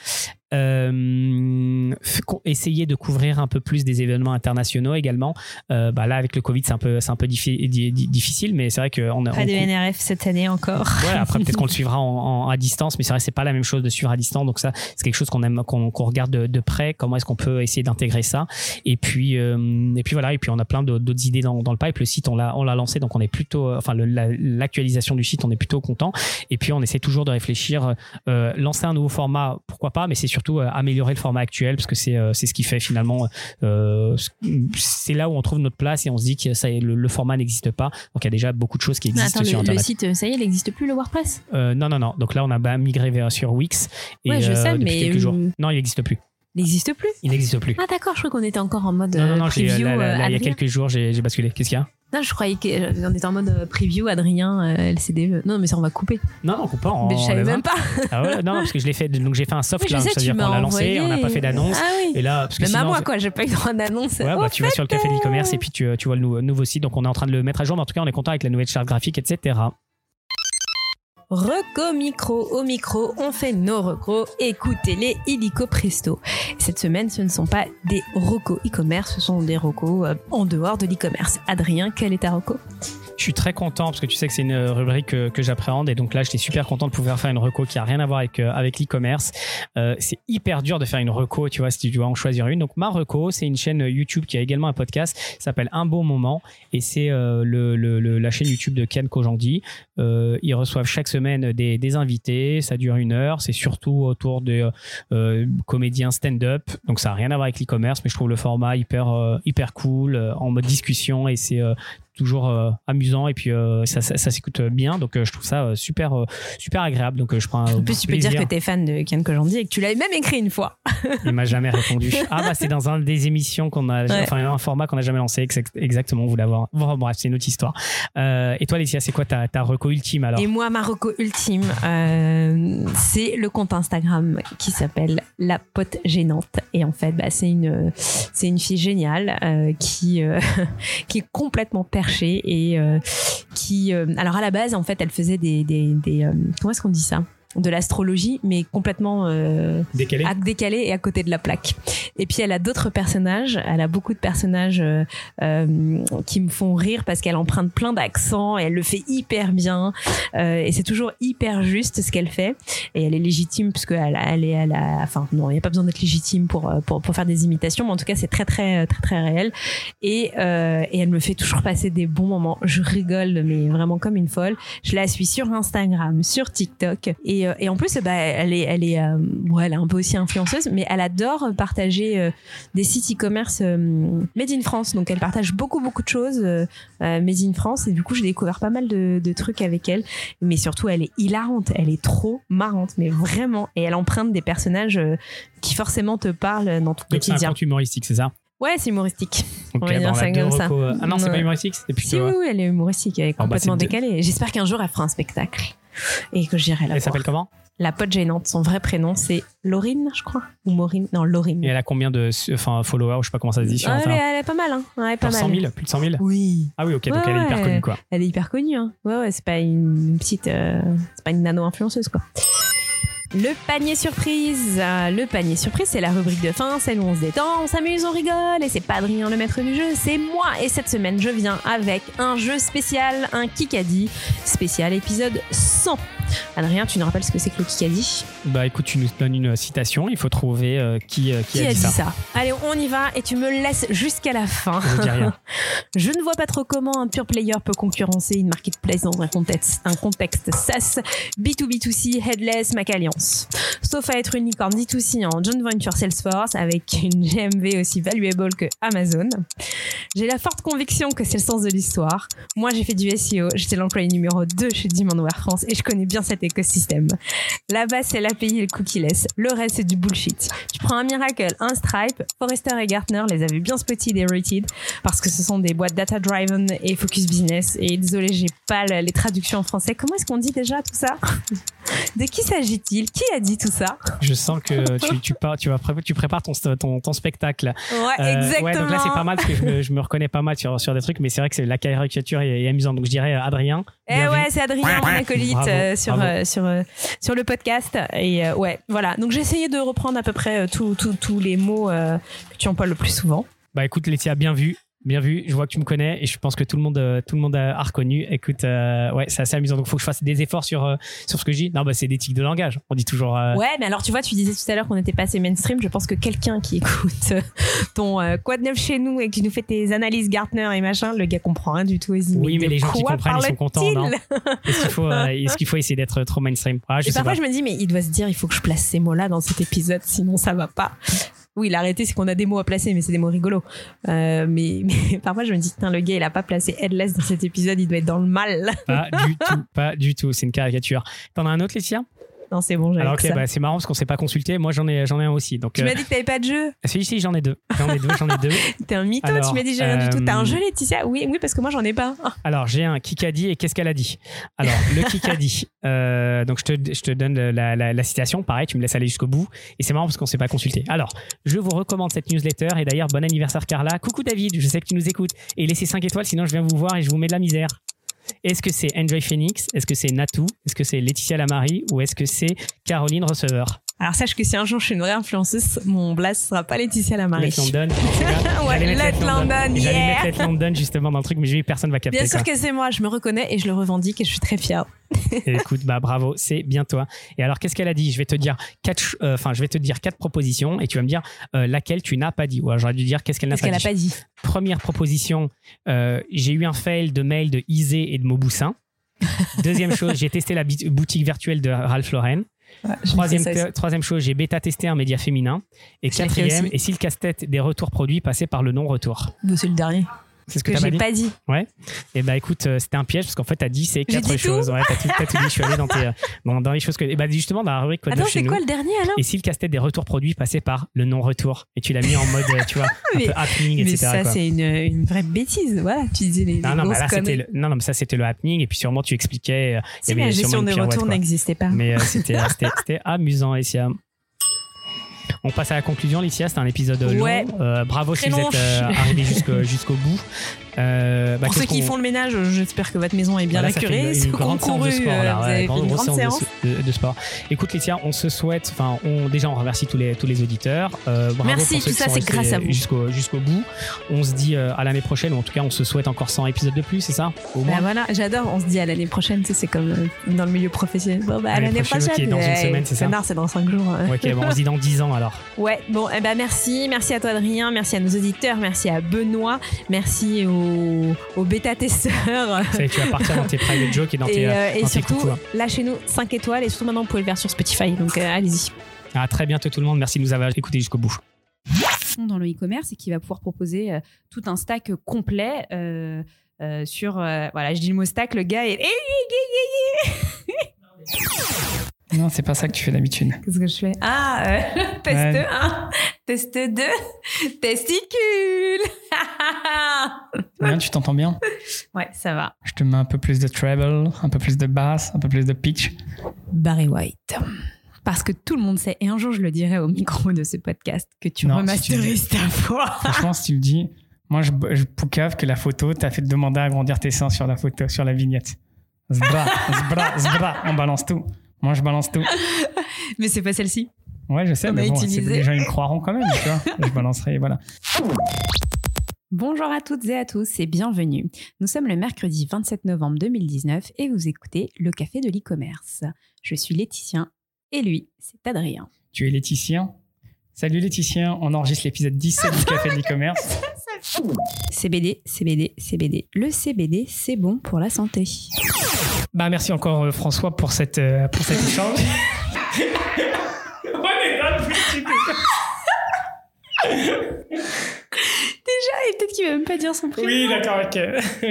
Essayer de couvrir un peu plus des événements internationaux également. Là avec le Covid c'est un peu difficile, mais c'est vrai qu'on a
pas de NRF cette année encore.
Ouais, après peut-être qu'on le suivra à distance, mais c'est vrai que c'est pas la même chose de suivre à distance, donc ça c'est quelque chose qu'on regarde de près, comment est-ce qu'on peut essayer d'intégrer ça. Et puis voilà, et puis on a plein d'autres idées dans le pipe. Le site on l'a lancé, donc on est plutôt l'actualisation du site, on est plutôt content. Et puis on essaie toujours de réfléchir, lancer un nouveau format, pourquoi pas, mais c'est surtout surtout améliorer le format actuel parce que c'est ce qui fait finalement c'est là où on trouve notre place et on se dit que le format n'existe pas. Donc il y a déjà beaucoup de choses qui existent sur Internet.
Le site, ça y est, il n'existe plus, le WordPress?
Non. Donc là, on a migré sur Wix. Et,
ouais, je sais,
depuis
mais
quelques jours. Non, il n'existe plus.
Il n'existe plus?
Il n'existe plus.
Ah d'accord, je crois qu'on était encore en mode
non,
preview.
il y a quelques jours, j'ai basculé. Qu'est-ce qu'il y a?
Non, je croyais qu'on était en mode preview, Adrien, LCD. Non, mais ça, on va couper.
Non, on coupe pas.
Mais je savais même pas.
Ah ouais, non, parce que je l'ai fait. Donc j'ai fait un soft launch, c'est-à-dire qu'on l'a lancé, on n'a pas fait d'annonce.
Ah oui.
Et là, parce que
même
sinon,
à moi, quoi, j'ai pas eu droit d'annonce.
Ouais, tu vas sur le café de l'e-commerce et puis tu vois le nouveau site. Donc on est en train de le mettre à jour. Mais en tout cas, on est content avec la nouvelle charte graphique, etc.
Reco micro, au micro, on fait nos recos, écoutez-les illico presto. Cette semaine, ce ne sont pas des recos e-commerce, ce sont des recos en dehors de l'e-commerce. Adrien, quel est ta reco?
Je suis très content parce que tu sais que c'est une rubrique que j'appréhende et donc là j'étais super content de pouvoir faire une reco qui a rien à voir avec l'e-commerce. C'est hyper dur de faire une reco, tu vois, si tu dois en choisir une. Donc ma reco, c'est une chaîne YouTube qui a également un podcast, ça s'appelle Un Bon Moment et c'est la chaîne YouTube de Ken Kojandi. Ils reçoivent chaque semaine des invités, ça dure 1 heure, c'est surtout autour de comédiens stand-up, donc ça n'a rien à voir avec l'e-commerce, mais je trouve le format hyper cool, en mode discussion et c'est toujours amusant et puis ça s'écoute bien, donc je trouve ça super agréable, donc je prends
en plus tu peux dire que t'es fan de Ken Kojandi et que tu l'avais même écrit une fois.
Il m'a jamais répondu. C'est dans un des émissions un format qu'on a jamais lancé, exactement, vous l'avoir. Bon, bref, c'est une autre histoire. Et toi Laetitia, c'est quoi ta reco ultime alors?
Et moi, ma reco ultime, c'est le compte Instagram qui s'appelle La Pote Gênante et en fait c'est une fille géniale qui est complètement perchée et qui alors à la base en fait elle faisait des comment est-ce qu'on dit ça, de l'astrologie mais complètement décalé et à côté de la plaque. Et puis elle a d'autres personnages, elle a beaucoup de personnages qui me font rire parce qu'elle emprunte plein d'accents et elle le fait hyper bien et c'est toujours hyper juste ce qu'elle fait et elle est légitime parce qu'elle enfin non, il n'y a pas besoin d'être légitime pour faire des imitations, mais en tout cas c'est très très très très réel et elle me fait toujours passer des bons moments. Je rigole mais vraiment comme une folle. Je la suis sur Instagram, sur TikTok et en plus elle est un peu aussi influenceuse, mais elle adore partager des sites e-commerce made in France, donc elle partage beaucoup de choses made in France et du coup j'ai découvert pas mal de trucs avec elle, mais surtout elle est hilarante, elle est trop marrante, mais vraiment, et elle emprunte des personnages qui forcément te parlent dans ton quotidien.
C'est un compte humoristique, c'est ça?
Ouais, c'est humoristique.
Okay,
on va dire ça comme ça.
Ah non, c'est pas humoristique, c'est plutôt...
Si, oui, elle est humoristique, elle est complètement décalée. J'espère qu'un jour elle fera un spectacle et que j'irai la voir.
Elle s'appelle comment?
La Pote Gênante, son vrai prénom c'est Laurine, je crois, ou Maureen, non Laurine.
Et elle a combien de followers, ou je sais pas comment ça se dit sur Instagram?
Elle est pas mal, hein. Ouais, pas mal.
100 000, plus de 100 000?
Oui.
Ah oui, ok, donc elle est hyper connue, quoi.
Elle est hyper connue, hein. Ouais, c'est pas une petite, c'est pas une nano-influenceuse, quoi. Le panier surprise. Le panier surprise, c'est la rubrique de fin, celle où on se détend, on s'amuse, on rigole, et c'est pas Adrien le maître du jeu, c'est moi. Et cette semaine, je viens avec un jeu spécial, un Kikadi spécial épisode 100. Adrien, tu nous rappelles ce que c'est que le Kikadi?
Bah écoute, tu nous donnes une citation, il faut trouver qui a dit ça.
Allez, on y va et tu me laisses jusqu'à la fin.
Je dis rien.
Je ne vois pas trop comment un pure player peut concurrencer une marketplace dans un contexte SaaS, B2B2C, headless, Mac Alliance. Sauf à être une licorne D2C en joint venture Salesforce avec une GMV aussi valuable que Amazon. J'ai la forte conviction que c'est le sens de l'histoire. Moi, j'ai fait du SEO, j'étais l'employé numéro 2 chez Demandware France et je connais bien cet écosystème. Là-bas, c'est l'API et le cookie-less. Le reste, c'est du bullshit. Tu prends un Miracle, un Stripe, Forrester et Gartner les avaient bien spotted et rated parce que ce sont des boîtes data-driven et focus business. Et désolé, j'ai pas les traductions en français. Comment est-ce qu'on dit déjà tout ça? De qui s'agit-il? Qui a dit tout ça?
Je sens que tu prépares ton spectacle.
Ouais, exactement.
Ouais, donc là, c'est pas mal parce que je me reconnais pas mal sur des trucs, mais c'est vrai que la caricature est amusante. Donc je dirais Adrien.
Ouais, c'est Adrien, mon acolyte, sur le podcast. Et ouais, voilà. Donc j'ai essayé de reprendre à peu près tous les mots que tu emploies le plus souvent.
Bah écoute, Laetitia, bien vu. Bien vu, je vois que tu me connais et je pense que tout le monde a reconnu. Écoute, ouais, c'est assez amusant. Donc, il faut que je fasse des efforts sur ce que je dis. Non, bah, c'est des tics de langage. On dit toujours.
Ouais, mais alors tu vois, tu disais tout à l'heure qu'on n'était pas assez mainstream. Je pense que quelqu'un qui écoute ton Quoi de neuf chez nous et qui nous fait tes analyses Gartner et machin, le gars comprend rien du tout.
Oui, mais les gens qui comprennent, ils sont contents, non? Est-ce qu'il faut essayer d'être trop mainstream?
Et parfois, je me dis, mais il doit se dire, il faut que je place ces mots-là dans cet épisode, sinon ça va pas. Oui, l'arrêté, c'est qu'on a des mots à placer, mais c'est des mots rigolos. Mais parfois, je me dis, le gars, il a pas placé Headless dans cet épisode, il doit être dans le mal.
Pas du tout. C'est une caricature. T'en as un autre, Laetitia?
Non, c'est bon, j'avais
alors, ok,
ça.
bah, c'est marrant parce qu'on s'est pas consulté. Moi, j'en ai un aussi. Donc,
tu m'as dit que t'avais pas de jeu.
Si, j'en ai deux.
T'es un mytho, alors, tu m'as dit j'ai rien du tout. T'as un jeu, Laetitia? Oui, parce que moi, j'en ai pas.
Alors, j'ai un Kikadi et qu'est-ce qu'elle a dit? Alors, le Kikadi. Donc, je te donne la citation. Pareil, tu me laisses aller jusqu'au bout. Et c'est marrant parce qu'on s'est pas consulté. Alors, je vous recommande cette newsletter. Et d'ailleurs, bon anniversaire, Carla. Coucou, David. Je sais que tu nous écoutes. Et laissez 5 étoiles, sinon je viens vous voir et je vous mets de la misère. Est-ce que c'est Enjoy Phoenix? Est-ce que c'est Natou? Est-ce que c'est Laetitia Lamari? Ou est-ce que c'est Caroline Receveur?
Alors sache que si un jour je suis une vraie influenceuse, mon blast sera pas Laetitia Lamari.
Let London.
Ouais, Let London, yeah.
J'allais mettre Let London justement dans le truc, mais j'ai vu personne va capter.
Bien sûr que c'est moi, je me reconnais et je le revendique et je suis très fière.
Et écoute, bah bravo, c'est bien toi. Et alors qu'est-ce qu'elle a dit? Je vais te dire 4 propositions et tu vas me dire laquelle tu n'as pas dit. Ou alors j'aurais dû dire qu'est-ce qu'elle n'a pas dit. Première proposition, j'ai eu un fail de mail de Isée et de Mauboussin. Deuxième chose, j'ai testé la boutique virtuelle de Ralph Lauren. Ouais, troisième chose, j'ai bêta testé un média féminin. Et quatrième, et si le casse-tête des retours produits passait par le non-retour?
C'est le dernier.
C'est ce que
j'ai pas dit.
Ouais. Et bah écoute, c'était un piège parce qu'en fait t'as dit c'est 4 choses. Ouais, t'as tout dit. Je suis allé dans les choses que. Et bah justement dans la rubrique Quoi de chez nous.
Attends, c'est quoi le dernier alors?
Et si le casse-tête des retours produits passait par le non-retour? Et tu l'as mis en mode, tu vois, un peu happening, etc.
Mais ça
quoi.
C'est une vraie bêtise. Voilà, tu disais les
non, mais là, mais ça c'était le happening et puis sûrement tu expliquais.
Si la gestion des retours n'existait pas.
Mais c'était amusant, Laetitia. On passe à la conclusion, Laetitia. C'était un épisode long. Bravo si vous êtes arrivés jusqu'au bout.
Pour ceux qui font le ménage, j'espère que votre maison est bien acurée.
Une grande séance de sport là.
Vous avez fait une grande séance
de sport. Écoute, Laetitia, on se souhaite. Déjà, on remercie tous les auditeurs. Bravo.
Merci,
pour ceux
tout ça,
qui sont
c'est grâce à vous.
Jusqu'au bout. On se dit à l'année prochaine, ou en tout cas, on se souhaite encore 100 épisodes de plus, c'est ça? Au moins.
Voilà, j'adore. On se dit à l'année prochaine. C'est comme dans le milieu professionnel. Bon, à l'année prochaine.
Okay, dans une semaine, c'est ça?
C'est dans 5 jours.
Ok, bon, on se dit dans 10 ans alors.
Ouais, bon, merci à toi, Adrien, merci à nos auditeurs, merci à Benoît, merci aux bêta-testeurs.
Ça y est, tu vas partir dans tes private jokes et dans tes
surtout,
coucous, hein.
Lâchez-nous 5 étoiles et surtout maintenant, vous pouvez le faire sur Spotify, donc allez-y.
À très bientôt tout le monde, merci de nous avoir écoutés jusqu'au bout.
Dans le e-commerce et qui va pouvoir proposer tout un stack complet sur... voilà, je dis le mot stack, le gars est...
Non, c'est pas ça que tu fais d'habitude.
Qu'est-ce que je fais? Test 1, test 2, testicule.
Bien, tu t'entends bien?
Ouais, ça va.
Je te mets un peu plus de treble, un peu plus de basse, un peu plus de pitch.
Barry White. Parce que tout le monde sait, et un jour je le dirai au micro de ce podcast, que tu remasterises ta voix.
Franchement, si tu le dis, moi je poucave que la photo t'a fait demander à agrandir tes seins sur la photo, sur la vignette. Zbra, on balance tout. Moi, je balance tout.
Mais c'est pas celle-ci.
Ouais, je sais, mais bon, les gens ils me croiront quand même, tu vois. Je balancerai, voilà.
Bonjour à toutes et à tous et bienvenue. Nous sommes le mercredi 27 novembre 2019 et vous écoutez Le Café de l'e-commerce. Je suis Laetitia et lui, c'est Adrien.
Tu es Laetitia? Salut Laetitia, on enregistre l'épisode 17 du Café de l'e-commerce.
CBD. Le CBD, c'est bon pour la santé.
Bah merci encore François pour cet échange.
Déjà, et peut-être qu'il va même pas dire son prénom.
Oui, d'accord, ok.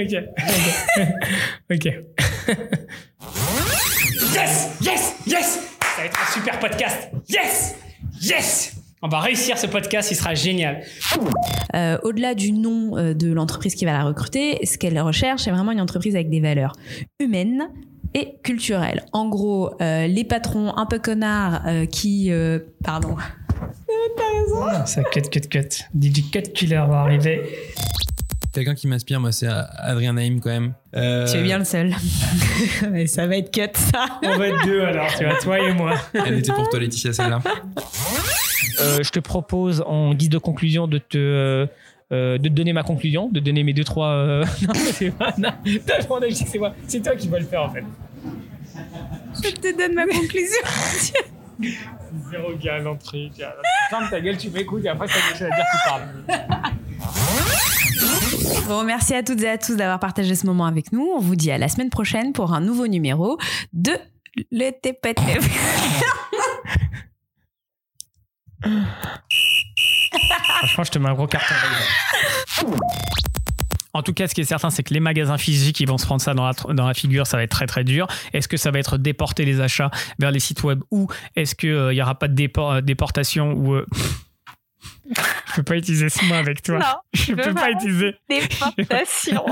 Yes! Ça va être un super podcast. Yes! On va réussir ce podcast, il sera génial.
Au-delà du nom de l'entreprise qui va la recruter, ce qu'elle recherche, c'est vraiment une entreprise avec des valeurs humaines et culturelles. En gros, les patrons un peu connards qui... Pardon. T'as raison.
Ça cut. DJ Cut Killer va arriver.
Quelqu'un qui m'inspire, moi, c'est Adrien Naïm quand même.
Tu es bien le seul. Mais ça va être cut, ça.
On va être deux alors, tu vois, toi et moi.
Elle était pour toi, Laetitia, celle-là.
Je te propose en guise de conclusion de te de te donner ma conclusion, de donner mes 2-3... Non, c'est pas... Non, c'est moi. C'est toi qui vas le faire, en fait.
Je te donne ma conclusion.
Zéro galanterie. Ferme ta gueule, tu m'écoutes et après, ça quelque chose à dire, tu parles.
Bon, merci à toutes et à tous d'avoir partagé ce moment avec nous. On vous dit à la semaine prochaine pour un nouveau numéro de le TPT.
Franchement, je te mets un gros carton. En tout cas, ce qui est certain, c'est que les magasins physiques, ils vont se prendre ça dans la figure. Ça va être très, très dur. Est-ce que ça va être déporter les achats vers les sites web ou est-ce qu'il n'y aura pas de déportation ou... Je peux pas utiliser ce mot avec toi.
Non,
je peux pas utiliser.
Déportation.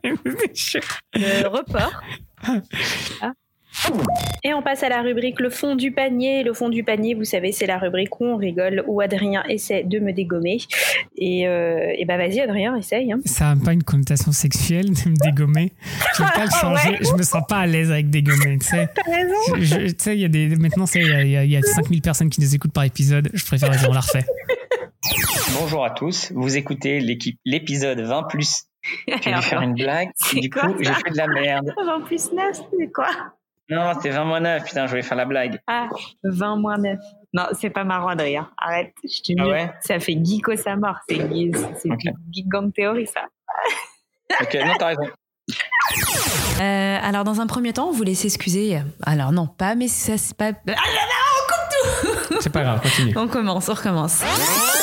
Report. Ah. Et on passe à la rubrique le fond du panier. Le fond du panier, vous savez, c'est la rubrique où on rigole, où Adrien essaie de me dégommer. Et bah vas-y Adrien, essaye. Hein.
Ça n'a pas une connotation sexuelle de me dégommer. Je ne vais pas le changer. Ouais. Je me sens pas à l'aise avec dégommer. Tu sais.
T'as raison.
Tu sais, maintenant, il y a 5000 personnes qui nous écoutent par épisode. Je préfère dire on la refait.
Bonjour à tous. Vous écoutez l'épisode 20+. J'ai dû faire une blague. Du coup, j'ai fait de la merde.
20+9, c'est quoi?
Non, c'est 20-9, putain, je voulais faire la blague.
Ah, 20-9. Non, c'est pas marrant, Adrien. Arrête, je te dis. Ah ouais? Ça fait geeko sa mort. C'est okay. Geek Gang Theory, ça.
Ok, non, t'as raison.
Alors, dans un premier temps, on voulait s'excuser. Alors, non, pas, mais ça, c'est pas. Ah là là, on coupe tout!
C'est pas grave, continue.
On recommence.